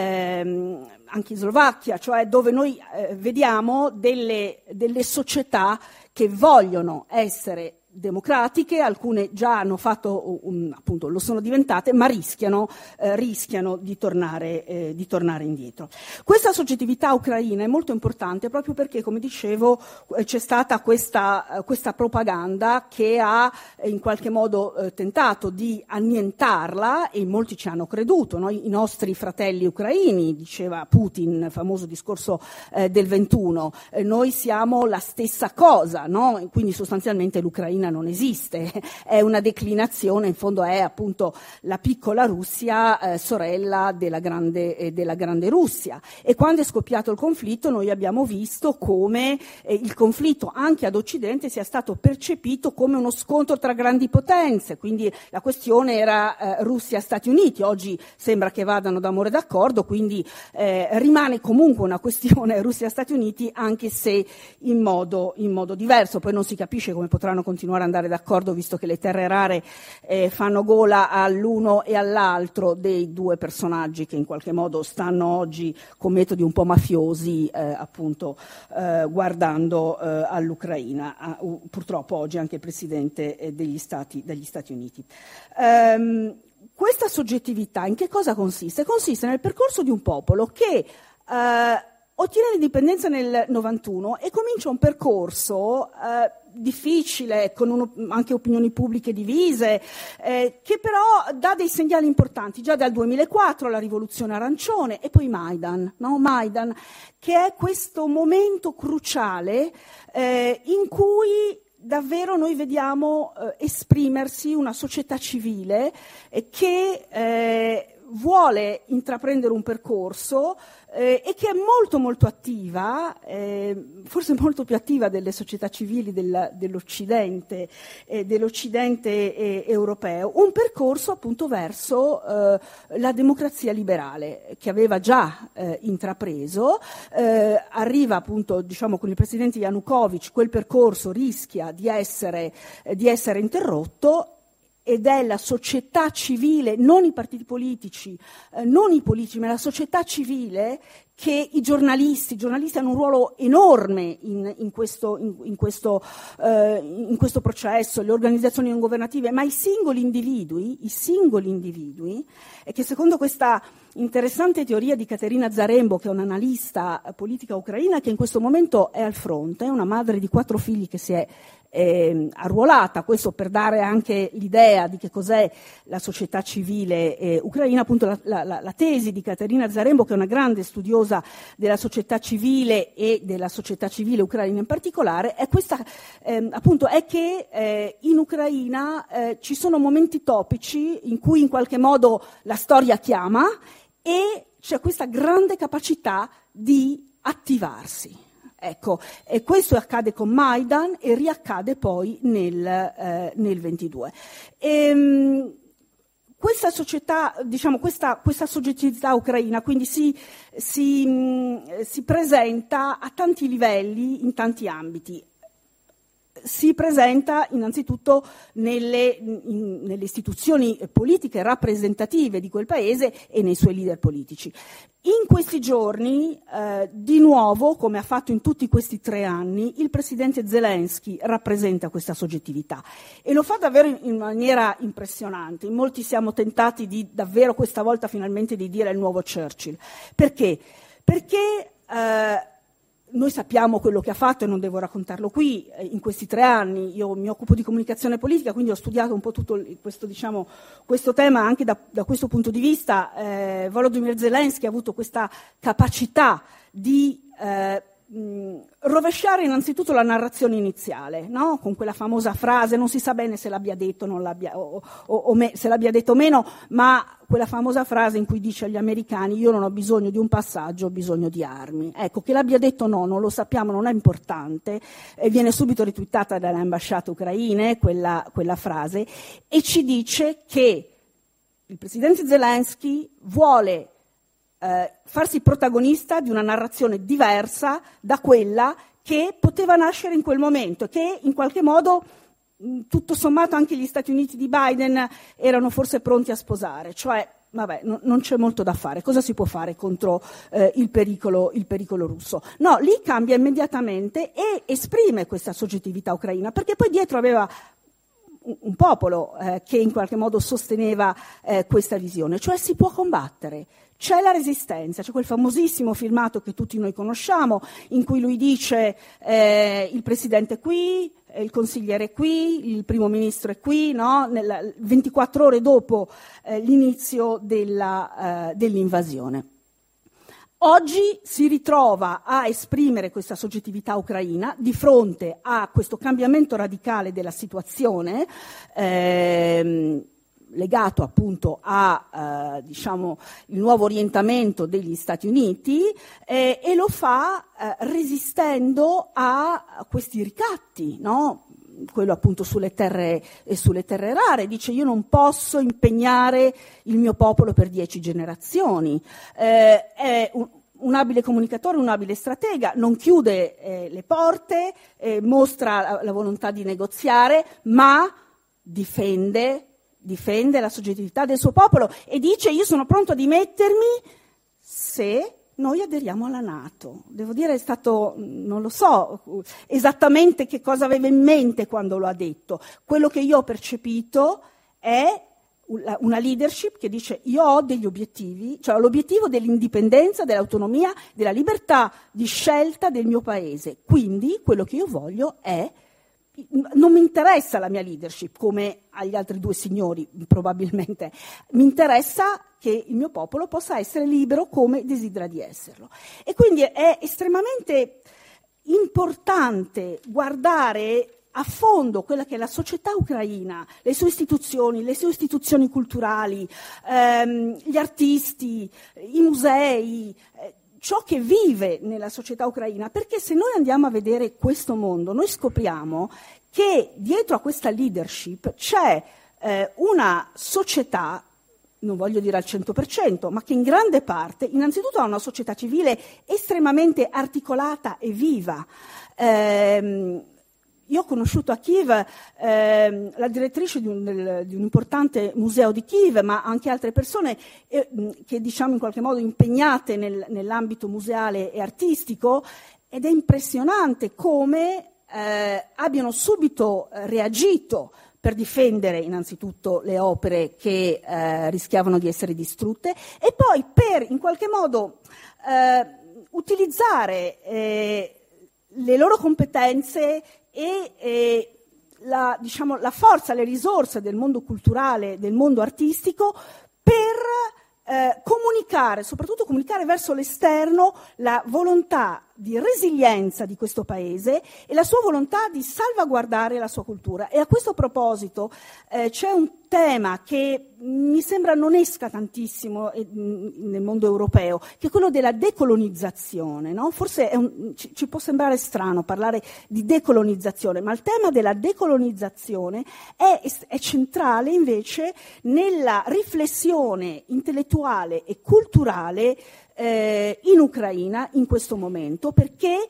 ehm, anche in Slovacchia, cioè dove noi eh, vediamo delle, delle società che vogliono essere democratiche, alcune già hanno fatto, um, appunto lo sono diventate, ma rischiano, eh, rischiano di tornare, eh, di tornare indietro. Questa soggettività ucraina è molto importante proprio perché, come dicevo, eh, c'è stata questa, eh, questa propaganda che ha eh, in qualche modo eh, tentato di annientarla, e molti ci hanno creduto, no? I nostri fratelli ucraini, diceva Putin, famoso discorso eh, del ventuno, eh, noi siamo la stessa cosa, no? Quindi sostanzialmente l'Ucraina non esiste, è una declinazione, in fondo è appunto la piccola Russia, eh, sorella della grande, eh, della grande Russia. E quando è scoppiato il conflitto noi abbiamo visto come eh, il conflitto anche ad Occidente sia stato percepito come uno scontro tra grandi potenze, quindi la questione era eh, Russia-Stati Uniti. Oggi sembra che vadano d'amore d'accordo, quindi eh, rimane comunque una questione Russia-Stati Uniti, anche se in modo, in modo diverso. Poi non si capisce come potranno continuare ad andare d'accordo, visto che le terre rare eh, fanno gola all'uno e all'altro dei due personaggi che in qualche modo stanno oggi con metodi un po' mafiosi eh, appunto eh, guardando eh, all'Ucraina, ah, uh, purtroppo oggi anche il presidente eh, degli Stati, degli Stati Uniti. Um, questa soggettività in che cosa consiste? Consiste nel percorso di un popolo che eh, ottiene l'indipendenza nel novantuno e comincia un percorso eh, difficile, con uno, anche opinioni pubbliche divise, eh, che però dà dei segnali importanti, già dal duemilaquattro la rivoluzione arancione e poi Maidan, no? Maidan, che è questo momento cruciale eh, in cui davvero noi vediamo eh, esprimersi una società civile eh, che eh, vuole intraprendere un percorso eh, e che è molto molto attiva, eh, forse molto più attiva delle società civili del, dell'Occidente, eh, dell'Occidente eh, europeo, un percorso appunto verso eh, la democrazia liberale che aveva già eh, intrapreso, eh, arriva appunto diciamo con il presidente Yanukovych, quel percorso rischia di essere, eh, di essere interrotto. ed è la società civile, non i partiti politici, eh, non i politici, ma la società civile, che i giornalisti, i giornalisti hanno un ruolo enorme in, in, questo, in, in, questo, eh, in questo processo, le organizzazioni non governative, ma i singoli individui, i singoli individui, e che secondo questa interessante teoria di Katerina Zarembo, che è un'analista politica ucraina, che in questo momento è al fronte, è una madre di quattro figli che si è eh, arruolata, questo per dare anche l'idea di che cos'è la società civile eh, ucraina, appunto la, la, la tesi di Katerina Zarembo, che è una grande studiosa della società civile e della società civile ucraina in particolare, è questa eh, appunto è che eh, in Ucraina eh, ci sono momenti topici in cui in qualche modo la storia chiama e c'è questa grande capacità di attivarsi. Ecco, e questo accade con Maidan e riaccade poi nel, eh, nel ventidue. E, questa società, diciamo, questa, questa soggettività ucraina quindi si, si, mh, si presenta a tanti livelli, in tanti ambiti. Si presenta innanzitutto nelle, in, nelle istituzioni politiche rappresentative di quel paese e nei suoi leader politici. In questi giorni, eh, di nuovo, come ha fatto in tutti questi tre anni, il presidente Zelensky rappresenta questa soggettività e lo fa davvero in, in maniera impressionante. In molti siamo tentati di davvero questa volta finalmente di dire il nuovo Churchill. Perché? Perché eh, noi sappiamo quello che ha fatto e non devo raccontarlo qui. In questi tre anni io mi occupo di comunicazione politica, quindi ho studiato un po' tutto questo, diciamo, questo tema anche da, da questo punto di vista. Eh, Volodymyr Zelensky ha avuto questa capacità di eh, mh, rovesciare innanzitutto la narrazione iniziale, no? Con quella famosa frase, non si sa bene se l'abbia detto non l'abbia, o, o, o me, se l'abbia detto o meno, ma quella famosa frase in cui dice agli americani: io non ho bisogno di un passaggio, ho bisogno di armi. Ecco, che l'abbia detto no, non lo sappiamo, non è importante, eh, viene subito ritwittata dalle ambasciate ucraine quella, quella frase, e ci dice che il presidente Zelensky vuole eh, farsi protagonista di una narrazione diversa da quella che poteva nascere in quel momento e che in qualche modo tutto sommato anche gli Stati Uniti di Biden erano forse pronti a sposare, cioè vabbè, no, non c'è molto da fare, cosa si può fare contro eh, il pericolo, il pericolo russo? No, lì cambia immediatamente e esprime questa soggettività ucraina, perché poi dietro aveva un, un popolo eh, che in qualche modo sosteneva eh, questa visione, cioè si può combattere. C'è la resistenza, c'è quel famosissimo filmato che tutti noi conosciamo in cui lui dice eh, il presidente è qui, il consigliere è qui, il primo ministro è qui, no? Nella, ventiquattro ore dopo eh, l'inizio della, eh, dell'invasione. Oggi si ritrova a esprimere questa soggettività ucraina di fronte a questo cambiamento radicale della situazione, ehm, legato appunto a eh, diciamo il nuovo orientamento degli Stati Uniti eh, e lo fa eh, resistendo a questi ricatti, no? Quello appunto sulle terre e sulle terre rare. Dice: io non posso impegnare il mio popolo per dieci generazioni. Eh, è un, un abile comunicatore, un abile stratega, non chiude eh, le porte, eh, mostra la, la volontà di negoziare, ma difende difende la soggettività del suo popolo e dice: io sono pronto a dimettermi se noi aderiamo alla NATO. Devo dire, è stato, non lo so esattamente che cosa aveva in mente quando lo ha detto. Quello che io ho percepito è una leadership che dice: io ho degli obiettivi, cioè ho l'obiettivo dell'indipendenza, dell'autonomia, della libertà di scelta del mio paese. Quindi quello che io voglio è, non mi interessa la mia leadership come agli altri due signori probabilmente, mi interessa che il mio popolo possa essere libero come desidera di esserlo. E quindi è estremamente importante guardare a fondo quella che è la società ucraina, le sue istituzioni, le sue istituzioni culturali, ehm, gli artisti, i musei, eh, ciò che vive nella società ucraina, perché se noi andiamo a vedere questo mondo, noi scopriamo che dietro a questa leadership c'è eh, una società, non voglio dire al cento per cento, ma che in grande parte, innanzitutto ha una società civile estremamente articolata e viva. Ehm, io ho conosciuto a Kiev eh, la direttrice di un, del, di un importante museo di Kiev, ma anche altre persone eh, che diciamo in qualche modo impegnate nel, nell'ambito museale e artistico, ed è impressionante come eh, abbiano subito reagito per difendere innanzitutto le opere che eh, rischiavano di essere distrutte e poi per in qualche modo eh, utilizzare eh, le loro competenze e eh, la, diciamo, la forza, le risorse del mondo culturale, del mondo artistico per eh, comunicare, soprattutto comunicare verso l'esterno la volontà di resilienza di questo paese e la sua volontà di salvaguardare la sua cultura. E a questo proposito eh, c'è un tema che mi sembra non esca tantissimo eh, nel mondo europeo, che è quello della decolonizzazione, no? Forse è un, ci, ci può sembrare strano parlare di decolonizzazione, ma il tema della decolonizzazione è, è centrale invece nella riflessione intellettuale e culturale Eh, in Ucraina in questo momento, perché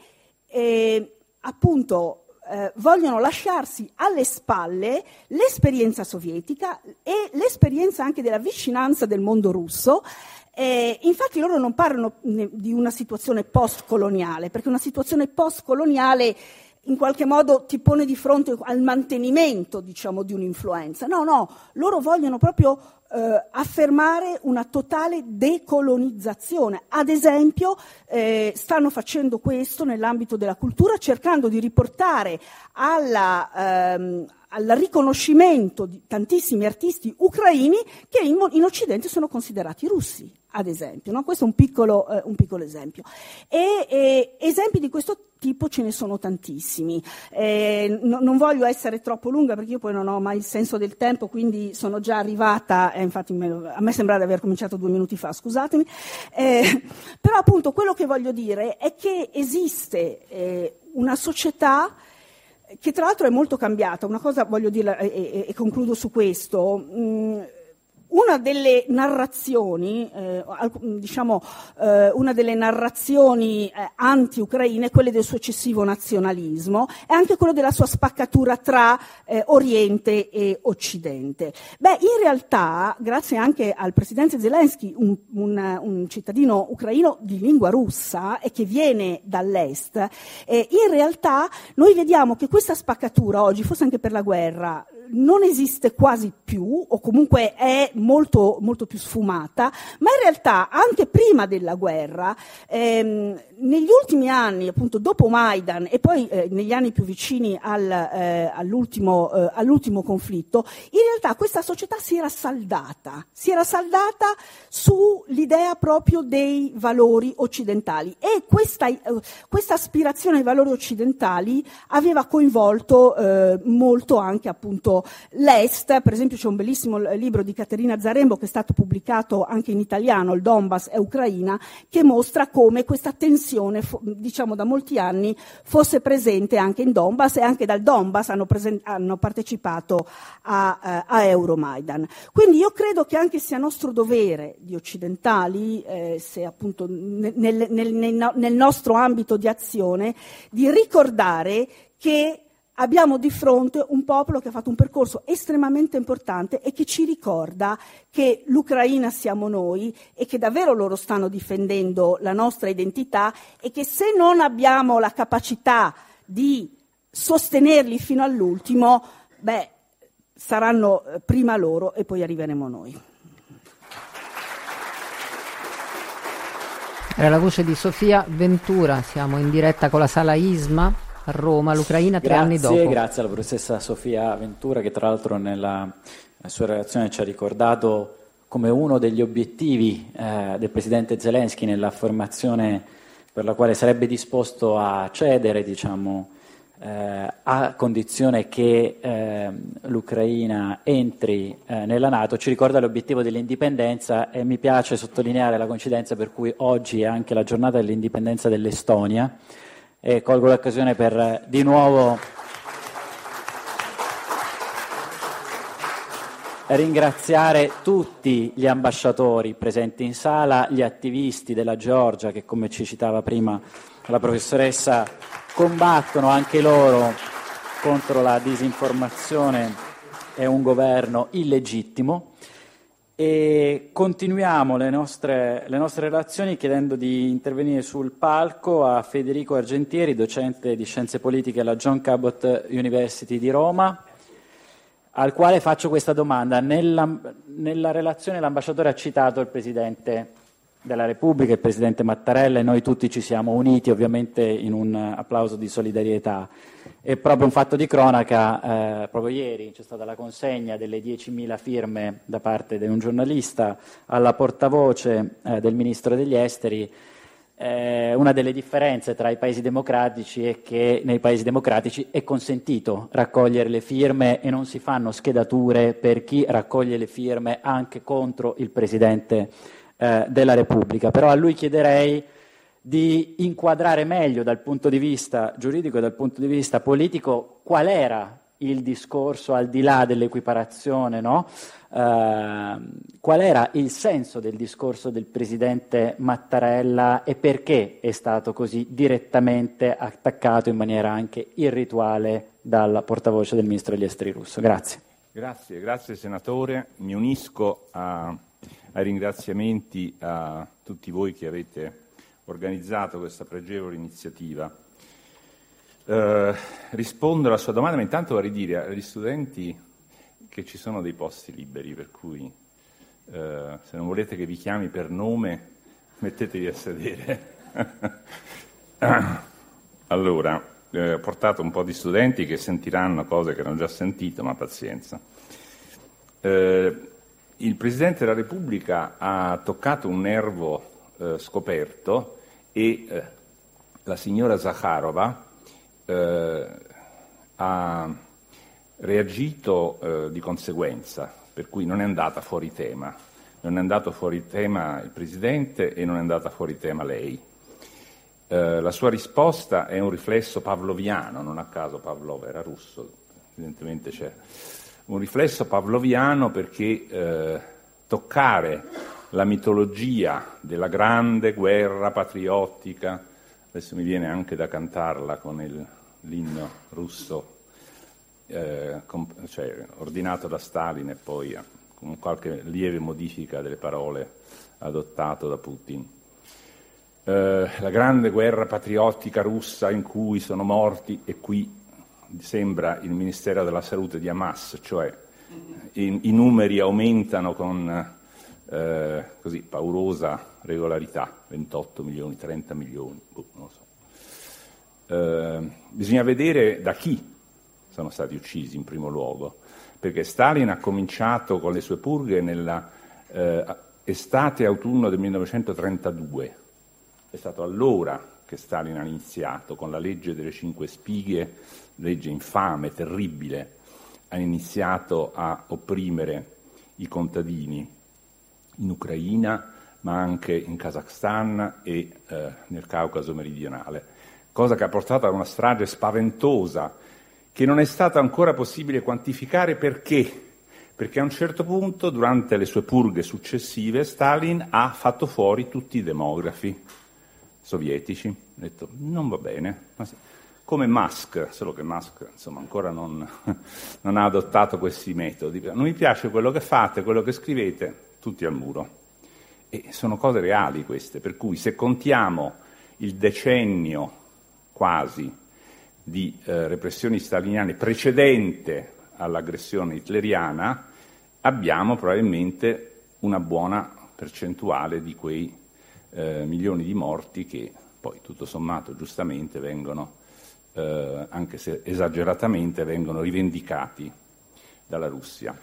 eh, appunto eh, vogliono lasciarsi alle spalle l'esperienza sovietica e l'esperienza anche della vicinanza del mondo russo. Eh, infatti loro non parlano di una situazione post-coloniale, perché una situazione post-coloniale in qualche modo ti pone di fronte al mantenimento, diciamo, di un'influenza. No, no, loro vogliono proprio eh, affermare una totale decolonizzazione. Ad esempio, eh, stanno facendo questo nell'ambito della cultura, cercando di riportare alla, ehm, al riconoscimento di tantissimi artisti ucraini che in, in Occidente sono considerati russi, ad esempio, no? Questo è un piccolo, eh, un piccolo esempio. E, e esempi di questo tipo ce ne sono tantissimi. Eh, no, non voglio essere troppo lunga perché io poi non ho mai il senso del tempo, quindi sono già arrivata, eh, infatti me, a me sembra di aver cominciato due minuti fa, scusatemi. Eh, però appunto quello che voglio dire è che esiste eh, una società che tra l'altro è molto cambiata. Una cosa voglio dire, e, e, e concludo su questo. Mh, Una delle narrazioni, eh, diciamo, eh, una delle narrazioni eh, anti-ucraine è quella del suo eccessivo nazionalismo e anche quello della sua spaccatura tra eh, Oriente e Occidente. Beh, in realtà, grazie anche al presidente Zelensky, un, un, un cittadino ucraino di lingua russa e che viene dall'est, eh, in realtà noi vediamo che questa spaccatura oggi, forse anche per la guerra, non esiste quasi più, o comunque è molto, molto più sfumata, ma in realtà anche prima della guerra, ehm, negli ultimi anni, appunto dopo Maidan e poi eh, negli anni più vicini al, eh, all'ultimo, eh, all'ultimo conflitto, in realtà questa società si era saldata, si era saldata sull'idea proprio dei valori occidentali e questa, eh, questa aspirazione ai valori occidentali aveva coinvolto eh, molto anche appunto l'Est. Per esempio c'è un bellissimo libro di Caterina Zarembo che è stato pubblicato anche in italiano, Il Donbass è Ucraina, che mostra come questa tensione, diciamo da molti anni, fosse presente anche in Donbass e anche dal Donbass hanno, presen- hanno partecipato a, a Euromaidan. Quindi io credo che anche sia nostro dovere di occidentali, eh, se appunto nel, nel, nel, nel nostro ambito di azione, di ricordare che abbiamo di fronte un popolo che ha fatto un percorso estremamente importante e che ci ricorda che l'Ucraina siamo noi e che davvero loro stanno difendendo la nostra identità e che se non abbiamo la capacità di sostenerli fino all'ultimo, beh, saranno prima loro e poi arriveremo noi. Era la voce di Sofia Ventura, siamo in diretta con la Sala Isma a Roma, l'Ucraina tre grazie, anni dopo. Grazie alla professoressa Sofia Ventura che tra l'altro nella, nella sua relazione ci ha ricordato come uno degli obiettivi eh, del presidente Zelensky nell'affermazione per la quale sarebbe disposto a cedere, diciamo, eh, a condizione che eh, l'Ucraina entri eh, nella NATO, ci ricorda l'obiettivo dell'indipendenza e mi piace sottolineare la coincidenza per cui oggi è anche la giornata dell'indipendenza dell'Estonia. E colgo l'occasione per eh, di nuovo ringraziare tutti gli ambasciatori presenti in sala, gli attivisti della Georgia che, come ci citava prima la professoressa, combattono anche loro contro la disinformazione è un governo illegittimo, e continuiamo le nostre, le nostre relazioni chiedendo di intervenire sul palco a Federico Argentieri, docente di Scienze Politiche alla John Cabot University di Roma, al quale faccio questa domanda. Nella, nella relazione l'ambasciatore ha citato il Presidente della Repubblica, il Presidente Mattarella, e noi tutti ci siamo uniti ovviamente in un applauso di solidarietà. È proprio un fatto di cronaca, eh, proprio ieri c'è stata la consegna delle diecimila firme da parte di un giornalista alla portavoce eh, del Ministro degli Esteri. Eh, una delle differenze tra i paesi democratici è che nei paesi democratici è consentito raccogliere le firme e non si fanno schedature per chi raccoglie le firme anche contro il Presidente eh, della Repubblica. Però a lui chiederei di inquadrare meglio dal punto di vista giuridico e dal punto di vista politico qual era il discorso al di là dell'equiparazione, no? Uh, qual era il senso del discorso del Presidente Mattarella e perché è stato così direttamente attaccato in maniera anche irrituale dalla portavoce del Ministro degli Esteri russo. Grazie. Grazie, grazie Senatore. Mi unisco a, ai ringraziamenti a tutti voi che avete organizzato questa pregevole iniziativa. Eh, rispondo alla sua domanda, ma intanto vorrei dire agli studenti che ci sono dei posti liberi, per cui eh, se non volete che vi chiami per nome, mettetevi a sedere. Allora, eh, ho portato un po' di studenti che sentiranno cose che hanno già sentito, ma pazienza. Eh, il Presidente della Repubblica ha toccato un nervo eh, scoperto e eh, la signora Zakharova eh, ha reagito eh, di conseguenza, per cui non è andata fuori tema, non è andato fuori tema il Presidente e non è andata fuori tema lei. Eh, la sua risposta è un riflesso pavloviano, non a caso Pavlov era russo, evidentemente c'è un riflesso pavloviano perché eh, toccare la mitologia della grande guerra patriottica, adesso mi viene anche da cantarla con il, l'inno russo eh, comp- cioè, ordinato da Stalin e poi eh, con qualche lieve modifica delle parole adottato da Putin. Eh, la grande guerra patriottica russa in cui sono morti, e qui sembra il Ministero della Salute di Hamas, cioè i, i numeri aumentano con Eh, così paurosa regolarità, ventotto milioni, trenta milioni, boh, non lo so. Eh, bisogna vedere da chi sono stati uccisi in primo luogo, perché Stalin ha cominciato con le sue purghe nella eh, estate e autunno del millenovecentotrentadue. È stato allora che Stalin ha iniziato con la legge delle cinque spighe, legge infame, terribile, ha iniziato a opprimere i contadini in Ucraina, ma anche in Kazakhstan e eh, nel Caucaso meridionale, cosa che ha portato a una strage spaventosa che non è stata ancora possibile quantificare. Perché? Perché a un certo punto, durante le sue purghe successive, Stalin ha fatto fuori tutti i demografi sovietici. Ha detto, non va bene, ma sì. Come Musk, solo che Musk insomma, ancora non, non ha adottato questi metodi. Non mi piace quello che fate, quello che scrivete, tutti al muro. E sono cose reali queste, per cui se contiamo il decennio quasi di eh, repressioni staliniane precedente all'aggressione hitleriana, abbiamo probabilmente una buona percentuale di quei eh, milioni di morti che poi tutto sommato giustamente vengono, eh, anche se esageratamente, vengono rivendicati dalla Russia.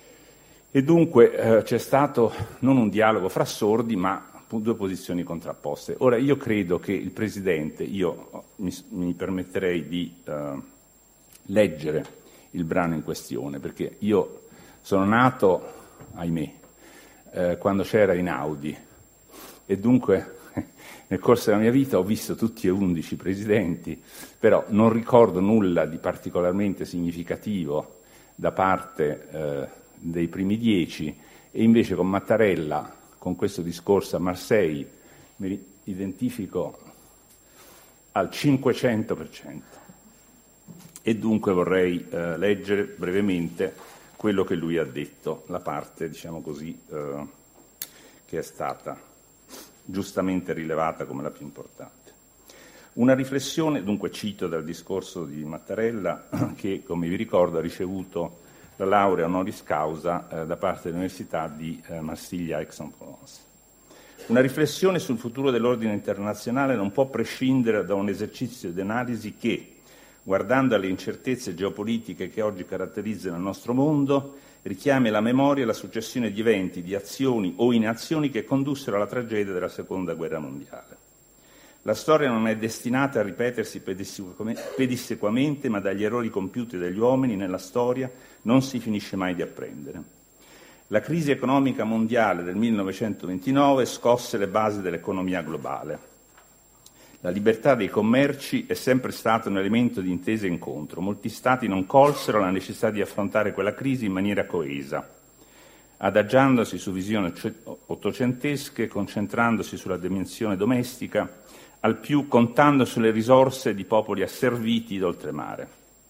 E dunque eh, c'è stato non un dialogo fra sordi, ma due posizioni contrapposte. Ora, io credo che il Presidente, io mi, mi permetterei di eh, leggere il brano in questione, perché io sono nato, ahimè, eh, quando c'era Einaudi, e dunque nel corso della mia vita ho visto tutti e undici presidenti, però non ricordo nulla di particolarmente significativo da parte eh, dei primi dieci, e invece con Mattarella, con questo discorso a Marseille, mi identifico al cinquecento per cento. e dunque vorrei eh, leggere brevemente quello che lui ha detto, la parte, diciamo così, eh, che è stata giustamente rilevata come la più importante. Una riflessione, dunque cito dal discorso di Mattarella, che come vi ricordo ha ricevuto la laurea honoris causa eh, da parte dell'Università di eh, Marsiglia Aix-en-Provence. Una riflessione sul futuro dell'ordine internazionale non può prescindere da un esercizio di analisi che, guardando alle incertezze geopolitiche che oggi caratterizzano il nostro mondo, richiami alla memoria la successione di eventi, di azioni o inazioni che condussero alla tragedia della Seconda Guerra Mondiale. La storia non è destinata a ripetersi pedissequamente, ma dagli errori compiuti dagli uomini nella storia non si finisce mai di apprendere. La crisi economica mondiale del millenovecentoventinove scosse le basi dell'economia globale. La libertà dei commerci è sempre stata un elemento di intesa e incontro. Molti Stati non colsero la necessità di affrontare quella crisi in maniera coesa, adagiandosi su visioni ottocentesche, concentrandosi sulla dimensione domestica, al più contando sulle risorse di popoli asserviti d'oltremare.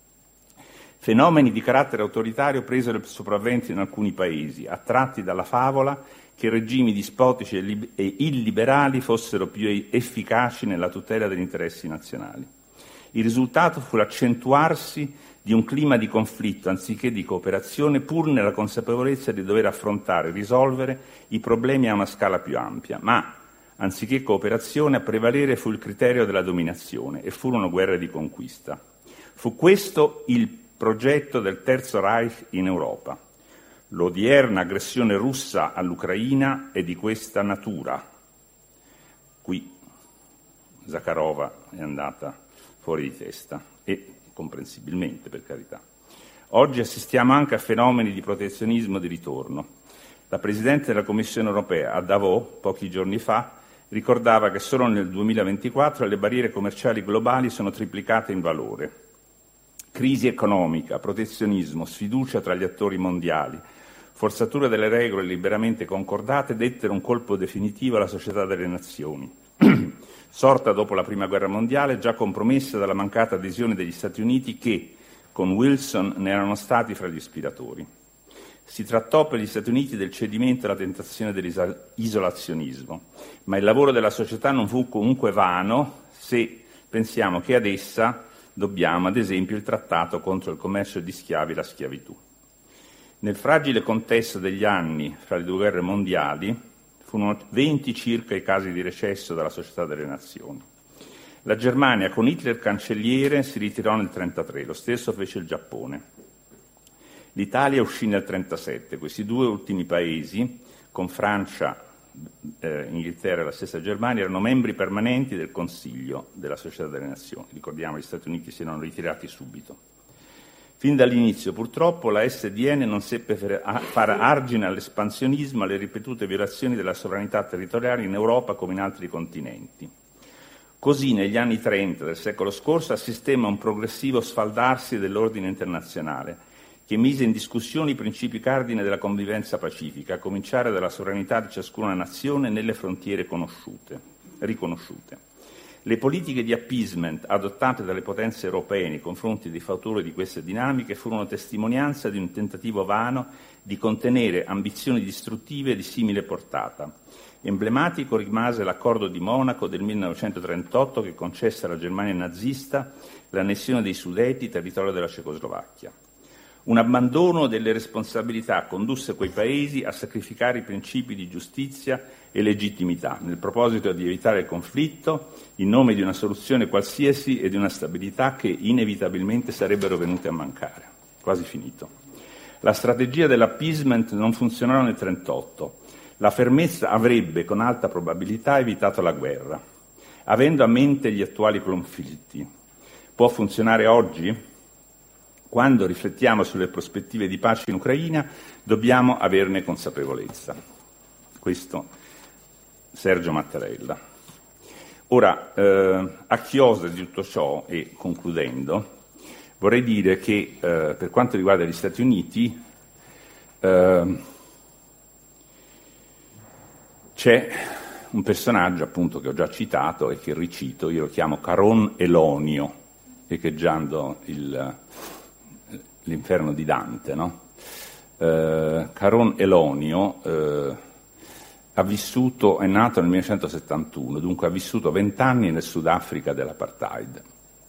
Fenomeni di carattere autoritario presero il sopravvento in alcuni paesi, attratti dalla favola che regimi dispotici e illiberali fossero più efficaci nella tutela degli interessi nazionali. Il risultato fu l'accentuarsi di un clima di conflitto anziché di cooperazione, pur nella consapevolezza di dover affrontare e risolvere i problemi a una scala più ampia, ma anziché cooperazione, a prevalere fu il criterio della dominazione e furono guerre di conquista. Fu questo il progetto del Terzo Reich in Europa. L'odierna aggressione russa all'Ucraina è di questa natura. Qui Zakharova è andata fuori di testa e comprensibilmente, per carità. Oggi assistiamo anche a fenomeni di protezionismo di ritorno. La Presidente della Commissione europea, a Davos, pochi giorni fa, ricordava che solo nel duemilaventiquattro le barriere commerciali globali sono triplicate in valore. Crisi economica, protezionismo, sfiducia tra gli attori mondiali, forzatura delle regole liberamente concordate dettero un colpo definitivo alla società delle nazioni, sorta dopo la Prima Guerra Mondiale, già compromessa dalla mancata adesione degli Stati Uniti che, con Wilson, ne erano stati fra gli ispiratori. Si trattò per gli Stati Uniti del cedimento alla tentazione dell'isolazionismo, ma il lavoro della società non fu comunque vano se pensiamo che ad essa dobbiamo, ad esempio, il trattato contro il commercio di schiavi e la schiavitù. Nel fragile contesto degli anni fra le due guerre mondiali furono venti circa i casi di recesso dalla Società delle Nazioni. La Germania, con Hitler cancelliere, si ritirò nel millenovecentotrentatré, lo stesso fece il Giappone. L'Italia uscì nel millenovecentotrentasette. Questi due ultimi paesi, con Francia, eh, Inghilterra e la stessa Germania, erano membri permanenti del Consiglio della Società delle Nazioni. Ricordiamo che gli Stati Uniti si erano ritirati subito. Fin dall'inizio, purtroppo, la S D N non seppe fare argine all'espansionismo, alle ripetute violazioni della sovranità territoriale in Europa come in altri continenti. Così, negli anni trenta del secolo scorso, assistemmo a un progressivo sfaldarsi dell'ordine internazionale, che mise in discussione i principi cardine della convivenza pacifica, a cominciare dalla sovranità di ciascuna nazione nelle frontiere conosciute, riconosciute. Le politiche di appeasement adottate dalle potenze europee nei confronti dei fautori di queste dinamiche furono testimonianza di un tentativo vano di contenere ambizioni distruttive di simile portata. Emblematico rimase l'accordo di Monaco del millenovecentotrentotto che concesse alla Germania nazista l'annessione dei Sudeti, territorio della Cecoslovacchia. Un abbandono delle responsabilità condusse quei paesi a sacrificare i principi di giustizia e legittimità, nel proposito di evitare il conflitto, in nome di una soluzione qualsiasi e di una stabilità che inevitabilmente sarebbero venute a mancare. Quasi finito. La strategia dell'appeasement non funzionò nel trentotto. La fermezza avrebbe, con alta probabilità, evitato la guerra. Avendo a mente gli attuali conflitti, può funzionare oggi? Quando riflettiamo sulle prospettive di pace in Ucraina, dobbiamo averne consapevolezza. Questo Sergio Mattarella. Ora, eh, a chiosa di tutto ciò, e concludendo, vorrei dire che eh, per quanto riguarda gli Stati Uniti eh, c'è un personaggio appunto che ho già citato e che ricito, io lo chiamo Caron Elonio, echeggiando il, l'inferno di Dante, no? Eh, Caron Elonio eh, ha vissuto, è nato nel millenovecentosettantuno, dunque ha vissuto vent'anni nel Sudafrica dell'apartheid.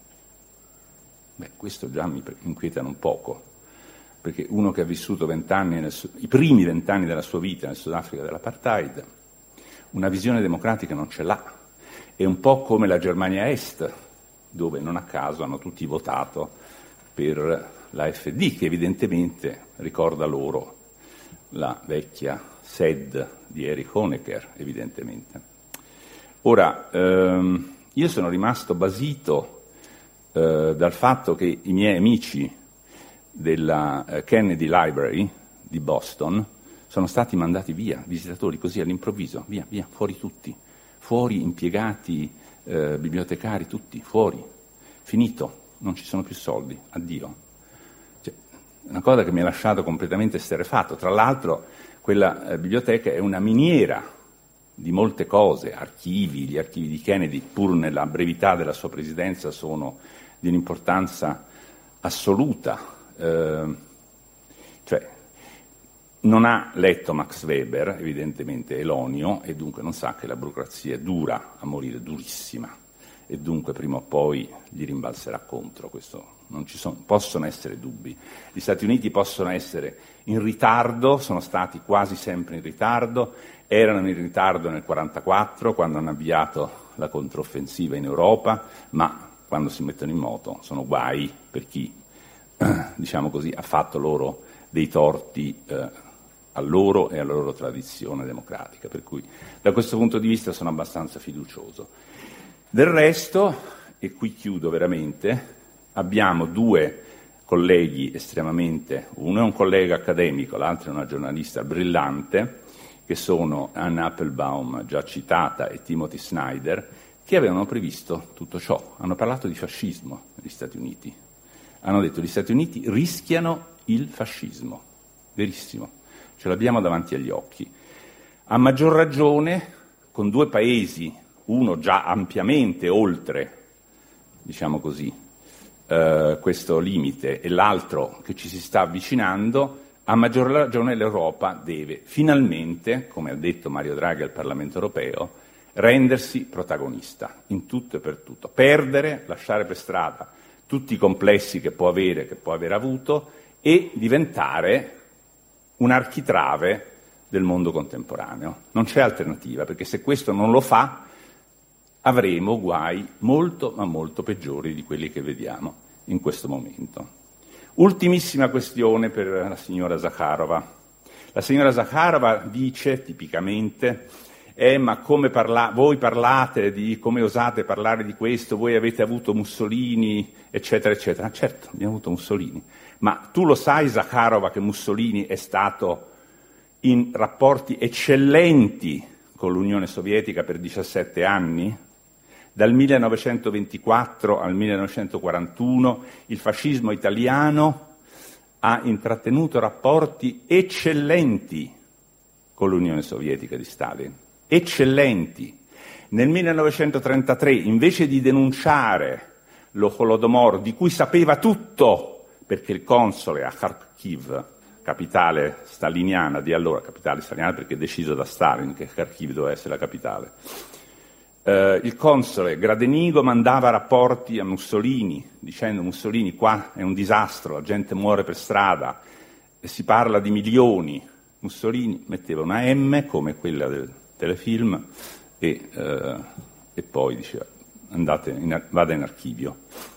Beh, questo già mi inquieta un poco, perché uno che ha vissuto vent'anni nel, i primi vent'anni della sua vita nel Sudafrica dell'apartheid, una visione democratica non ce l'ha. È un po' come la Germania Est, dove non a caso hanno tutti votato per l'A F D, che evidentemente ricorda loro la vecchia S E D di Erich Honecker, evidentemente. Ora, ehm, io sono rimasto basito eh, dal fatto che i miei amici della eh, Kennedy Library di Boston sono stati mandati via, visitatori così all'improvviso, via, via, fuori tutti, fuori impiegati, eh, bibliotecari, tutti, fuori, finito, non ci sono più soldi, addio. Cioè, una cosa che mi ha lasciato completamente esterrefatto. Tra l'altro quella eh, biblioteca è una miniera di molte cose, archivi, gli archivi di Kennedy, pur nella brevità della sua presidenza, sono di un'importanza assoluta. Eh, cioè, non ha letto Max Weber, evidentemente Elonio, e dunque non sa che la burocrazia è dura a morire, durissima, e dunque prima o poi gli rimbalzerà contro. Questo non ci sono, possono essere dubbi. Gli Stati Uniti possono essere in ritardo, sono stati quasi sempre in ritardo, erano in ritardo nel millenovecentoquarantaquattro quando hanno avviato la controffensiva in Europa, ma quando si mettono in moto sono guai per chi, diciamo così, ha fatto loro dei torti eh, a loro e alla loro tradizione democratica. Per cui da questo punto di vista sono abbastanza fiducioso. Del resto, e qui chiudo veramente, abbiamo due colleghi estremamente, uno è un collega accademico, l'altro è una giornalista brillante, che sono Anna Applebaum, già citata, e Timothy Snyder, che avevano previsto tutto ciò. Hanno parlato di fascismo negli Stati Uniti. Hanno detto che gli Stati Uniti rischiano il fascismo. Verissimo. Ce l'abbiamo davanti agli occhi. A maggior ragione con due paesi, uno già ampiamente oltre, diciamo così, eh, questo limite, e l'altro che ci si sta avvicinando, a maggior ragione l'Europa deve finalmente, come ha detto Mario Draghi al Parlamento europeo, rendersi protagonista in tutto e per tutto. Perdere, lasciare per strada tutti i complessi che può avere, che può aver avuto, e diventare un architrave del mondo contemporaneo. Non c'è alternativa, perché se questo non lo fa avremo guai molto ma molto peggiori di quelli che vediamo in questo momento. Ultimissima questione per la signora Zakharova. La signora Zakharova dice tipicamente eh, ma come parla- voi parlate di come osate parlare di questo, voi avete avuto Mussolini, eccetera, eccetera. Certo, abbiamo avuto Mussolini. Ma tu lo sai, Zakharova, che Mussolini è stato in rapporti eccellenti con l'Unione Sovietica per diciassette anni? Dal millenovecentoventiquattro al millenovecentoquarantuno il fascismo italiano ha intrattenuto rapporti eccellenti con l'Unione Sovietica di Stalin. Eccellenti. Nel millenovecentotrentatré, invece di denunciare l'Holodomor, di cui sapeva tutto, perché il console a Kharkiv, capitale staliniana di allora, capitale staliniana perché è deciso da Stalin che Kharkiv doveva essere la capitale, eh, il console Gradenigo mandava rapporti a Mussolini dicendo: Mussolini, qua è un disastro, la gente muore per strada e si parla di milioni. Mussolini metteva una M come quella del telefilm e, eh, e poi diceva: andate in, vada in archivio.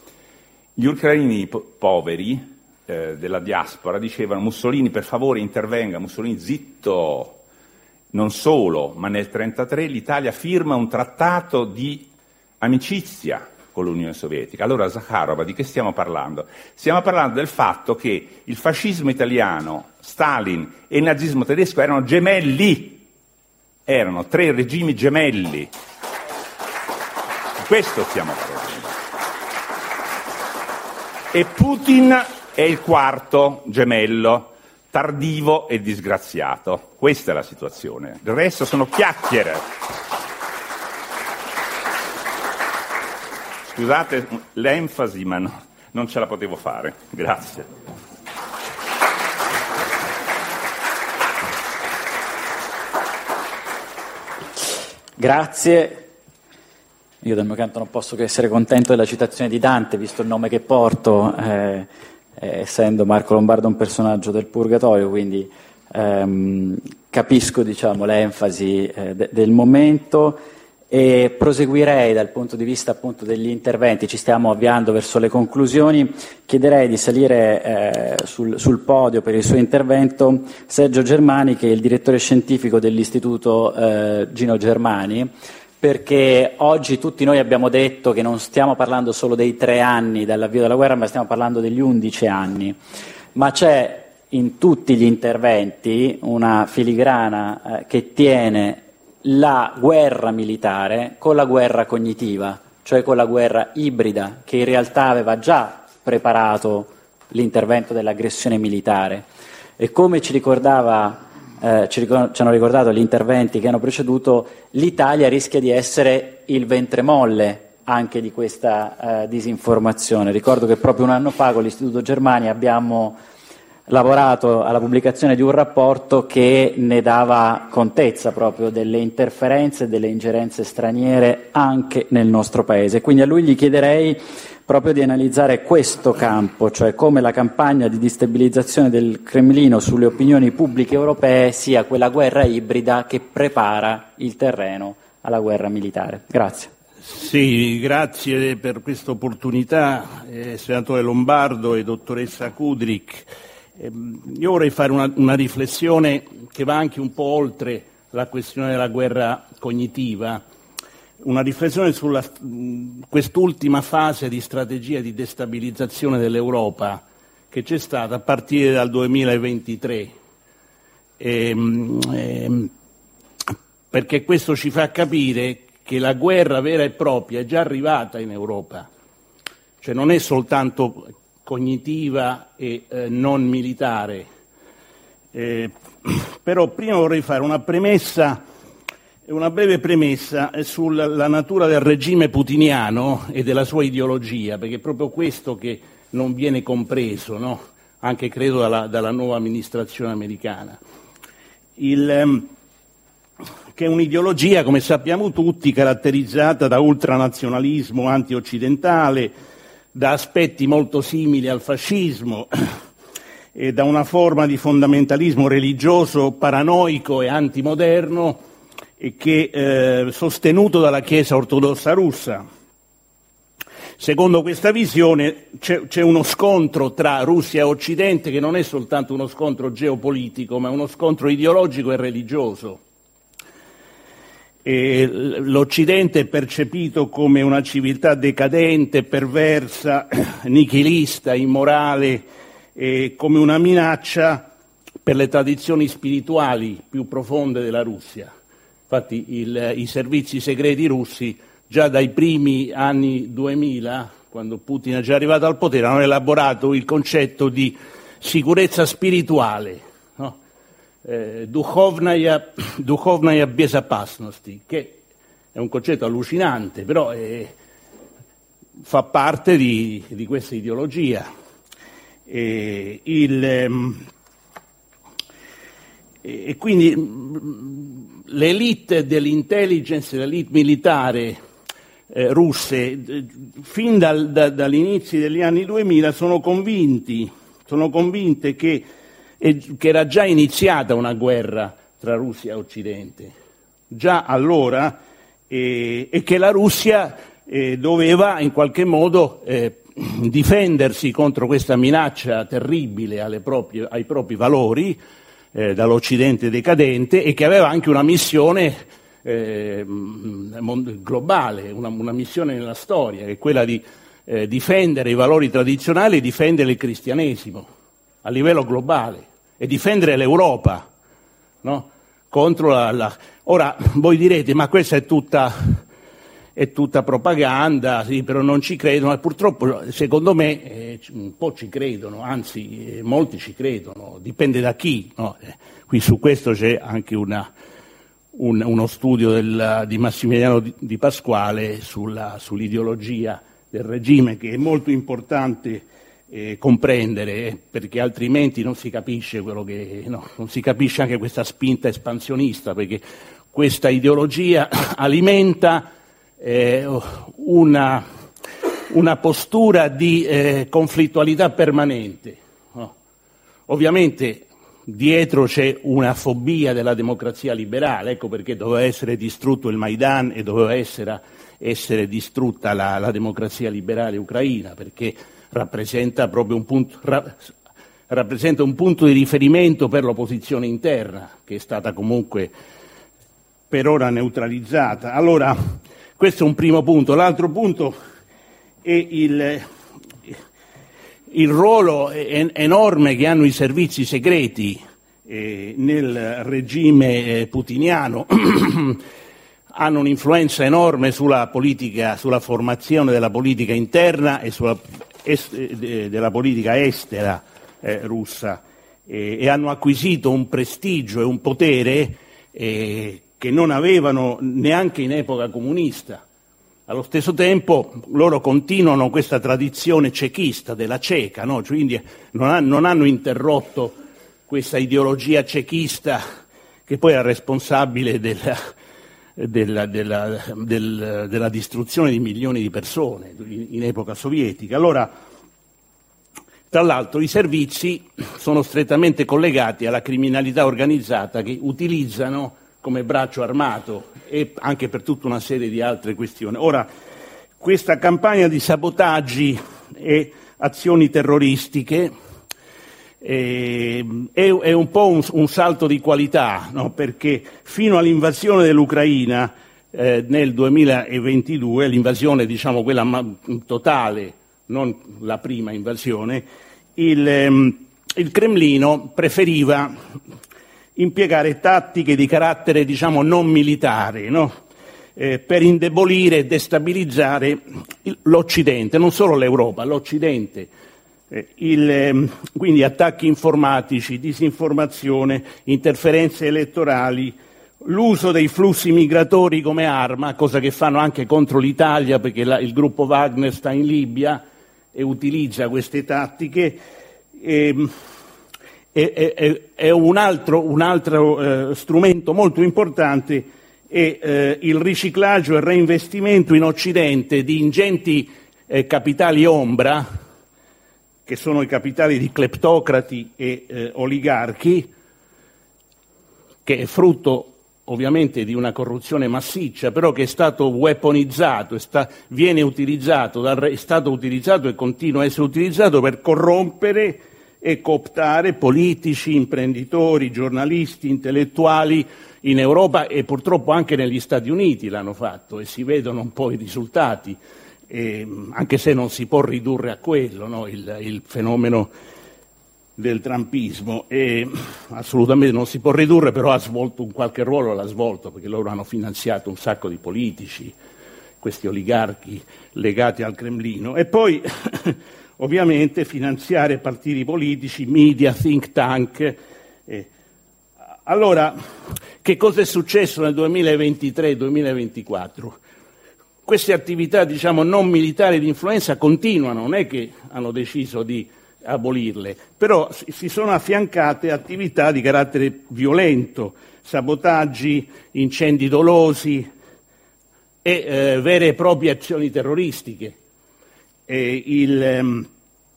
Gli ucraini po- poveri eh, della diaspora dicevano: Mussolini per favore intervenga, Mussolini zitto. Non solo, ma nel millenovecentotrentatré l'Italia firma un trattato di amicizia con l'Unione Sovietica. Allora, Zakharova, di che stiamo parlando? Stiamo parlando del fatto che il fascismo italiano, Stalin e il nazismo tedesco erano gemelli, erano tre regimi gemelli. Di questo stiamo parlando. E Putin è il quarto gemello, tardivo e disgraziato. Questa è la situazione. Il resto sono chiacchiere. Scusate l'enfasi, ma no, non ce la potevo fare. Grazie. Grazie. Io dal mio canto non posso che essere contento della citazione di Dante, visto il nome che porto, eh, eh, essendo Marco Lombardo un personaggio del Purgatorio, quindi ehm, capisco, diciamo, l'enfasi eh, de- del momento e proseguirei dal punto di vista appunto degli interventi. Ci stiamo avviando verso le conclusioni. Chiederei di salire eh, sul, sul podio per il suo intervento Sergio Germani, che è il direttore scientifico dell'Istituto eh, Gino Germani, perché oggi tutti noi abbiamo detto che non stiamo parlando solo dei tre anni dall'avvio della guerra, ma stiamo parlando degli undici anni. Ma c'è in tutti gli interventi una filigrana eh, che tiene la guerra militare con la guerra cognitiva, cioè con la guerra ibrida, che in realtà aveva già preparato l'intervento dell'aggressione militare. E come ci ricordava Eh, ci, ricor- ci hanno ricordato gli interventi che hanno preceduto, l'Italia rischia di essere il ventre molle anche di questa eh, disinformazione. Ricordo che proprio un anno fa con l'Istituto Germani abbiamo lavorato alla pubblicazione di un rapporto che ne dava contezza proprio delle interferenze e delle ingerenze straniere anche nel nostro Paese. Quindi a lui gli chiederei proprio di analizzare questo campo, cioè come la campagna di destabilizzazione del Cremlino sulle opinioni pubbliche europee sia quella guerra ibrida che prepara il terreno alla guerra militare. Grazie. Sì, grazie per questa opportunità, eh, senatore Lombardo e dottoressa Kudrik. Eh, io vorrei fare una, una riflessione che va anche un po' oltre la questione della guerra cognitiva, una riflessione sulla quest'ultima fase di strategia di destabilizzazione dell'Europa che c'è stata a partire dal duemilaventitré, ehm, ehm, perché questo ci fa capire che la guerra vera e propria è già arrivata in Europa, cioè non è soltanto cognitiva e eh, non militare. Eh, però prima vorrei fare una premessa Una breve premessa sulla natura del regime putiniano e della sua ideologia, perché è proprio questo che non viene compreso, no? Anche credo dalla, dalla nuova amministrazione americana. Il, ehm, che è un'ideologia, come sappiamo tutti, caratterizzata da ultranazionalismo anti-occidentale, da aspetti molto simili al fascismo e da una forma di fondamentalismo religioso paranoico e antimoderno, e che eh, sostenuto dalla Chiesa ortodossa russa. Secondo questa visione c'è, c'è uno scontro tra Russia e Occidente che non è soltanto uno scontro geopolitico, ma uno scontro ideologico e religioso. E l'Occidente è percepito come una civiltà decadente, perversa, nichilista, immorale, e come una minaccia per le tradizioni spirituali più profonde della Russia. Infatti il, i servizi segreti russi già dai primi anni duemila, quando Putin è già arrivato al potere, hanno elaborato il concetto di sicurezza spirituale, no? eh, Dukhovnaya, Dukhovnaya Bezopasnosti, che è un concetto allucinante, però è, fa parte di, di questa ideologia. E, il, ehm, e quindi l'elite dell'intelligence, l'elite militare eh, russe, eh, fin dal, da, dall'inizio degli anni duemila sono convinti, sono convinte che, eh, che era già iniziata una guerra tra Russia e Occidente, già allora, eh, e che la Russia eh, doveva in qualche modo eh, difendersi contro questa minaccia terribile alle proprie, ai propri valori, Eh, dall'Occidente decadente, e che aveva anche una missione eh, globale, una, una missione nella storia, che è quella di eh, difendere i valori tradizionali e difendere il cristianesimo a livello globale e difendere l'Europa, no? Contro la, la... Ora voi direte, ma questa è tutta, è tutta propaganda, sì, però non ci credono, e purtroppo secondo me eh, un po' ci credono, anzi eh, molti ci credono, dipende da chi, no? Eh, qui su questo c'è anche una, un, uno studio del, di Massimiliano di, di Pasquale sulla, sull'ideologia del regime, che è molto importante eh, comprendere, eh, perché altrimenti non si capisce quello che no, non si capisce anche questa spinta espansionista, perché questa ideologia alimenta eh, una, una postura di eh, conflittualità permanente. No? Ovviamente dietro c'è una fobia della democrazia liberale, ecco perché doveva essere distrutto il Maidan e doveva essere, essere distrutta la, la democrazia liberale ucraina, perché rappresenta proprio un punto, ra, rappresenta un punto di riferimento per l'opposizione interna, che è stata comunque per ora neutralizzata. Allora, questo è un primo punto. L'altro punto è il, il ruolo enorme che hanno i servizi segreti eh, nel regime eh, putiniano. Hanno un'influenza enorme sulla politica, sulla formazione della politica interna e sulla est, eh, della politica estera eh, russa eh, e hanno acquisito un prestigio e un potere eh, che non avevano neanche in epoca comunista. Allo stesso tempo loro continuano questa tradizione cechista, della Ceca, no? Quindi non, ha, non hanno interrotto questa ideologia cechista che poi è responsabile della, della, della, del, della distruzione di milioni di persone in, in epoca sovietica. Allora, tra l'altro i servizi sono strettamente collegati alla criminalità organizzata che utilizzano come braccio armato e anche per tutta una serie di altre questioni. Ora, questa campagna di sabotaggi e azioni terroristiche eh, è, è un po' un, un salto di qualità, no? Perché fino all'invasione dell'Ucraina eh, nel duemilaventidue, l'invasione diciamo quella ma- totale, non la prima invasione, il, ehm, il Cremlino preferiva impiegare tattiche di carattere, diciamo, non militare, no? eh, per indebolire e destabilizzare l'Occidente, non solo l'Europa, l'Occidente. Eh, il, eh, quindi attacchi informatici, disinformazione, interferenze elettorali, l'uso dei flussi migratori come arma, cosa che fanno anche contro l'Italia, perché la, il gruppo Wagner sta in Libia e utilizza queste tattiche. Eh, È, è, è un altro, un altro eh, strumento molto importante è eh, il riciclaggio e il reinvestimento in Occidente di ingenti eh, capitali ombra, che sono i capitali di cleptocrati e eh, oligarchi, che è frutto ovviamente di una corruzione massiccia, però che è stato weaponizzato, è, sta, viene utilizzato, dal, è stato utilizzato e continua a essere utilizzato per corrompere e cooptare politici, imprenditori, giornalisti, intellettuali in Europa e purtroppo anche negli Stati Uniti l'hanno fatto e si vedono un po' i risultati, eh, anche se non si può ridurre a quello, no? il, il fenomeno del trumpismo. E assolutamente non si può ridurre, però ha svolto un qualche ruolo, l'ha svolto, perché loro hanno finanziato un sacco di politici, questi oligarchi legati al Cremlino. E poi ovviamente finanziare partiti politici, media, think tank. Eh. Allora, che cosa è successo nel duemilaventitré duemilaventiquattro? Queste attività, diciamo, non militari di influenza continuano, non è che hanno deciso di abolirle, però si sono affiancate attività di carattere violento, sabotaggi, incendi dolosi e eh, vere e proprie azioni terroristiche. E, il, ehm,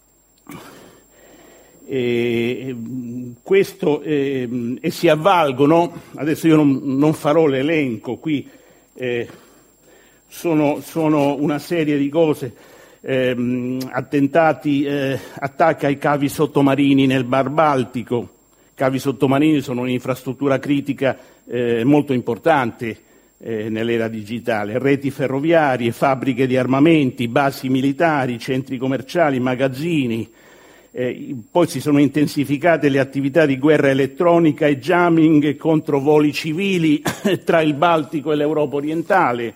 e, questo ehm, e si avvalgono, adesso io non, non farò l'elenco qui, eh, sono, sono una serie di cose, ehm, attentati, eh, attacchi ai cavi sottomarini nel Mar Baltico. Cavi sottomarini sono un'infrastruttura critica eh, molto importante Eh, nell'era digitale, reti ferroviarie, fabbriche di armamenti, basi militari, centri commerciali, magazzini. Eh, poi si sono intensificate le attività di guerra elettronica e jamming contro voli civili tra il Baltico e l'Europa orientale.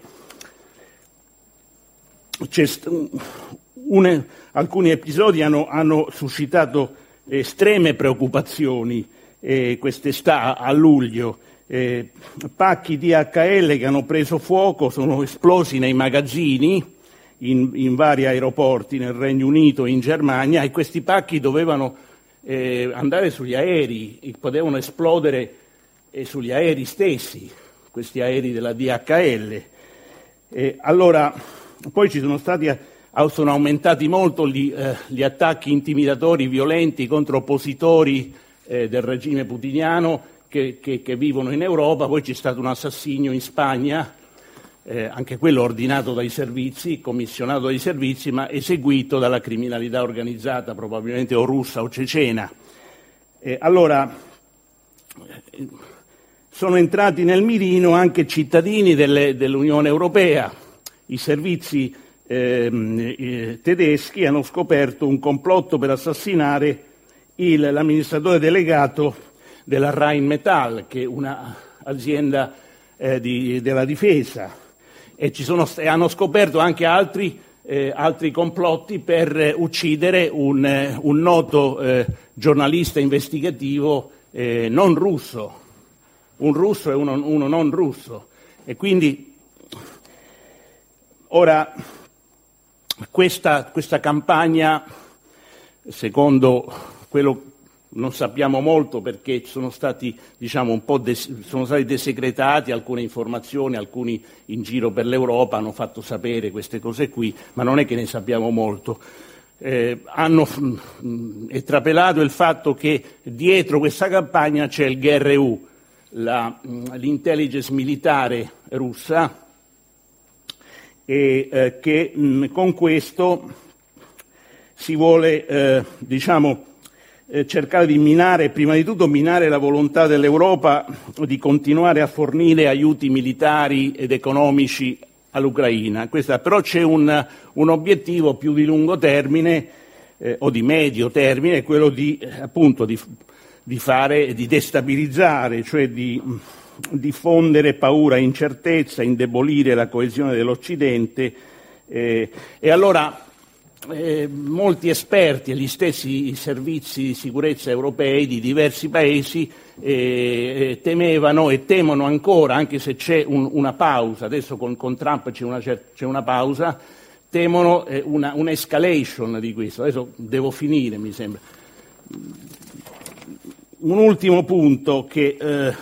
C'è st- une, alcuni episodi hanno, hanno suscitato estreme preoccupazioni eh, quest'estate, a luglio. Eh, pacchi di D H L che hanno preso fuoco, sono esplosi nei magazzini in, in vari aeroporti nel Regno Unito e in Germania, e questi pacchi dovevano eh, andare sugli aerei e potevano esplodere eh, sugli aerei stessi, questi aerei della D H L. E allora, poi ci sono stati, sono aumentati molto gli, eh, gli attacchi intimidatori violenti contro oppositori eh, del regime putiniano che, che, che vivono in Europa. Poi c'è stato un assassinio in Spagna, eh, anche quello ordinato dai servizi, commissionato dai servizi, ma eseguito dalla criminalità organizzata, probabilmente o russa o cecena. Eh, allora, eh, sono entrati nel mirino anche cittadini delle, dell'Unione Europea. I servizi eh, eh, tedeschi hanno scoperto un complotto per assassinare il, l'amministratore delegato della Rheinmetall, che è un'azienda eh, di, della difesa, e, ci sono, e hanno scoperto anche altri, eh, altri complotti per eh, uccidere un, eh, un noto eh, giornalista investigativo eh, non russo. Un russo e uno, uno non russo. E quindi ora questa, questa campagna, secondo quello non sappiamo molto, perché sono stati, diciamo, un po' des, sono stati desecretati alcune informazioni, alcuni in giro per l'Europa hanno fatto sapere queste cose qui, ma non è che ne sappiamo molto. Eh, hanno mh, è trapelato il fatto che dietro questa campagna c'è il G R U, La, l'intelligence militare russa, e eh, che mh, con questo si vuole eh, diciamo eh, cercare di minare, prima di tutto minare la volontà dell'Europa di continuare a fornire aiuti militari ed economici all'Ucraina. Questa, però c'è un, un obiettivo più di lungo termine eh, o di medio termine, quello di eh, appunto di di fare, di destabilizzare, cioè di diffondere paura e incertezza, indebolire la coesione dell'Occidente. Eh, e allora eh, molti esperti e gli stessi servizi di sicurezza europei di diversi paesi eh, temevano e temono ancora, anche se c'è un, una pausa, adesso con, con Trump c'è una, c'è una pausa, temono eh, una, un'escalation di questo. Adesso devo finire, mi sembra. Un ultimo punto che, eh,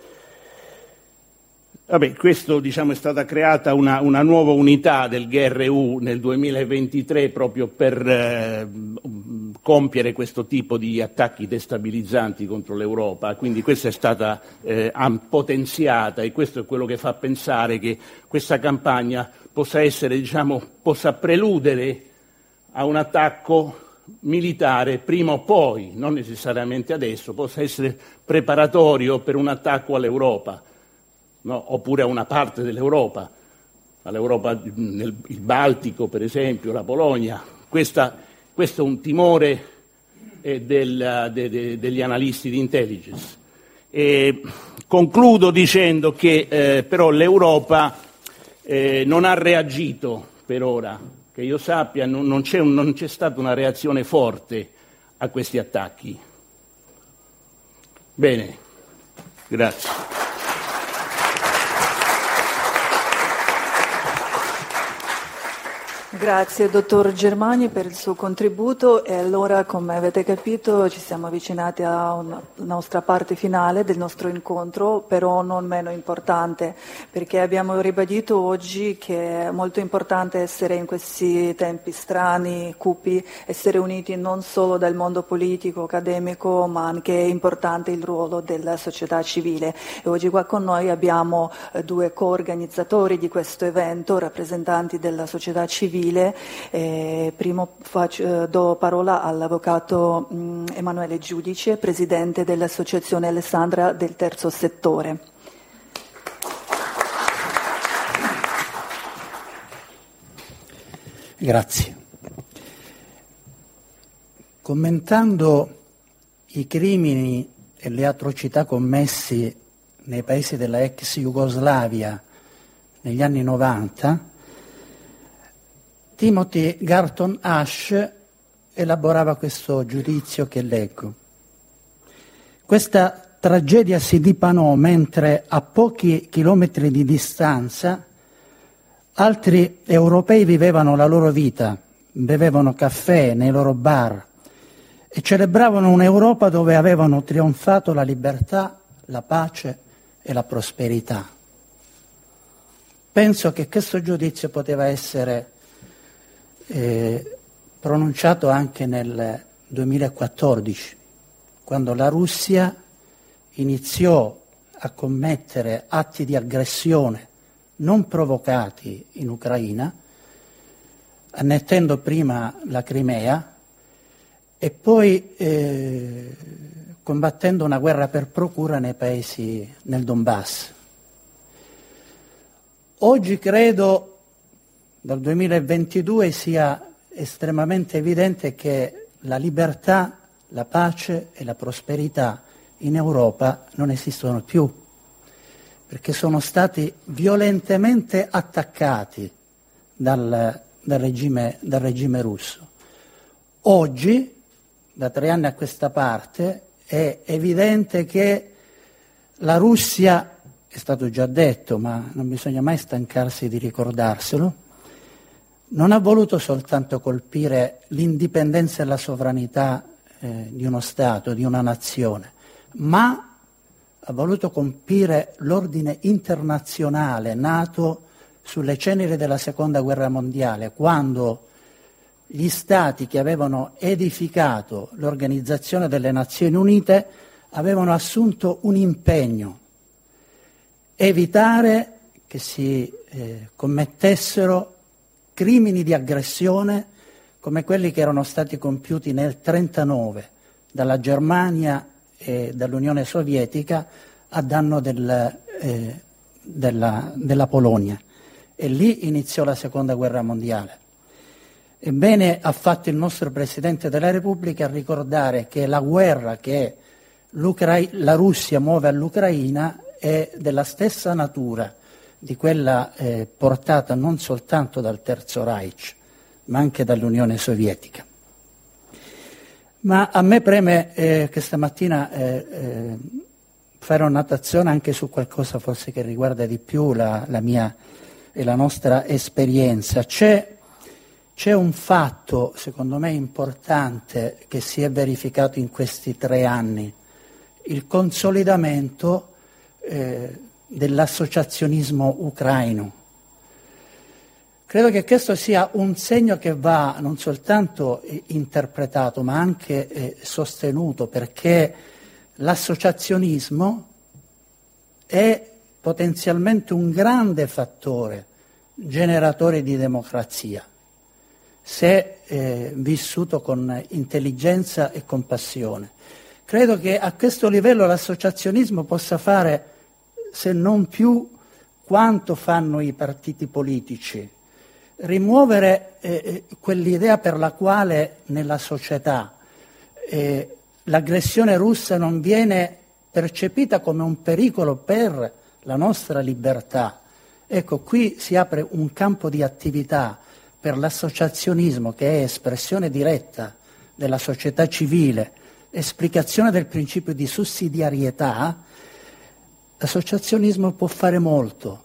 vabbè, questo, diciamo, è stata creata una, una nuova unità del G R U nel duemilaventitré proprio per eh, compiere questo tipo di attacchi destabilizzanti contro l'Europa, quindi questa è stata eh, potenziata, e questo è quello che fa pensare che questa campagna possa essere, diciamo, possa preludere a un attacco militare prima o poi, non necessariamente adesso, possa essere preparatorio per un attacco all'Europa, no? Oppure a una parte dell'Europa, all'Europa, nel, il Baltico per esempio, la Polonia. Questa, questo è un timore eh, del, de, de, degli analisti di intelligence. E concludo dicendo che eh, però l'Europa eh, non ha reagito per ora. Che io sappia, non, non, c'è un, non c'è stata una reazione forte a questi attacchi. Bene, grazie. Grazie dottor Germani per il suo contributo, e allora, come avete capito, ci siamo avvicinati alla nostra parte finale del nostro incontro, però non meno importante, perché abbiamo ribadito oggi che è molto importante essere in questi tempi strani, cupi, essere uniti non solo dal mondo politico, accademico, ma anche è importante il ruolo della società civile. E oggi qua con noi abbiamo due coorganizzatori di questo evento, rappresentanti della società civile. Eh, primo faccio, do parola all'avvocato mh, Emanuele Giudice, presidente dell'Associazione Alessandra del Terzo Settore. Grazie. Commentando i crimini e le atrocità commessi nei paesi della ex Jugoslavia negli anni novanta, Timothy Garton Ash elaborava questo giudizio che leggo. Questa tragedia si dipanò mentre a pochi chilometri di distanza Altri europei vivevano la loro vita, bevevano caffè nei loro bar e celebravano un'Europa dove avevano trionfato la libertà, la pace e la prosperità. Penso che questo giudizio poteva essere eh, pronunciato anche nel duemilaquattordici, quando la Russia iniziò a commettere atti di aggressione non provocati in Ucraina, annettendo prima la Crimea e poi eh, combattendo una guerra per procura nei paesi, nel Donbass. Oggi credo, dal duemilaventidue, sia estremamente evidente che la libertà, la pace e la prosperità in Europa non esistono più, perché sono stati violentemente attaccati dal, dal, regime, dal regime russo. Oggi, da tre anni a questa parte, è evidente che la Russia, è stato già detto, ma non bisogna mai stancarsi di ricordarselo, non ha voluto soltanto colpire l'indipendenza e la sovranità eh, di uno Stato, di una nazione, ma ha voluto colpire l'ordine internazionale nato sulle ceneri della Seconda Guerra Mondiale, quando gli Stati che avevano edificato l'Organizzazione delle Nazioni Unite avevano assunto un impegno: evitare che si eh, commettessero crimini di aggressione come quelli che erano stati compiuti nel millenovecentonovantanove dalla Germania e dall'Unione Sovietica a danno del, eh, della, della Polonia. E lì iniziò la Seconda Guerra Mondiale. Ebbene, ha fatto il nostro Presidente della Repubblica a ricordare che la guerra che la Russia muove all'Ucraina è della stessa natura di quella eh, portata non soltanto dal Terzo Reich, ma anche dall'Unione Sovietica. Ma a me preme eh, questa mattina eh, eh, fare una notazione anche su qualcosa forse che riguarda di più la, la mia e la nostra esperienza. C'è, c'è un fatto, secondo me, importante che si è verificato in questi tre anni: il consolidamento eh, dell'associazionismo ucraino. Credo che questo sia un segno che va non soltanto eh, interpretato, ma anche eh, sostenuto, perché l'associazionismo è potenzialmente un grande fattore generatore di democrazia, se eh, vissuto con intelligenza e compassione. Credo che a questo livello l'associazionismo possa fare, se non più, quanto fanno i partiti politici: rimuovere eh, quell'idea per la quale nella società eh, l'aggressione russa non viene percepita come un pericolo per la nostra libertà. Ecco, qui si apre un campo di attività per l'associazionismo, che è espressione diretta della società civile, esplicazione del principio di sussidiarietà. L'associazionismo può fare molto.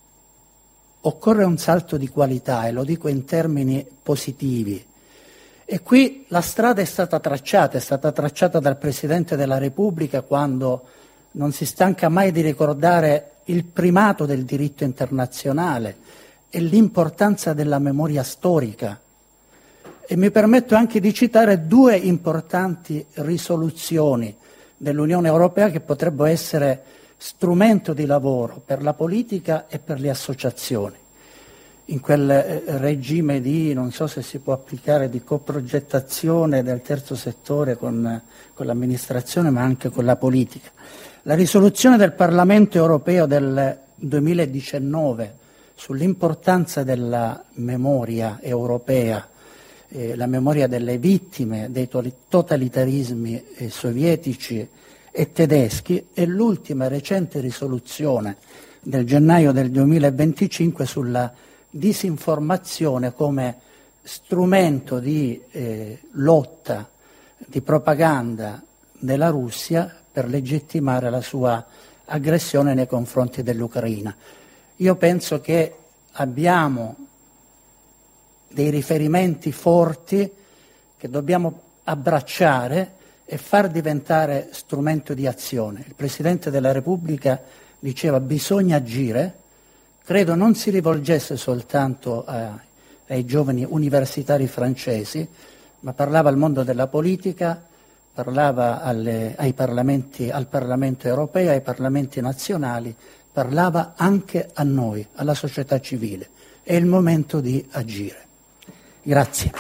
Occorre un salto di qualità, e lo dico in termini positivi. E qui la strada è stata tracciata, è stata tracciata dal Presidente della Repubblica, quando non si stanca mai di ricordare il primato del diritto internazionale e l'importanza della memoria storica. E mi permetto anche di citare due importanti risoluzioni dell'Unione Europea che potrebbero essere strumento di lavoro per la politica e per le associazioni, in quel eh, regime di, non so se si può applicare, di coprogettazione del terzo settore con, con l'amministrazione, ma anche con la politica. La risoluzione del Parlamento europeo del duemiladiciannove sull'importanza della memoria europea, eh, la memoria delle vittime dei totalitarismi eh, sovietici e tedeschi, e l'ultima recente risoluzione del gennaio del duemilaventicinque sulla disinformazione come strumento di eh, lotta, di propaganda della Russia per legittimare la sua aggressione nei confronti dell'Ucraina. Io penso che abbiamo dei riferimenti forti che dobbiamo abbracciare e far diventare strumento di azione. Il Presidente della Repubblica diceva bisogna agire, credo non si rivolgesse soltanto a, ai giovani universitari francesi, ma parlava al mondo della politica, parlava alle, ai parlamenti, al Parlamento europeo, ai parlamenti nazionali, parlava anche a noi, alla società civile. È il momento di agire. Grazie.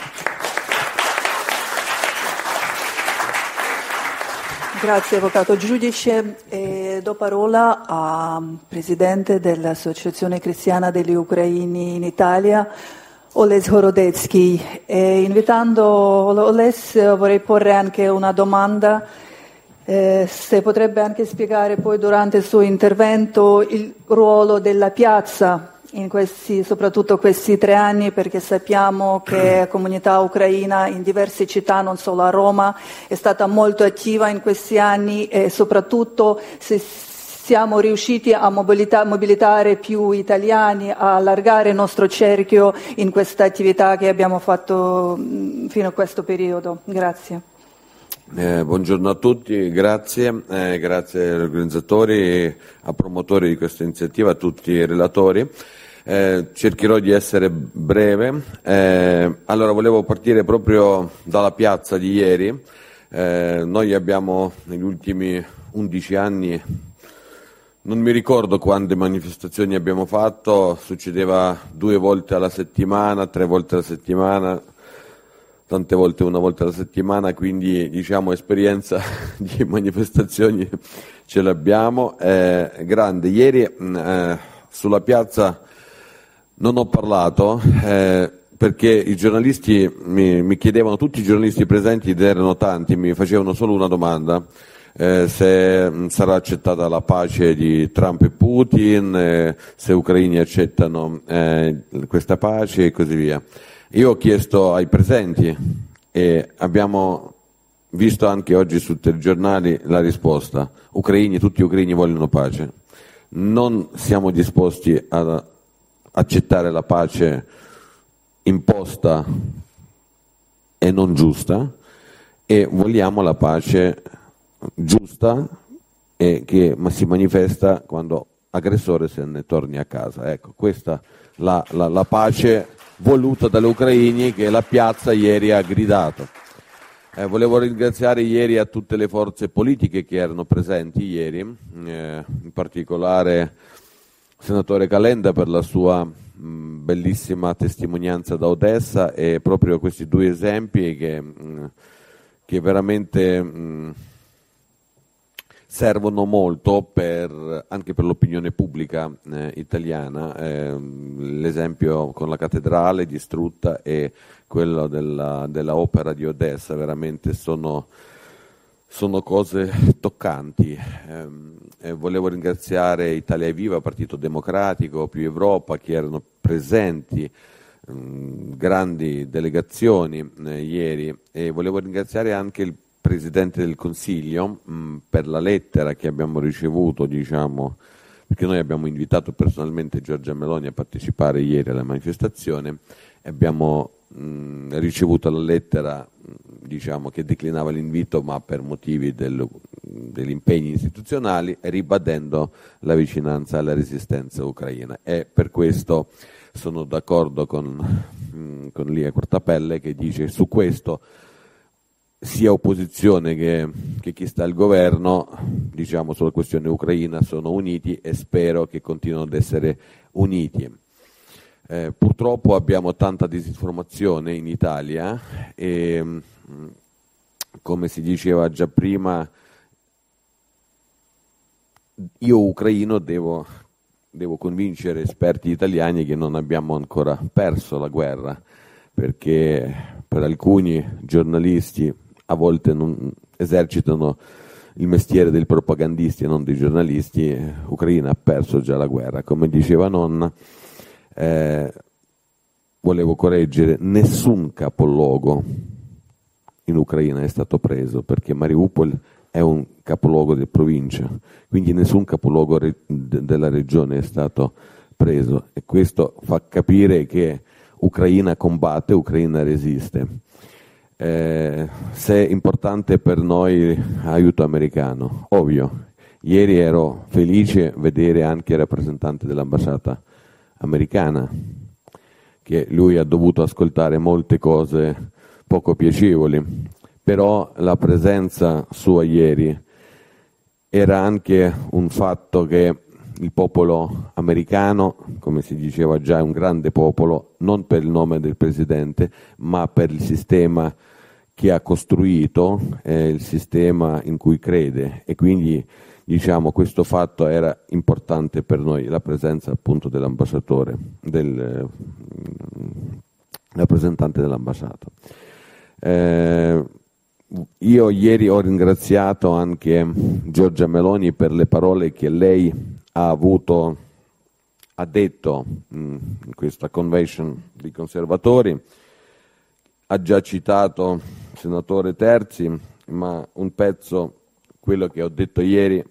Grazie Avvocato Giudice. E do parola al Presidente dell'Associazione Cristiana degli Ucraini in Italia, Oles Horodecki. E invitando Oles vorrei porre anche una domanda, eh, se potrebbe anche spiegare poi durante il suo intervento il ruolo della piazza in questi, soprattutto questi tre anni, perché sappiamo che la comunità ucraina in diverse città, non solo a Roma, è stata molto attiva in questi anni e soprattutto se siamo riusciti a mobilita- mobilitare più italiani, a allargare il nostro cerchio in questa attività che abbiamo fatto fino a questo periodo. Grazie. Eh, buongiorno a tutti, grazie, eh, grazie agli organizzatori, a promotori di questa iniziativa, a tutti i relatori. Eh, cercherò di essere breve. Eh, allora, volevo partire proprio dalla piazza di ieri. Eh, noi abbiamo negli ultimi undici anni, non mi ricordo quante manifestazioni abbiamo fatto, succedeva due volte alla settimana, tre volte alla settimana, tante volte una volta alla settimana, quindi diciamo esperienza di manifestazioni ce l'abbiamo, eh, grande. Ieri eh, sulla piazza non ho parlato eh, perché i giornalisti mi, mi chiedevano, tutti i giornalisti presenti, ed erano tanti, mi facevano solo una domanda, eh, se sarà accettata la pace di Trump e Putin, eh, se ucraini accettano eh, questa pace e così via. Io ho chiesto ai presenti e abbiamo visto anche oggi sui telegiornali la risposta. Ucraini, tutti gli ucraini vogliono pace. Non siamo disposti ad accettare la pace imposta e non giusta, e vogliamo la pace giusta e che si manifesta quando aggressore se ne torni a casa. Ecco, questa la, la, la pace voluta dagli ucraini che la piazza ieri ha gridato. Eh, volevo ringraziare ieri a tutte le forze politiche che erano presenti ieri, eh, in particolare il senatore Calenda per la sua mh, bellissima testimonianza da Odessa, e proprio questi due esempi che, mh, che veramente mh, servono molto per, anche per l'opinione pubblica eh, italiana, eh, l'esempio con la cattedrale distrutta e quello della, della opera di Odessa, veramente sono, sono cose toccanti. Eh, eh, volevo ringraziare Italia Viva, Partito Democratico, Più Europa, che erano presenti, eh, grandi delegazioni eh, ieri, e volevo ringraziare anche il Presidente del Consiglio mh, per la lettera che abbiamo ricevuto, diciamo, perché noi abbiamo invitato personalmente Giorgia Meloni a partecipare ieri alla manifestazione, e abbiamo mh, ricevuto la lettera mh, diciamo, che declinava l'invito, ma per motivi del, degli impegni istituzionali, ribadendo la vicinanza alla resistenza ucraina. E per questo sono d'accordo con, mh, con Lia Quartapelle, che dice su questo sia opposizione che, che chi sta al governo, diciamo, sulla questione ucraina sono uniti, e spero che continuino ad essere uniti. Eh, purtroppo abbiamo tanta disinformazione in Italia e, come si diceva già prima, io ucraino devo, devo convincere esperti italiani che non abbiamo ancora perso la guerra, perché per alcuni giornalisti a volte non esercitano il mestiere dei propagandisti e non dei giornalisti. Ucraina ha perso già la guerra, come diceva nonna. Eh, volevo correggere, nessun capoluogo in Ucraina è stato preso, perché Mariupol è un capoluogo di provincia, quindi nessun capoluogo re- de- della regione è stato preso, e questo fa capire che Ucraina combatte, Ucraina resiste. Eh, se è importante per noi l'aiuto americano, ovvio. Ieri ero felice vedere anche il rappresentante dell'ambasciata americana, che lui ha dovuto ascoltare molte cose poco piacevoli, però la presenza sua ieri era anche un fatto che il popolo americano, come si diceva già, è un grande popolo, non per il nome del presidente, ma per il sistema che ha costruito, eh, il sistema in cui crede, e quindi diciamo questo fatto era importante per noi, la presenza appunto dell'ambasciatore, del eh, rappresentante dell'ambasciata. Eh, io ieri ho ringraziato anche Giorgia Meloni per le parole che lei ha avuto, ha detto mh, in questa convention di conservatori. Ha già citato il senatore Terzi, ma un pezzo, quello che ho detto ieri,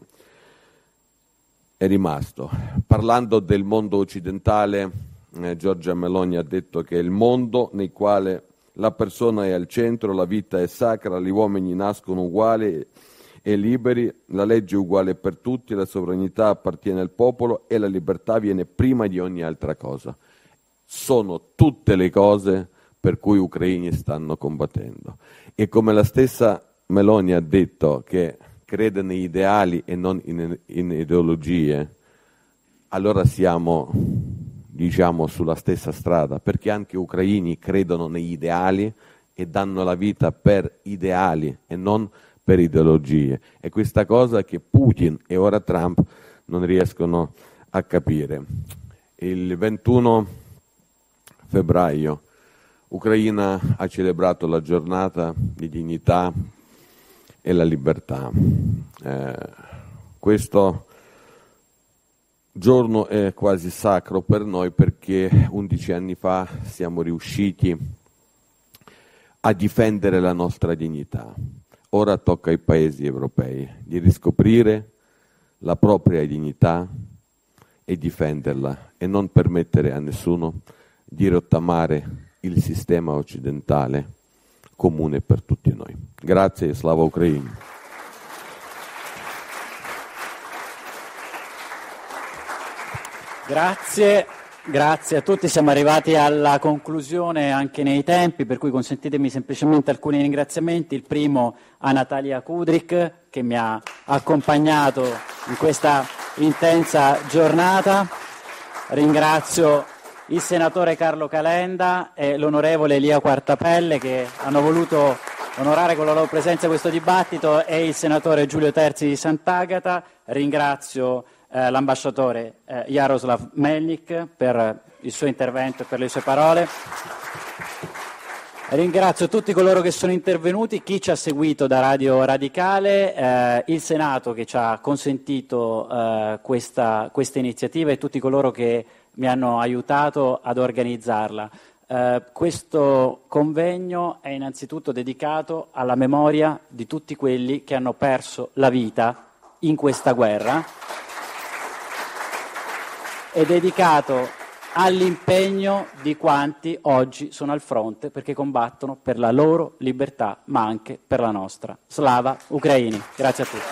è rimasto. Parlando del mondo occidentale, eh, Giorgia Meloni ha detto che è il mondo nel quale la persona è al centro, la vita è sacra, gli uomini nascono uguali e liberi, la legge è uguale per tutti, la sovranità appartiene al popolo e la libertà viene prima di ogni altra cosa. Sono tutte le cose per cui gli ucraini stanno combattendo. E come la stessa Meloni ha detto che crede nei ideali e non in, in ideologie, allora siamo, diciamo, sulla stessa strada, perché anche gli ucraini credono negli ideali e danno la vita per ideali e non per ideologie. È questa cosa che Putin e ora Trump non riescono a capire. Il ventuno febbraio Ucraina ha celebrato la giornata di dignità e la libertà. Eh, questo giorno è quasi sacro per noi perché undici anni fa siamo riusciti a difendere la nostra dignità. Ora tocca ai paesi europei di riscoprire la propria dignità e difenderla e non permettere a nessuno di rottamare il sistema occidentale comune per tutti noi. Grazie e slava Ucraina. Grazie, grazie a tutti. Siamo arrivati alla conclusione anche nei tempi, per cui consentitemi semplicemente alcuni ringraziamenti. Il primo a Natalia Kudryk, che mi ha accompagnato in questa intensa giornata. Ringrazio il senatore Carlo Calenda e l'onorevole Elia Quartapelle, che hanno voluto onorare con la loro presenza questo dibattito, e il senatore Giulio Terzi di Sant'Agata. Ringrazio eh, l'ambasciatore eh, Jaroslav Melnik per il suo intervento e per le sue parole. Ringrazio tutti coloro che sono intervenuti, chi ci ha seguito da Radio Radicale, eh, il Senato che ci ha consentito eh, questa, questa iniziativa e tutti coloro che mi hanno aiutato ad organizzarla. Eh, questo convegno è innanzitutto dedicato alla memoria di tutti quelli che hanno perso la vita in questa guerra, è dedicato all'impegno di quanti oggi sono al fronte perché combattono per la loro libertà, ma anche per la nostra. Slava Ucraini. Grazie a tutti.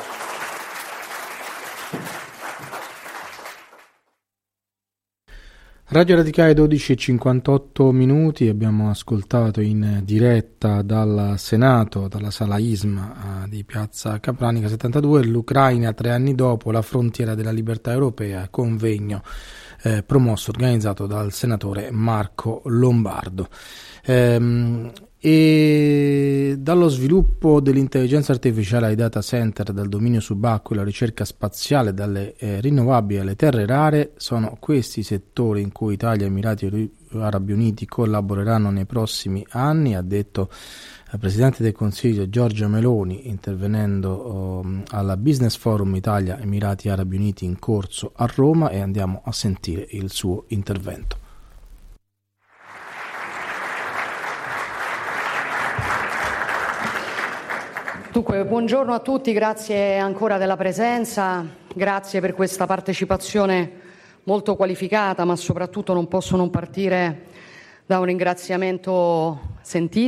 Radio Radicale dodici e cinquantotto minuti, abbiamo ascoltato in diretta dal Senato, dalla Sala Isma di Piazza Capranica settantadue, l'Ucraina tre anni dopo, la frontiera della libertà europea, convegno eh, promosso, organizzato dal senatore Marco Lombardo. Ehm, e dallo sviluppo dell'intelligenza artificiale ai data center, dal dominio subacqueo alla ricerca spaziale, dalle eh, rinnovabili alle terre rare, sono questi i settori in cui Italia e Emirati Arabi Uniti collaboreranno nei prossimi anni, ha detto il Presidente del Consiglio Giorgia Meloni intervenendo um, alla Business Forum Italia Emirati Arabi Uniti in corso a Roma, e andiamo a sentire il suo intervento. Dunque, buongiorno a tutti, grazie ancora della presenza, grazie per questa partecipazione molto qualificata, ma soprattutto non posso non partire da un ringraziamento sentito